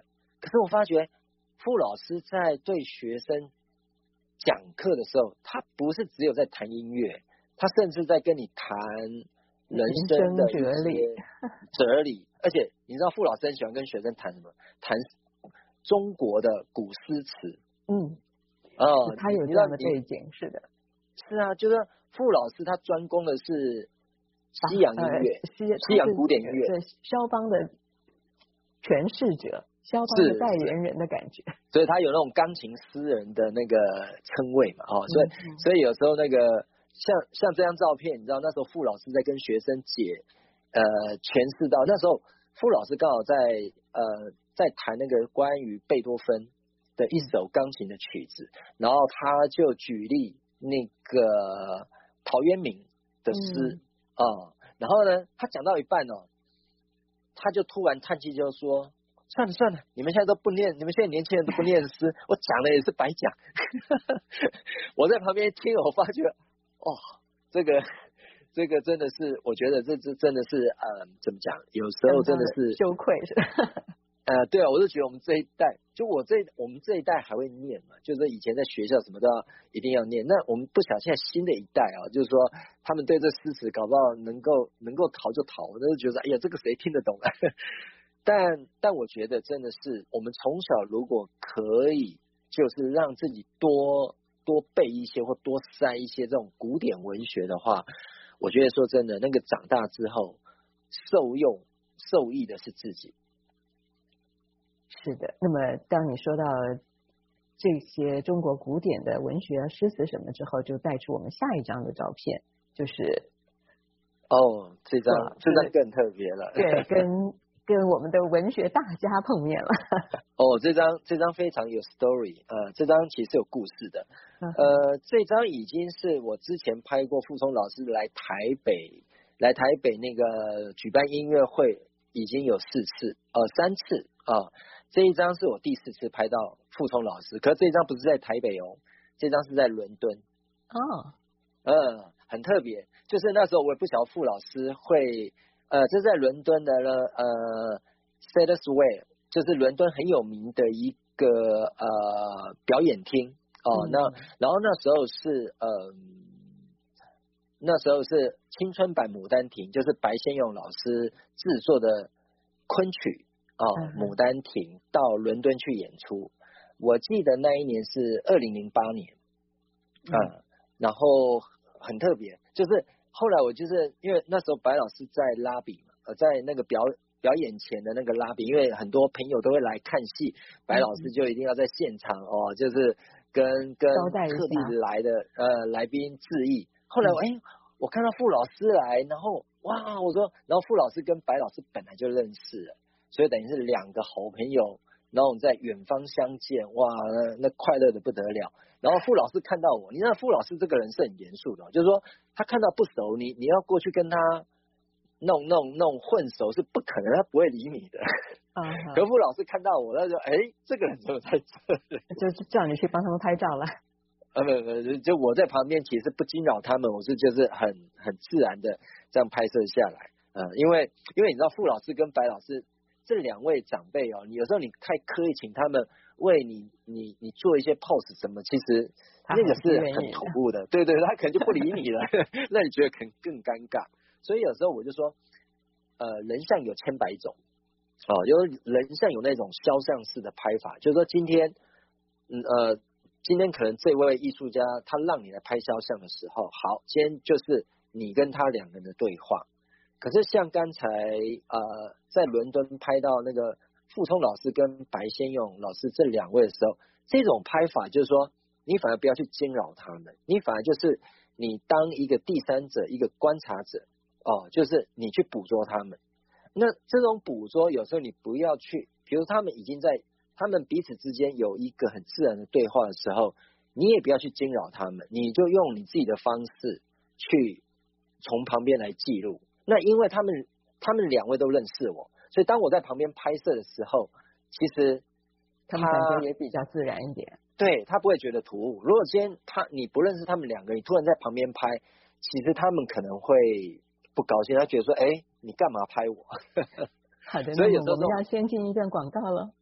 可是我发觉傅老师在对学生讲课的时候，他不是只有在谈音乐，他甚至在跟你谈人生的哲理，哲理。而且你知道傅老师很喜欢跟学生谈什么？谈中国的古诗词。 嗯， 哦， 他有这样的背景，是的。 是啊，就是傅老师他专攻的是西洋音乐， 呃、西西洋古典音乐， 对肖邦的诠释者，肖邦的代言人的感觉。 所以他有那种钢琴诗人的那个称谓嘛，哦，所以、嗯、所以有时候那个像像这张照片，你知道那时候傅老师在跟学生解呃诠释到，那时候傅老师刚好在呃在弹那个关于贝多芬的一首钢琴的曲子，然后他就举例那个陶渊明的诗啊、嗯呃，然后呢，他讲到一半哦，他就突然叹气，就说：“算了算了，你们现在都不念，你们现在年轻人都不念诗，我讲了也是白讲。”我在旁边听，我发觉哦，这个这个真的是，我觉得这这真的是呃，怎么讲？有时候真的是羞愧是吧？ 呃，对啊，我就觉得我们这一代，就我这我们这一代还会念嘛，就是以前在学校什么都要一定要念。那我们不晓得现在新的一代啊，就是说他们对这诗词搞不好能够能够逃就逃，我就觉得哎呀，这个谁听得懂啊？但但我觉得真的是，我们从小如果可以，就是让自己多多背一些或多塞一些这种古典文学的话，我觉得说真的，那个长大之后受用受益的是自己。 是的，那么当你说到这些中国古典的文学啊、诗词什么之后，就带出我们下一张的照片，就是哦，这张这张更特别了， 对，跟跟我们的文学大家碰面了。 哦，这张这张非常有 story， 呃，这张其实有故事的，呃，这张已经是我之前拍过傅聪老师来台北来台北那个举办音乐会，已经有四次，呃，三次啊。呃这一张是我第四次拍到傅聪老师，可是这一张不是在台北哦，这张是在伦敦。 哦， 呃，很特别，就是那时候我也不晓得傅老师会，呃，这是在伦敦的呃 Sellers Square， 就是伦敦很有名的一个呃表演厅哦、呃嗯。那然后那时候是呃，那时候是青春版牡丹亭，就是白先勇老师制作的昆曲。哦，牡丹亭到伦敦去演出，我记得那一年是二零零八年，啊、嗯，然后很特别，就是后来我就是因为那时候白老师在拉比嘛，呃，在那个表表演前的那个拉比，因为很多朋友都会来看戏，白老师就一定要在现场哦，就是跟跟特地来的呃来宾致意。后来我哎、嗯，我看到傅老师来，然后哇，我说，然后傅老师跟白老师本来就认识了。所以等于是两个好朋友，然后在远方相见，哇，那那快乐的不得了。然后傅老师看到我，你知道傅老师这个人是很严肃的，就是说他看到不熟，你你要过去跟他弄弄弄混熟是不可能，他不会理你的。啊、uh-huh. 可傅老师看到我，他就哎，这个人怎么在这里？ 就是叫你去帮他们拍照了。 呃不不，就我在旁边其实不惊扰他们，我是就是很很自然的这样拍摄下来。呃，因为因为你知道傅老师跟白老师。这两位长辈哦，你有时候你太刻意请他们为你你你做一些 pose 什么，其实那个是很突兀的，对对，他可能就不理你了，那你觉得可能更尴尬。所以有时候我就说，呃，人像有千百种，哦，有人像有那种肖像式的拍法，就是说今天，嗯呃，今天可能这位艺术家他让你来拍肖像的时候，好，今天就是你跟他两个人的对话。可是像刚才呃在伦敦拍到那个傅聪老师跟白先勇老师这两位的时候，这种拍法就是说你反而不要去惊扰他们，你反而就是你当一个第三者，一个观察者哦，就是你去捕捉他们。那这种捕捉有时候你不要去，比如他们已经在他们彼此之间有一个很自然的对话的时候，你也不要去惊扰他们，你就用你自己的方式去从旁边来记录。那因为他们他们两位都认识我，所以当我在旁边拍摄的时候，其实他们感觉也比较自然一点。 对，他不会觉得突兀。如果今天他你不认识他们两个，你突然在旁边拍，其实他们可能会不高兴，他觉得说，哎，你干嘛拍我？ 好的，所以有时候我们要先进一段广告了。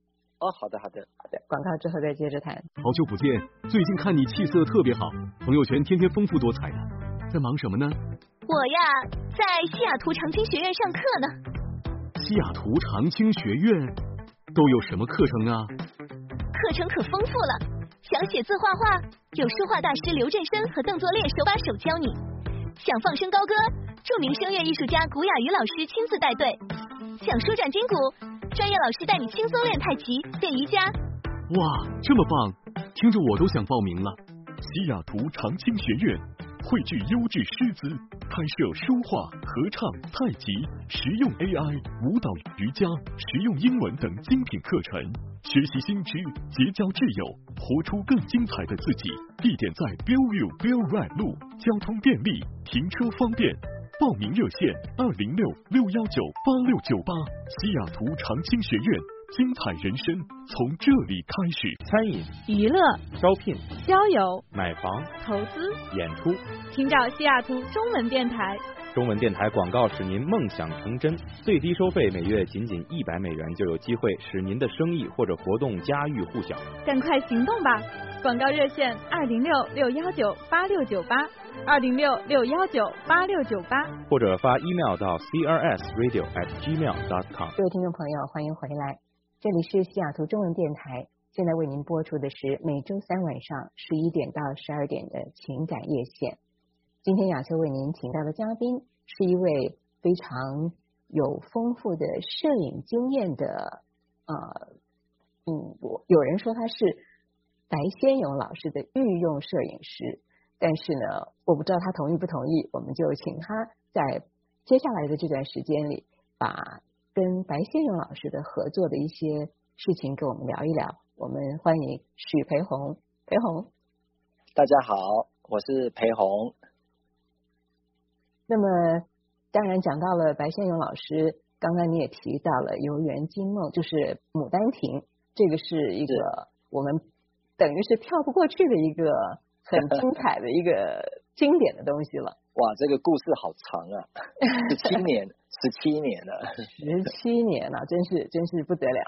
哦，好的好的好的， 广告之后再接着谈。 好久不见，最近看你气色特别好，朋友圈天天丰富多彩的，在忙什么呢？ 我呀，在西雅图长青学院上课呢。 西雅图长青学院都有什么课程啊？ 课程可丰富了，想写字画画，有书画大师刘振生和邓作烈手把手教你；想放声高歌，著名声乐艺术家古雅瑜老师亲自带队；想舒展筋骨，专业老师带你轻松练太极、练瑜伽。 哇，这么棒，听着我都想报名了。西雅图长青学院汇聚优质师资，开设书画、合唱、太极、实用 A I、舞蹈、瑜伽、实用英文等精品课程，学习新知，结交挚友，活出更精彩的自己。地点在 Bellevue Bell Right 路，交通便利，停车方便。报名热线二零六六幺九八六九八。西雅图长青学院，精彩人生从这里开始。 餐饮、 娱乐、 招聘、 交友、 买房、 投资、 演出， 请找西雅图中文电台。 中文电台广告使您梦想成真，最低收费每月仅仅一百美元，就有机会使您的生意或者活动家喻户晓。 赶快行动吧！广告热线二零六六幺九八六九八，二零六六幺九八六九八， 或者发 email 到 c r s radio at gmail dot com。 各位听众朋友，欢迎回来，这里是西雅图中文电台，现在为您播出的是每周三晚上十一点到十二点的情感夜线。今天雅秋为您请到的嘉宾是一位非常有丰富的摄影经验的呃嗯，我有人说他是白先勇老师的御用摄影师，但是呢，我不知道他同意不同意，我们就请他在接下来的这段时间里，把跟白先勇老师的合作的一些事情跟我们聊一聊。我们欢迎许培红，培红， 大家好，我是培红。 那么，当然讲到了白先勇老师，刚刚你也提到了《游园惊梦》，就是《牡丹亭》，这个是一个我们等于是跳不过去的一个很精彩的一个经典的东西了。 哇，这个故事好长啊，十七年，十七年了， 十七年了，真是真是不得了。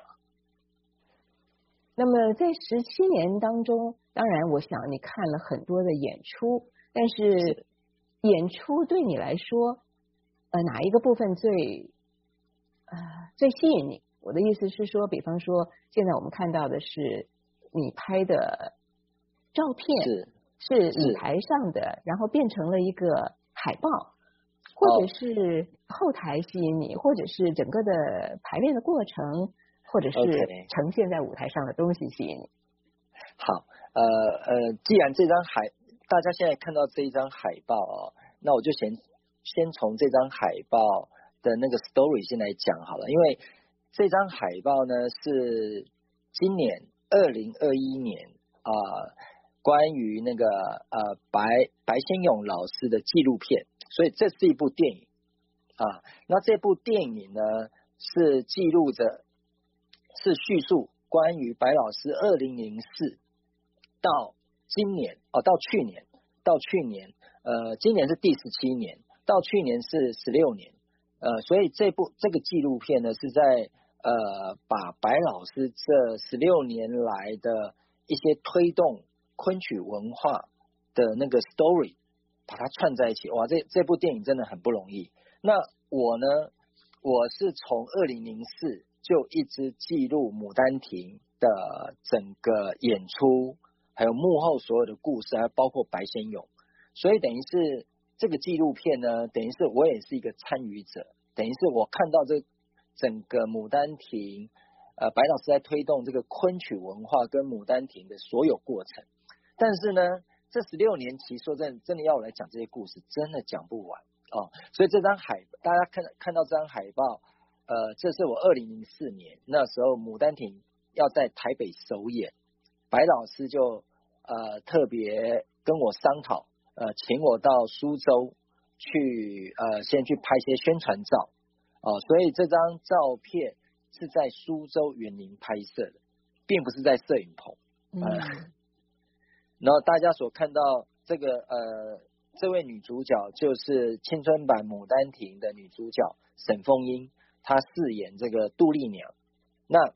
那么在十七年当中，当然我想你看了很多的演出，但是演出对你来说，呃，哪一个部分最呃最吸引你？我的意思是说，比方说，现在我们看到的是你拍的照片， 是是舞台上的，然后变成了一个海报，或者是后台吸引你，或者是整个的排练的过程，或者是呈现在舞台上的东西吸引你。 好，呃呃，既然这张海大家现在看到这一张海报哦，那我就先先从这张海报的那个 story 先来讲好了，因为这张海报呢是今年二零二一年啊、呃，关于那个呃白白先勇老师的纪录片，所以这是一部电影啊。那这部电影呢是记录着，是叙述关于白老师二零零四到今年哦，到去年，到去年，呃，今年是第十七年，到去年是十六年，呃，所以这部这个纪录片呢，是在呃把白老师这十六年来的一些推动昆曲文化的那个 story， 把它串在一起。哇，这这部电影真的很不容易。那我呢，我是从二零零四就一直记录《牡丹亭》的整个演出。还有幕后所有的故事，还包括白先勇，所以等于是这个纪录片呢，等于是我也是一个参与者，等于是我看到这整个牡丹亭，呃，白老师在推动这个昆曲文化跟牡丹亭的所有过程。但是呢，这十六年期，说真的，真的要我来讲这些故事，真的讲不完哦。所以这张海，大家看看到这张海报，呃，这是我二零零四年那时候牡丹亭要在台北首演。白老师就呃特别跟我商讨，呃，请我到苏州去呃先去拍些宣传照哦，所以这张照片是在苏州园林拍摄的，并不是在摄影棚。呃、嗯，然后大家所看到这个呃这位女主角就是青春版《牡丹亭》的女主角沈凤英，她饰演这个杜丽娘。那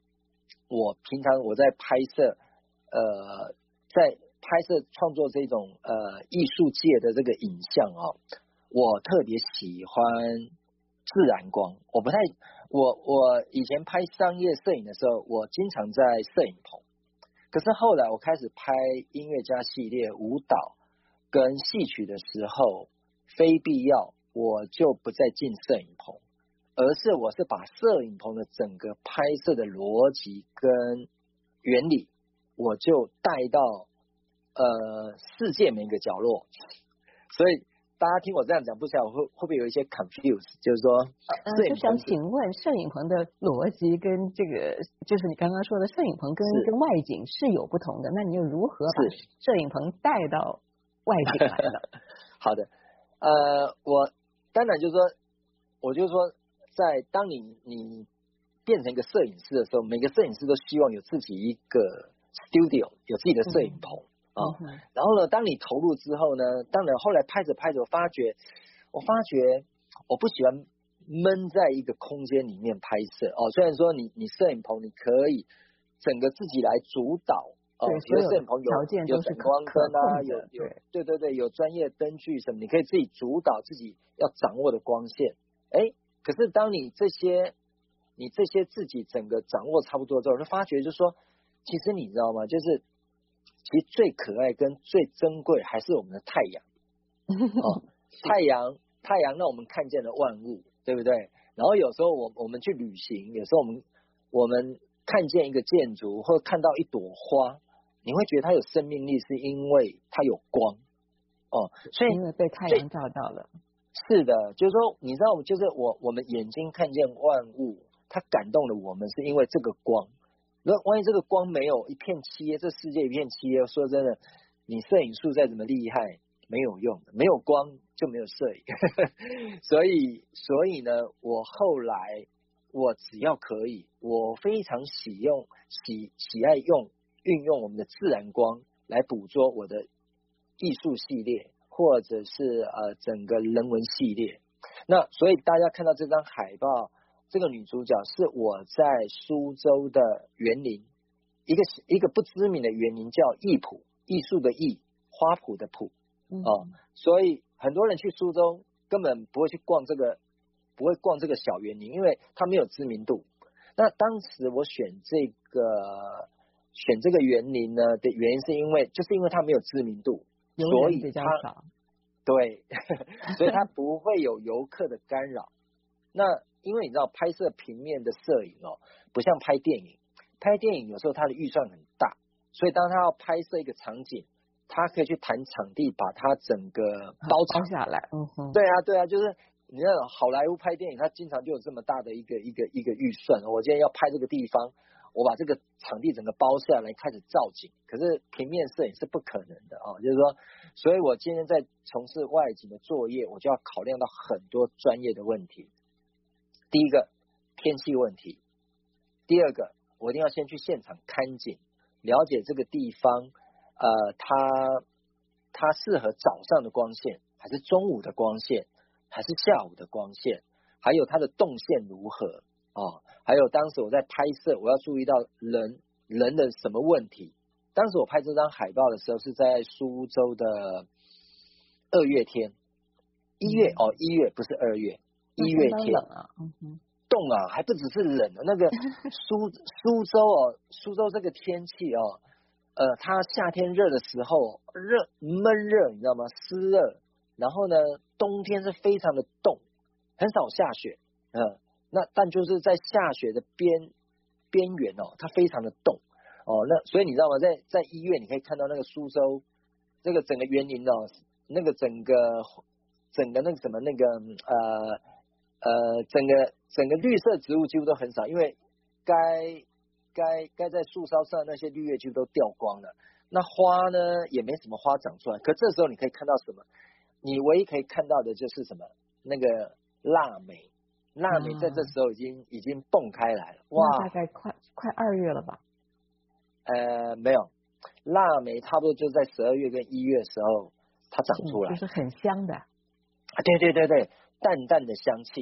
我平常我在拍摄，呃，在拍摄创作这种呃艺术界的这个影像哦，我特别喜欢自然光。我不太，我我以前拍商业摄影的时候，我经常在摄影棚。可是后来我开始拍音乐家系列、舞蹈跟戏曲的时候，非必要我就不再进摄影棚，而是我是把摄影棚的整个拍摄的逻辑跟原理，我就带到呃世界每个角落。所以大家听我这样讲，不晓得会会不会有一些 confuse， 就是说， 呃，就想请问摄影棚的逻辑跟这个，就是你刚刚说的摄影棚跟跟外景是有不同的，那你又如何把摄影棚带到外景来呢？ 好的，呃，我当然就是说，我就是说，在当你你变成一个摄影师的时候，每个摄影师都希望有自己一个 studio， 有自己的摄影棚。嗯哦，然后呢，当你投入之后呢，当然后来拍着拍着，我发觉，我发觉我不喜欢闷在一个空间里面拍摄哦。虽然说你你摄影棚你可以整个自己来主导哦，有摄影棚有有闪光灯啊，有有对对对，有专业灯具什么，你可以自己主导自己要掌握的光线。哎，可是当你这些你这些自己整个掌握差不多之后，就发觉就是说，其实你知道吗？就是。其实最可爱跟最珍贵还是我们的太阳哦，太阳太阳让我们看见了万物，对不对？然后有时候我我们去旅行，有时候我们我们看见一个建筑或者看到一朵花，你会觉得它有生命力，是因为它有光哦，所以因为被太阳照到了。 是的，就是说你知道，就是我我们眼睛看见万物，它感动了我们，是因为这个光。如果万一这个光没有一片漆黑，这世界一片漆黑，说真的，你摄影术再怎么厉害没有用的，没有光就没有摄影。所以所以呢，我后来我只要可以，我非常喜用喜喜爱用运用我们的自然光来捕捉我的艺术系列，或者是呃整个人文系列。那所以大家看到这张海报。这个女主角是我在苏州的园林，一个一个不知名的园林叫艺圃，艺术的艺，花圃的圃，哦，所以很多人去苏州根本不会去逛这个，不会逛这个小园林，因为它没有知名度。那当时我选这个选这个园林呢的原因，是因为就是因为它没有知名度，所以它对，所以它不会有游客的干扰。那因为你知道拍摄平面的摄影哦，不像拍电影，拍电影有时候它的预算很大，所以当他要拍摄一个场景，他可以去谈场地，把它整个包包下来。嗯哼， 对啊对啊，就是你看好莱坞拍电影，他经常就有这么大的一个一个一个预算，我今天要拍这个地方，我把这个场地整个包下来开始造景，可是平面摄影是不可能的哦，就是说，所以我今天在从事外景的作业，我就要考量到很多专业的问题。第一个天气问题，第二个我一定要先去现场看景，了解这个地方，呃，它它适合早上的光线，还是中午的光线，还是下午的光线，还有它的动线如何哦，还有当时我在拍摄，我要注意到人人的什么问题。当时我拍这张海报的时候是在苏州的二月天，一月哦，一月不是二月。一月天啊，嗯哼， 冻啊，还不只是冷，那个苏苏州哦，苏州这个天气哦，呃，它夏天热的时候热闷热，你知道吗？湿热，然后呢，冬天是非常的冻，很少下雪，嗯、呃，那但就是在下雪的边边缘哦，它非常的冻哦，那所以你知道吗？在在一月你可以看到那个苏州这个整个园林哦，那个整个整个那个什么那个呃。呃，整个整个绿色植物几乎都很少，因为该该该在树梢上那些绿叶几乎都掉光了。那花呢，也没什么花长出来。可这时候你可以看到什么？你唯一可以看到的就是什么？那个腊梅，腊梅在这时候已经、嗯、已经蹦开来了。哇， 大概快快二月了吧？ 呃，没有，腊梅差不多就在十二月跟一月的时候它长出来， 就是很香的。 对对对对。淡淡的香气，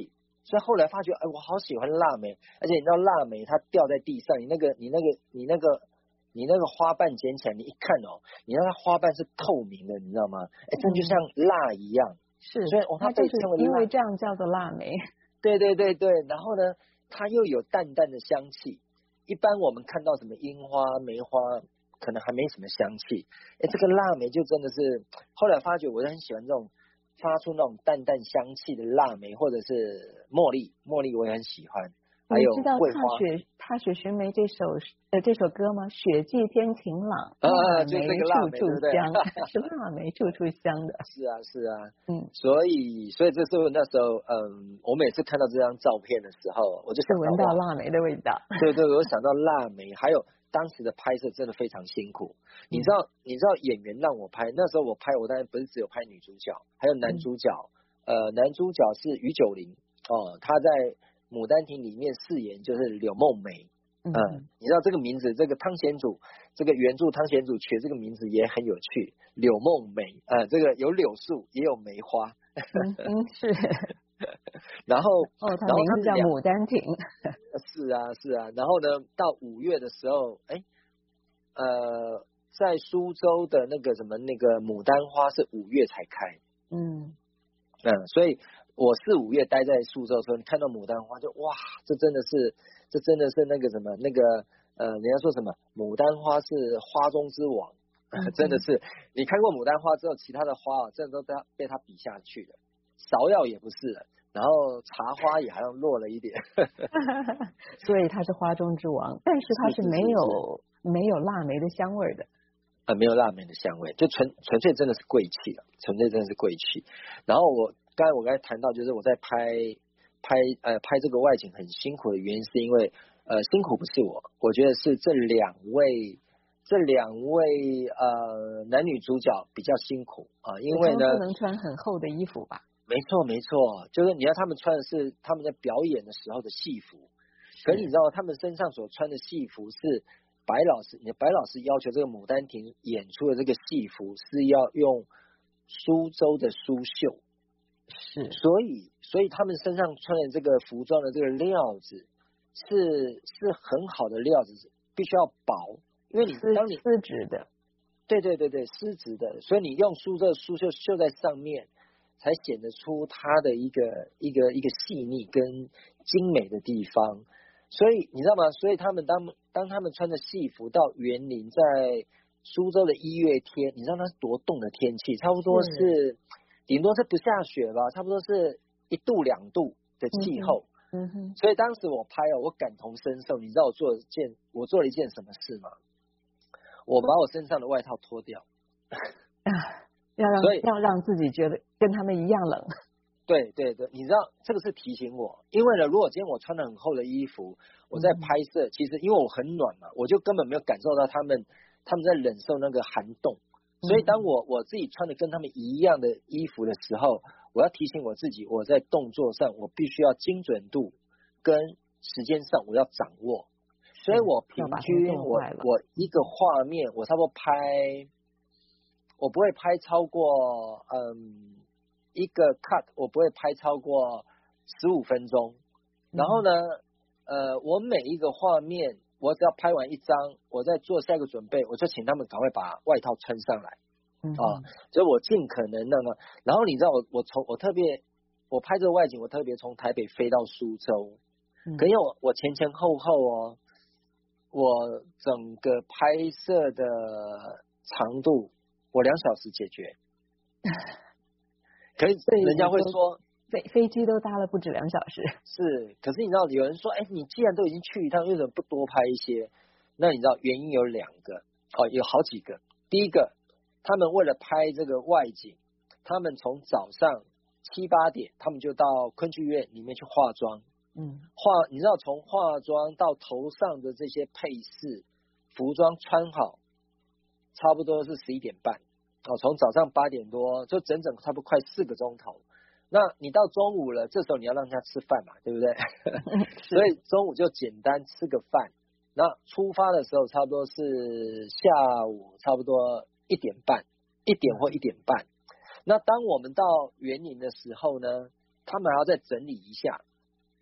所以后来发觉，哎，我好喜欢腊梅，而且你知道腊梅它掉在地上，你那个你那个你那个你那个花瓣捡起来，你一看哦，你那它花瓣是透明的，你知道吗？哎，真就像蜡一样。 是， 所以哦， 它被就是因为这样叫做腊梅。 对对对对，然后呢，它又有淡淡的香气。一般我们看到什么樱花、梅花，可能还没什么香气。哎，这个腊梅就真的是，后来发觉我就很喜欢这种发出那种淡淡香气的腊梅，或者是茉莉，茉莉我也很喜欢。还有你知道桂花。 踏雪踏雪寻梅这首呃这首歌吗？雪霁天晴朗， 啊， 腊就这梅个腊梅， 处处对不对？ 香，是腊梅处处香的。 是啊，是啊， 嗯， 所以所以这时候那时候，嗯，我每次看到这张照片的时候，我就想就闻到腊梅的味道。 对对，我想到腊梅，还有当时的拍摄真的非常辛苦。你知道，你知道演员让我拍，那时候我拍，我当然不是只有拍女主角，还有男主角。嗯、呃，男主角是于九龄哦，他在《牡丹亭》里面饰演就是柳梦梅。嗯、呃，你知道这个名字，这个汤显祖，这个原著汤显祖取这个名字也很有趣，柳梦梅。呃，这个有柳树，也有梅花。 嗯嗯，是。 然后哦，他名字叫《牡丹亭》。 是啊，是啊。然后呢，到五月的时候，哎，呃，在苏州的那个什么那个牡丹花是五月才开。 嗯嗯，所以我四五月待在苏州的时候，你看到牡丹花就哇，这真的是，这真的是那个什么那个呃，人家说什么牡丹花是花中之王，嗯、真的是。你看过牡丹花之后，其他的花啊，真的都被它被它比下去了。芍药也不是了，然后茶花也好像弱了一点。 所以它是花中之王，但是它是没有没有腊梅的香味的。 呃，没有腊梅的香味，就纯纯粹真的是贵气了，纯粹真的是贵气。然后我刚才我刚才谈到，就是我在拍拍呃拍这个外景很辛苦的原因，是因为呃辛苦不是我，我觉得是这两位这两位呃男女主角比较辛苦啊、呃，因为呢不能穿很厚的衣服吧？ 没错没错，就是你要他们穿的是他们在表演的时候的戏服，可是你知道他们身上所穿的戏服是。白老师，你白老师要求这个《牡丹亭》演出的这个戏服是要用苏州的苏绣， 是， 所以所以他们身上穿的这个服装的这个料子是是很好的料子，必须要薄，因为你当你丝质的， 对对对对，丝质的，所以你用苏州苏绣绣在上面，才显得出它的一个一个一个细腻跟精美的地方。所以你知道吗？所以他们当当他们穿着戏服到园林，在苏州的一月天，你知道那是多冻的天气，差不多是顶多是不下雪吧，差不多是一度两度的气候。 嗯哼。 所以当时我拍哦，我感同身受。你知道我做了件我做了一件什么事吗？我把我身上的外套脱掉， 啊，要让要让自己觉得跟他们一样冷。 对对对，你知道这个是提醒我，因为呢，如果今天我穿了很厚的衣服，我在拍摄，嗯、其实因为我很暖嘛，我就根本没有感受到他们他们在忍受那个寒冻，所以当我我自己穿的跟他们一样的衣服的时候，我要提醒我自己，我在动作上我必须要精准度跟时间上我要掌握，所以我平均我我一个画面我差不多拍，我不会拍超过嗯。一个 cut 我不会拍超过十五分钟，然后呢，呃，我每一个画面，我只要拍完一张，我再做下一个准备，我就请他们赶快把外套穿上来， 嗯、 啊，所以我尽可能的呢，然后你知道我我从我特别我拍这个外景，我特别从台北飞到苏州，嗯、可因为我我前前后后哦，我整个拍摄的长度我两小时解决。可是人家会说飞飞机都搭了不止两小时。 是，可是你知道有人说，哎，你既然都已经去一趟，为什么不多拍一些？那你知道原因有两个，哦，有好几个。第一个，他们为了拍这个外景，他们从早上七八点，他们就到昆剧院里面去化妆。 嗯， 化，你知道从化妆到头上的这些配饰、服装穿好，差不多是十一点半。哦，从早上八点多就整整差不多快四个钟头。那你到中午了，这时候你要让他吃饭嘛，对不对？所以中午就简单吃个饭。那出发的时候差不多是下午差不多一点半，一点或一点半。那当我们到园林的时候呢，他们还要再整理一下。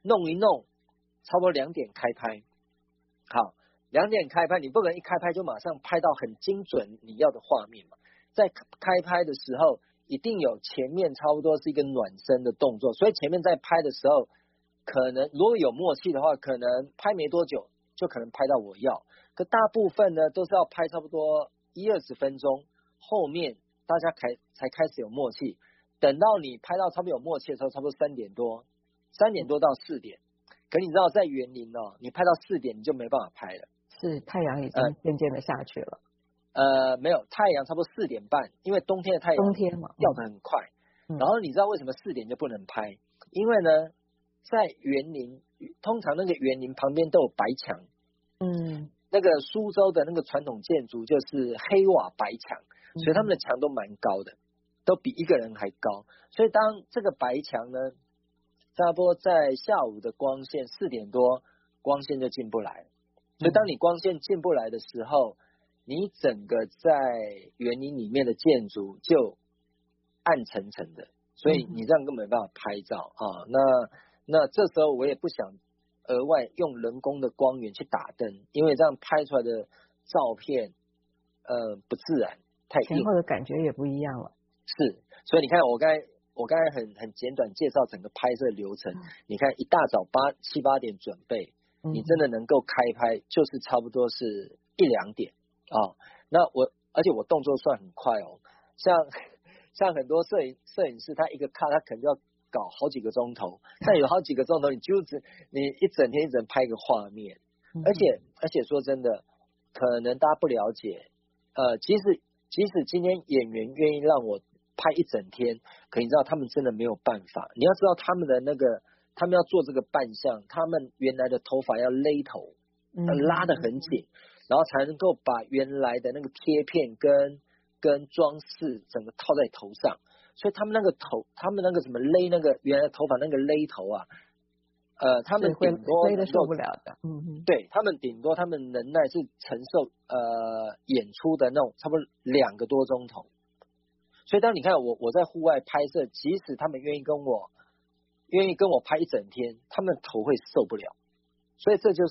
弄一弄，差不多两点开拍。好，两点开拍，你不可能一开拍就马上拍到很精准你要的画面嘛。在开拍的时候，一定有前面差不多是一个暖身的动作，所以前面在拍的时候，可能如果有默契的话，可能拍没多久就可能拍到我要。可大部分呢都是要拍差不多一二十分钟，后面大家才才开始有默契。等到你拍到差不多有默契的时候，差不多三点多，三点多到四点。可你知道在园林哦，你拍到四点你就没办法拍了， 是太阳已经渐渐的下去了。 呃，没有，太阳差不多四点半，因为冬天的太阳冬天嘛掉得很快。嗯、然后你知道为什么四点就不能拍？因为呢，在园林通常那个园林旁边都有白墙， 嗯， 那个苏州的那个传统建筑就是黑瓦白墙，所以他们的墙都蛮高的，都比一个人还高。所以当这个白墙呢，差不多在下午的光线四点多，光线就进不来。所以当你光线进不来的时候，你整个在园林里面的建筑就暗沉沉的，所以你这样根本没办法拍照啊。那那这时候我也不想额外用人工的光源去打灯，因为这样拍出来的照片呃不自然，太硬， 前后的感觉也不一样了。 是，所以你看我刚才我刚才很很简短介绍整个拍摄流程，嗯、你看一大早八七八点准备，嗯、你真的能够开拍，就是差不多是一两点。哦，那我而且我动作算很快哦，像像很多摄影摄影师，他一个卡他可能就要搞好几个钟头，但有好几个钟头，你就只你一整天一整拍一个画面，嗯、而且而且说真的，可能大家不了解，呃，即使即使今天演员愿意让我拍一整天，可你知道他们真的没有办法，你要知道他们的那个他们要做这个扮相，他们原来的头发要勒头，要拉得很紧。嗯然后才能够把原来的那个贴片跟跟装饰整个套在头上，所以他们那个头，他们那个什么勒那个原来头发那个勒头啊，呃，他们顶多勒得受不了的，嗯哼， 对他们顶多他们能耐是承受呃演出的那种差不多两个多钟头，所以当你看我我在户外拍摄，即使他们愿意跟我愿意跟我拍一整天，他们头会受不了，所以这就是。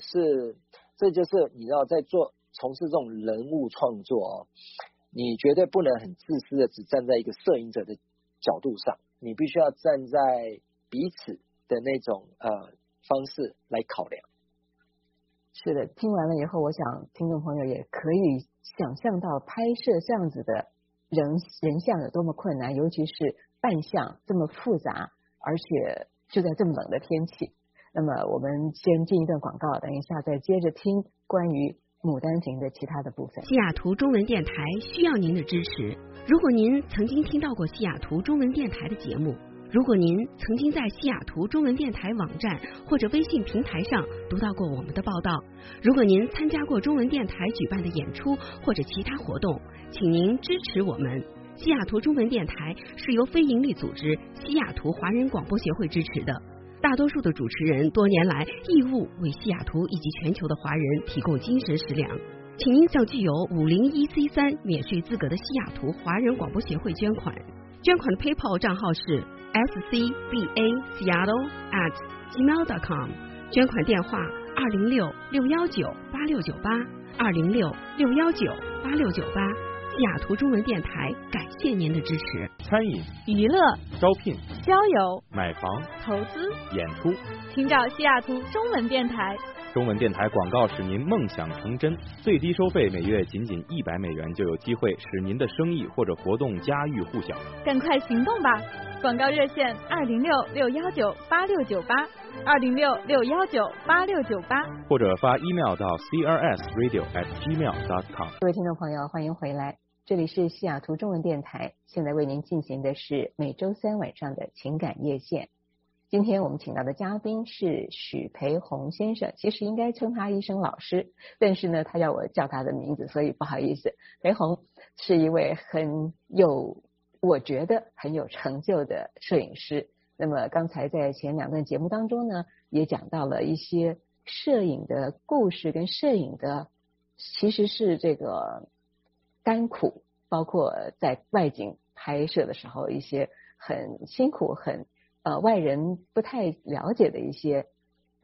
这就是你知道，在做从事这种人物创作哦，你绝对不能很自私的只站在一个摄影者的角度上，你必须要站在彼此的那种呃方式来考量。 是的，听完了以后，我想听众朋友也可以想象到拍摄这样子的人人像有多么困难，尤其是扮相这么复杂，而且就在这么冷的天气。那么我们先进一段广告，等一下再接着听关于牡丹亭的其他的部分。 西雅图中文电台需要您的支持。如果您曾经听到过西雅图中文电台的节目，如果您曾经在西雅图中文电台网站或者微信平台上读到过我们的报道，如果您参加过中文电台举办的演出或者其他活动，请您支持我们。西雅图中文电台是由非营利组织西雅图华人广播协会支持的。大多数的主持人多年来义务为西雅图以及全球的华人提供精神食粮，请您向具有五零一 C 三免税资格的西雅图华人广播协会捐款。捐款的 PayPal 账号是 s c b a seattle at gmail dot com， 捐款电话二零六六幺九八六九八二零六六幺九八六九八。西雅图中文电台感谢您的支持。 餐饮、 娱乐、 招聘、 交友、 买房、 投资、 演出， 请找西雅图中文电台。 中文电台广告使您梦想成真，最低收费每月仅仅一百美元，就有机会使您的生意或者活动家喻户晓。 赶快行动吧！广告热线二零六六幺九八六九八二零六六幺九八六九八， 或者发 email 到 c r s radio at gmail dot com。 各位听众朋友，欢迎回来。这里是西雅图中文电台，现在为您进行的是每周三晚上的情感夜线。今天我们请到的嘉宾是许培宏先生，其实应该称他一声老师，但是呢，他要我叫他的名字，所以不好意思。培宏是一位很有，我觉得很有成就的摄影师。那么刚才在前两段节目当中呢，也讲到了一些摄影的故事跟摄影的，其实是这个甘苦，包括在外景拍摄的时候一些很辛苦、很呃外人不太了解的一些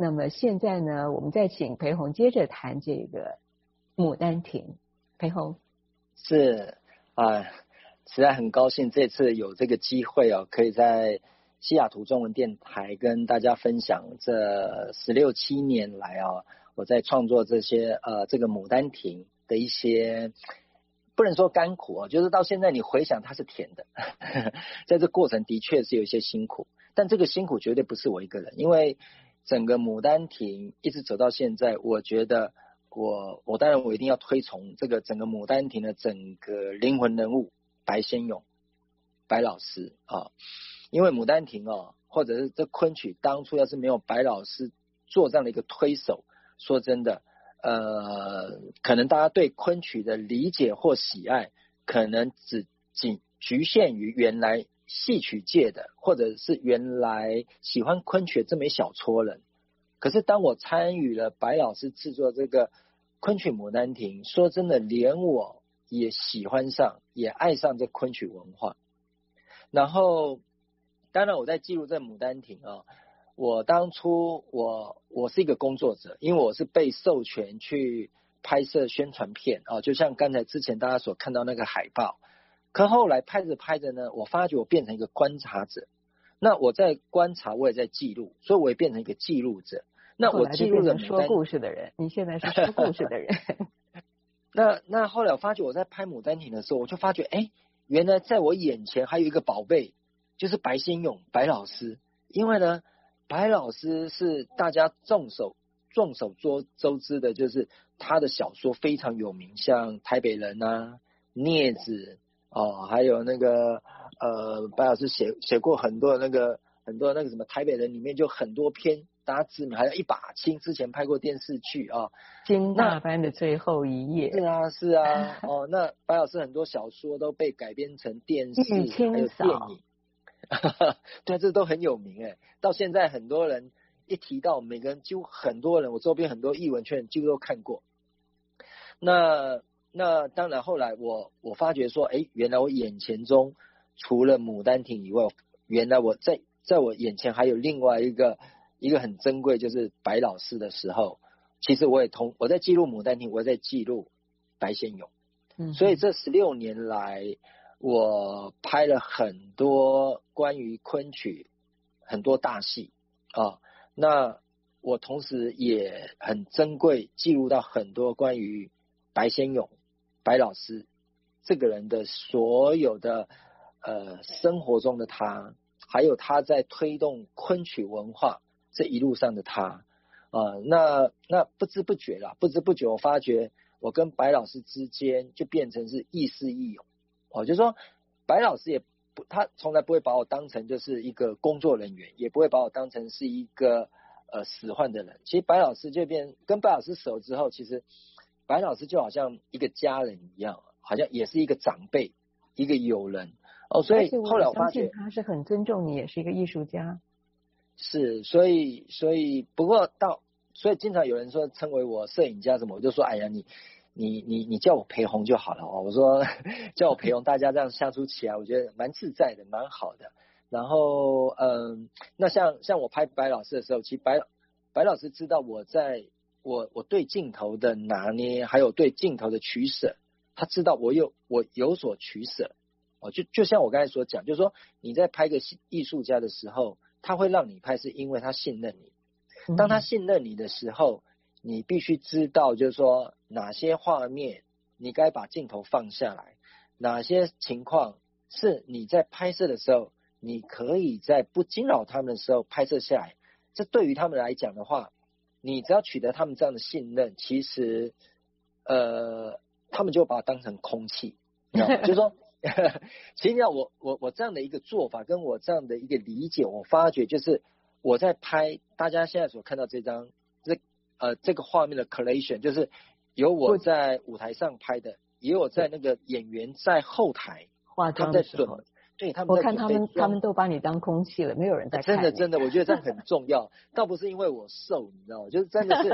那么现在呢，我们再请裴宏接着谈这个《牡丹亭》。裴宏是啊，实在很高兴这次有这个机会哦，可以在西雅图中文电台跟大家分享这十六七年来啊，我在创作这些呃这个《牡丹亭》的一些。不能说甘苦哦，就是到现在你回想它是甜的，在这过程的确是有一些辛苦，但这个辛苦绝对不是我一个人，因为整个牡丹亭一直走到现在，我觉得我我当然我一定要推崇这个整个牡丹亭的整个灵魂人物白先勇白老师啊，因为牡丹亭哦，或者是这昆曲当初要是没有白老师做这样的一个推手，说真的。呃，可能大家对昆曲的理解或喜爱，可能只仅局限于原来戏曲界的，或者是原来喜欢昆曲的这么一小撮人。可是当我参与了白老师制作这个昆曲《牡丹亭》，说真的，连我也喜欢上，也爱上这昆曲文化。然后，当然我在记录这《牡丹亭》啊。我当初我我是一个工作者，因为我是被授权去拍摄宣传片啊，就像刚才之前大家所看到那个海报。可后来拍着拍着呢，我发觉我变成一个观察者。那我在观察，我也在记录，所以我也变成一个记录者。那我记录了说故事的人，你现在是说故事的人。 那那后来我发觉我在拍《牡丹亭》的时候，我就发觉，哎，原来在我眼前还有一个宝贝，就是白先勇白老师。因为呢。白老师是大家众所众所周知的，就是他的小说非常有名，像《台北人》啊、镊子哦，还有那个呃，白老师写写过很多那个很多那个什么《台北人》里面就很多篇大家知名，还有一把青之前拍过电视剧啊， 金大班的最后一页。 是啊是啊哦，那白老师很多小说都被改编成电视还有电影。对，这都很有名哎，到现在很多人一提到，每个人几乎很多人，我周边很多艺文圈几乎都看过。那那当然，后来我我发觉说，哎，原来我眼前中除了《牡丹亭》以外，原来我在在我眼前还有另外一个一个很珍贵，就是白老师的时候，其实我也同我在记录《牡丹亭》，我也在记录白先勇。嗯，所以这十六年来。我拍了很多关于昆曲很多大戏啊，那我同时也很珍贵记录到很多关于白先勇白老师这个人的所有的呃生活中的他，还有他在推动昆曲文化这一路上的他啊，那那不知不觉啦，不知不觉我发觉我跟白老师之间就变成是亦师亦友。哦，就是说，白老师也不，他从来不会把我当成就是一个工作人员，也不会把我当成是一个呃使唤的人。其实白老师就变跟白老师熟之后，其实白老师就好像一个家人一样，好像也是一个长辈，一个友人。哦，所以后来我发觉他是很尊重你，也是一个艺术家。 是，所以所以不过到，所以经常有人说称为我摄影家什么，我就说哎呀你。你你你叫我裴宏就好了哦，我说叫我裴宏，大家这样相处起来，我觉得蛮自在的，蛮好的。然后嗯，那像像我拍白老师的时候，其实白白老师知道我在我我对镜头的拿捏，还有对镜头的取舍，他知道我有我有所取舍哦，就就像我刚才所讲，就是说你在拍个艺术家的时候，他会让你拍，是因为他信任你。当他信任你的时候。你必须知道，就是说哪些画面你该把镜头放下来，哪些情况是你在拍摄的时候，你可以在不惊扰他们的时候拍摄下来。这对于他们来讲的话，你只要取得他们这样的信任，其实呃，他们就把它当成空气，你知道吗？就是说，其实你知道我我我这样的一个做法，跟我这样的一个理解，我发觉就是我在拍大家现在所看到这张这。呃，这个画面的 collation 就是有我在舞台上拍的，也有在那个演员在后台化妆的时候， 对他们在我看他们他们都把你当空气了，没有人在看。 真的真的，我觉得这样很重要。倒不是因为我瘦，你知道吗？就是真的是，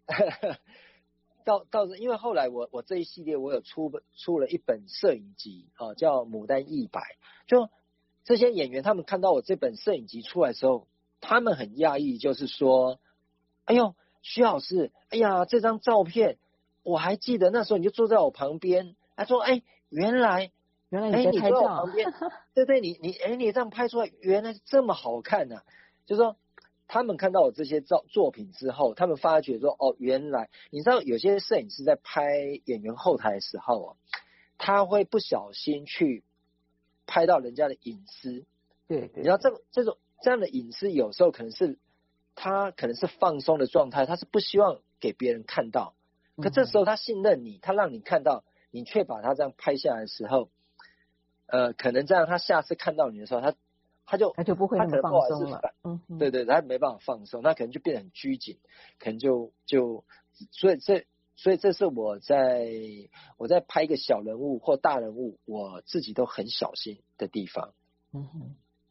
倒倒是因为后来我我这一系列我有出出了一本摄影集啊，叫《牡丹一百》。就这些演员他们看到我这本摄影集出来的时候，他们很讶异，就是说。 哎呦，徐老师，哎呀，这张照片我还记得那时候你就坐在我旁边，他说，哎，原来原来你在拍照，哎，你坐在我旁边，对对，你你哎，你这样拍出来原来这么好看啊，就是说。他们看到我这些照作品之后，他们发觉说，哦，原来你知道有些摄影师在拍演员后台的时候啊，他会不小心去拍到人家的隐私。 对对， 你知道这种这种这样的隐私，有时候可能是他可能是放松的状态，他是不希望给别人看到。可这时候他信任你，他让你看到，你却把他这样拍下来的时候，呃，可能这样他下次看到你的时候，他。他就他就不会那么放松了， 嗯，对对，他没办法放松，他可能就变得很拘谨，可能就就，所以这所以这是我在我在拍一个小人物或大人物，我自己都很小心的地方。 嗯哼。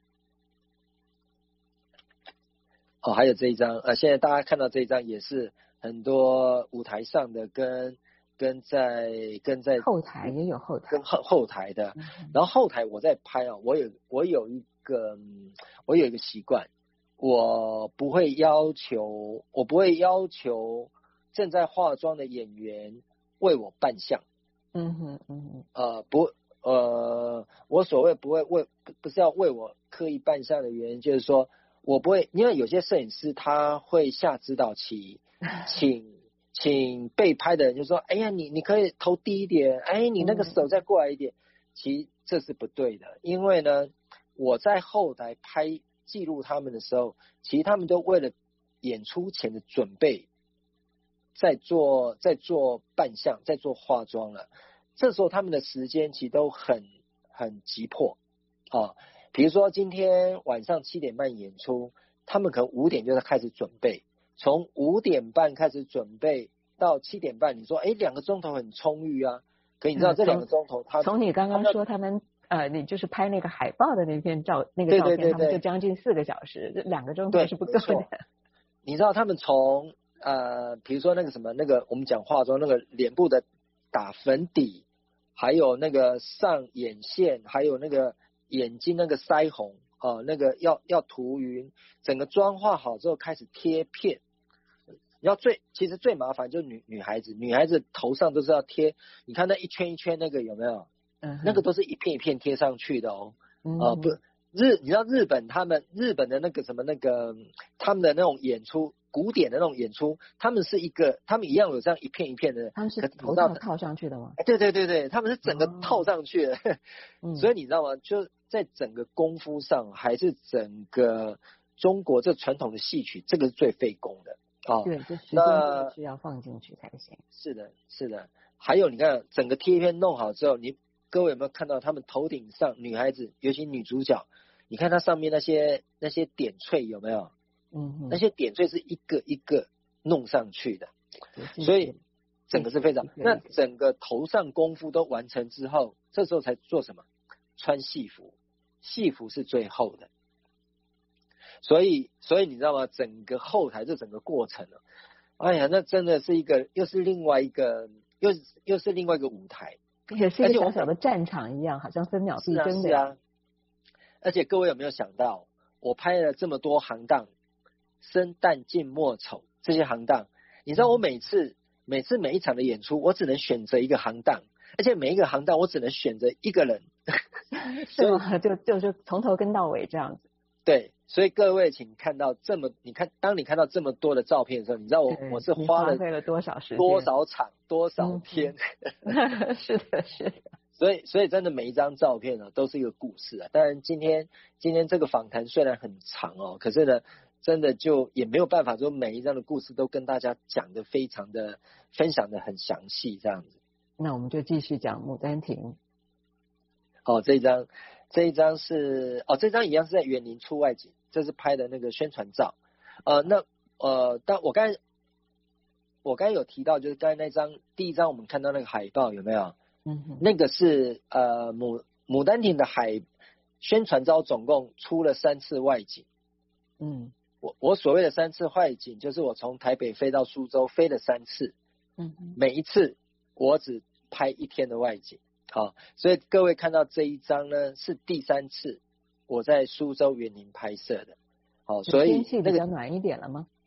哦，还有这一张，呃，现在大家看到这一张也是很多舞台上的跟跟在跟在后台也有后台， 跟后后台的，嗯、然后后台我在拍啊，我有我有一。个我有一个习惯，我不会要求，我不会要求正在化妆的演员为我扮相。 嗯哼嗯哼。 呃不呃，我所谓不会为不是要为我刻意扮相的原因，就是说我不会，因为有些摄影师他会下指导棋，请请被拍的人就说，哎呀你你可以头低一点，哎你那个手再过来一点，嗯、其实这是不对的，因为呢。我在后台拍记录他们的时候，其实他们都为了演出前的准备，在做在做扮相，在做化妆了。这时候他们的时间其实都很很急迫啊。比如说今天晚上七点半演出，他们可能五点就在开始准备，从五点半开始准备到七点半，你说哎两个钟头很充裕啊，可你知道这两个钟头他从你刚刚说他们。呃，你就是拍那个海报的那片照，那个照片， 对对对对他们就将近四个小时，这两个钟头是不够的。 你知道他们从呃，比如说那个什么，那个我们讲化妆，那个脸部的打粉底，还有那个上眼线，还有那个眼睛那个腮红啊、呃，那个要要涂匀，整个妆化好之后开始贴片。你要最其实最麻烦就是女女孩子，女孩子头上都是要贴，你看那一圈一圈那个有没有？ 嗯， 那个都是一片一片贴上去的哦。 嗯、 呃，不，日你知道日本他们日本的那个什么那个他们的那种演出，古典的那种演出，他们是一个，他们一样有这样一片一片的， 他们是头上套上去的吗？ 对对对对，他们是整个套上去的。 哦、 所以你知道吗？就在整个功夫上，还是整个中国这传统的戏曲，这个是最费工的啊。 对，这时间是要放进去才行。 是的，是的。还有你看，整个贴片弄好之后，你。各位有没有看到他们头顶上女孩子，尤其女主角，你看她上面那些那些点缀有没有？ 嗯， 那些点缀是一个一个弄上去的，所以整个是非常。那整个头上功夫都完成之后，这时候才做什么？穿戏服，戏服是最后的。所以，所以你知道吗？整个后台这整个过程呢，哎呀，那真的是一个，又是另外一个，又又是另外一个舞台。 也是一个小小的战场一样，好像分秒必争的。 是啊，而且各位有没有想到，我拍了这么多行当，生旦净末丑这些行当，你知道我每次、嗯、每次每一场的演出，我只能选择一个行当，而且每一个行当我只能选择一个人。 是吗？就就是从头跟到尾这样子。 对，所以各位请看到这么，你看，当你看到这么多的照片的时候，你知道我我是花了费了多少时间、 多少场、多少天？ 嗯、是的，是的。 所以，所以真的每一张照片呢，都是一个故事啊。当然，今天今天这个访谈虽然很长哦，可是呢，真的就也没有办法说每一张的故事都跟大家讲的非常的分享的很详细这样子。 那我们就继续讲《牡丹亭》。 哦，这一张。这一张是哦，这张一样是在园林出外景，这是拍的那个宣传照。呃，那呃，但我刚才我刚才有提到，就是刚才那张第一张我们看到那个海报有没有？ 嗯， 那个是呃牡牡丹亭的海宣传照，总共出了三次外景。 嗯， 我我所谓的三次外景，就是我从台北飞到苏州飞了三次。 嗯， 每一次我只拍一天的外景。好，所以各位看到这一张呢，是第三次我在苏州园林拍摄的。好，所以天气比较暖一点了吗？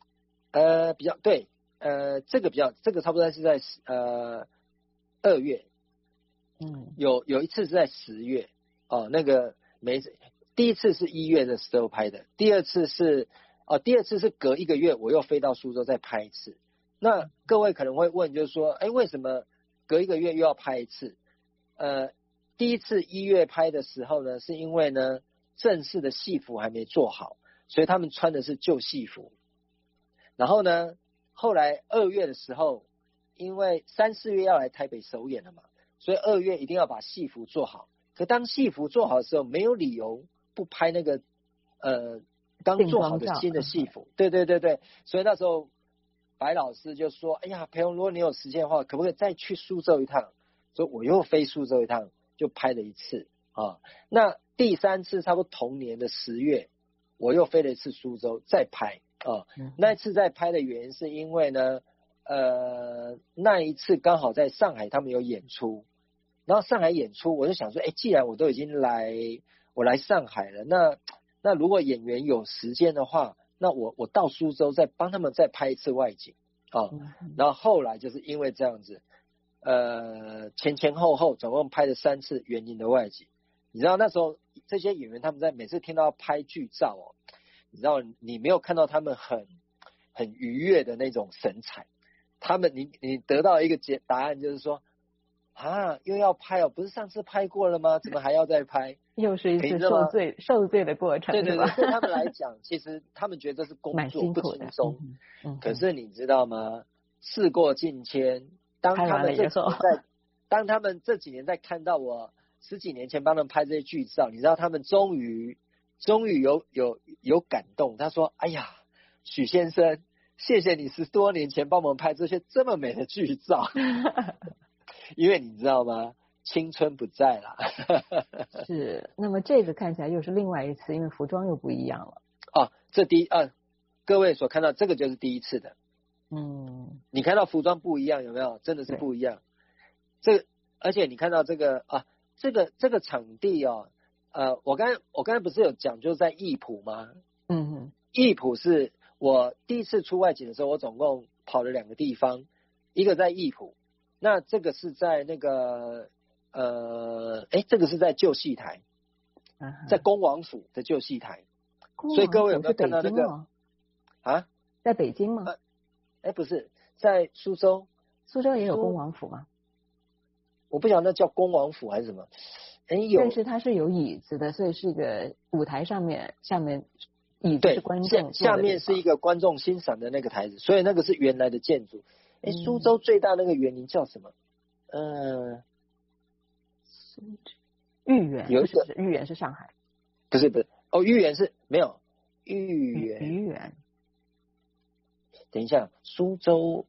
呃，比较对，呃，这个比较，这个差不多是在呃二月， 嗯， 有有一次是在十月，哦，那个没，第一次是一月的时候拍的，第二次是哦，第二次是隔一个月我又飞到苏州再拍一次。那各位可能会问，就是说，哎，为什么隔一个月又要拍一次？呃，第一次一月拍的时候呢，是因为呢正式的戏服还没做好，所以他们穿的是旧戏服。然后呢，后来二月的时候，因为三四月要来台北首演了嘛，所以二月一定要把戏服做好。可当戏服做好的时候，没有理由不拍那个呃刚做好的新的戏服。对对对对，所以那时候白老师就说：“哎呀，培宏，如果你有时间的话，可不可以再去苏州一趟？”所以我又飞苏州一趟，就拍了一次啊。那第三次差不多同年的十月，我又飞了一次苏州，再拍。哦，那一次在拍的原因是因为呢，呃，那一次刚好在上海他们有演出，然后上海演出，我就想说，哎，既然我都已经来，我来上海了，那那如果演员有时间的话，那我我到苏州再帮他们再拍一次外景啊、哦。然后后来就是因为这样子，呃，前前后后总共拍了三次园林的外景。你知道那时候这些演员他们在每次听到拍剧照哦。你知道，你没有看到他们很很愉悦的那种神采，他们你你得到一个结答案就是说，啊，又要拍哦，不是上次拍过了吗？怎么还要再拍？ 又是一次受罪受罪的过程， 对对对，对他们来讲，其实他们觉得是工作不轻松。嗯嗯、可是你知道吗？事过境迁，当他们这几年在，当他们这几年在看到我十几年前帮他们拍这些剧照，你知道他们终于。终于有有有感动，他说：“哎呀，许先生，谢谢你十多年前帮我们拍这些这么美的剧照。”因为你知道吗？青春不在了。 是，那么这个看起来又是另外一次，因为服装又不一样了。 哦，这第一啊，各位所看到这个就是第一次的。 嗯， 你看到服装不一样有没有？真的是不一样。这而且你看到这个啊，这个这个场地哦。呃，我刚才我刚才不是有讲，就是在义浦吗？ 嗯哼， 义浦是我第一次出外景的时候，我总共跑了两个地方，一个在义浦，那这个是在那个呃，哎，这个是在旧戏台， 嗯、 在恭王府的旧戏台，所以各位有没有看到那个啊？ 在北京吗？ 哎、呃，不是，在苏州， 苏州也有恭王府吗？ 我不晓得那叫恭王府还是什么。哎，有， 但是它是有椅子的，所以是一个舞台上面，下面椅子是观众， 下面是一个观众欣赏的那个台子，所以那个是原来的建筑。哎，苏州最大那个园林叫什么？呃， 豫园， 有一个豫园是上海， 不是不是，哦，豫园是没有，豫园， 豫园。 等一下，苏州。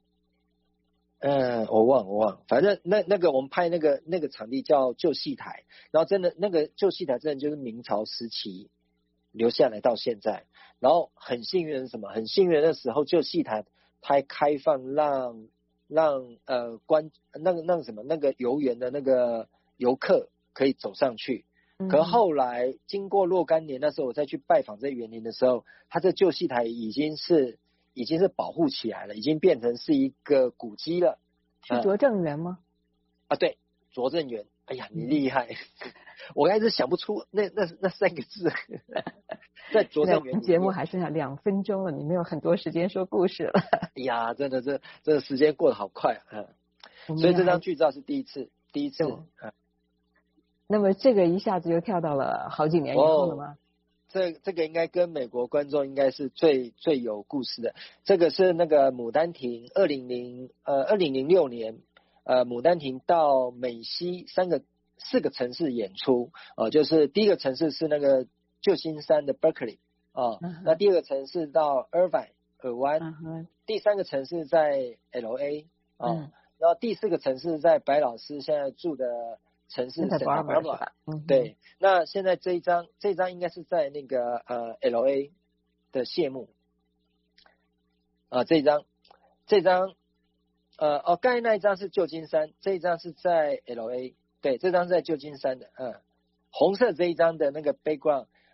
嗯，我忘我忘，反正那那个我们拍那个那个场地叫旧戏台，然后真的那个旧戏台真的就是明朝时期留下来到现在，然后很幸运是什么？很幸运的时候旧戏台它还开放让让呃观那个那个什么那个游园的那个游客可以走上去，可后来经过若干年，那时候我再去拜访这园林的时候，它这旧戏台已经是。已经是保护起来了，已经变成是一个古迹了。 是拙政园吗？ 啊，对，拙政园。哎呀，你厉害！嗯、我还是想不出那那那三个字。在拙政园。 节目还剩下两分钟了，你没有很多时间说故事了。 哎呀，真的这这时间过得好快啊！嗯，所以这张剧照是第一次，第一次。嗯。 那么这个一下子就跳到了好几年以后了吗？哦， 这这个应该跟美国观众应该是最最有故事的。这个是那个牡丹亭，二零零呃二零零六年，呃牡丹亭到美西三个四个城市演出，呃就是第一个城市是那个旧金山的 Berkeley 啊、呃嗯，那第二个城市到 Irvine 尔湾、嗯，第三个城市在 L A 啊、呃嗯，然后第四个城市在白老师现在住的。城市 Santa Barbara， 嗯， 对，那现在这一张，这一张应该是在那个呃 L A 的谢幕，啊、呃，这一张，这张，呃，哦，刚才那一张是旧金山，这一张是在 L A， 对，这张是在旧金山的，嗯，红色这一张的那个 background，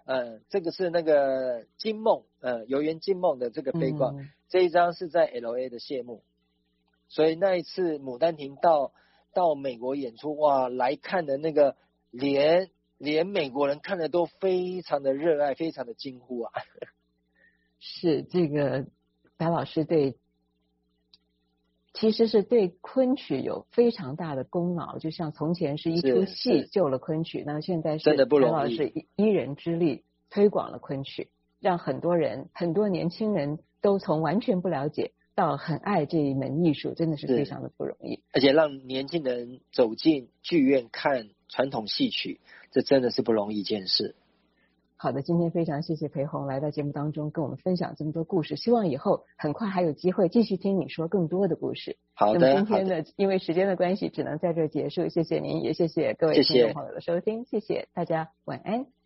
呃，这个是那个金梦，呃，游园金梦的这个背光， 嗯、 这一张是在 L A 的谢幕，所以那一次牡丹亭到到美国演出，哇，来看的那个连连美国人看的都非常的热爱，非常的惊呼啊！ 是这个白老师对。其实是对昆曲有非常大的功劳，就像从前是一出戏救了昆曲，那现在是白老师一人之力推广了昆曲，让很多人很多年轻人都从完全不了解到很爱这一门艺术，真的是非常的不容易。 而且让年轻人走进剧院看传统戏曲，这真的是不容易一件事。 好的，今天非常谢谢裴红来到节目当中跟我们分享这么多故事，希望以后很快还有机会继续听你说更多的故事。 好的， 那么今天呢，因为时间的关系，只能在这结束。谢谢您，也谢谢各位听众朋友的收听，谢谢大家，晚安。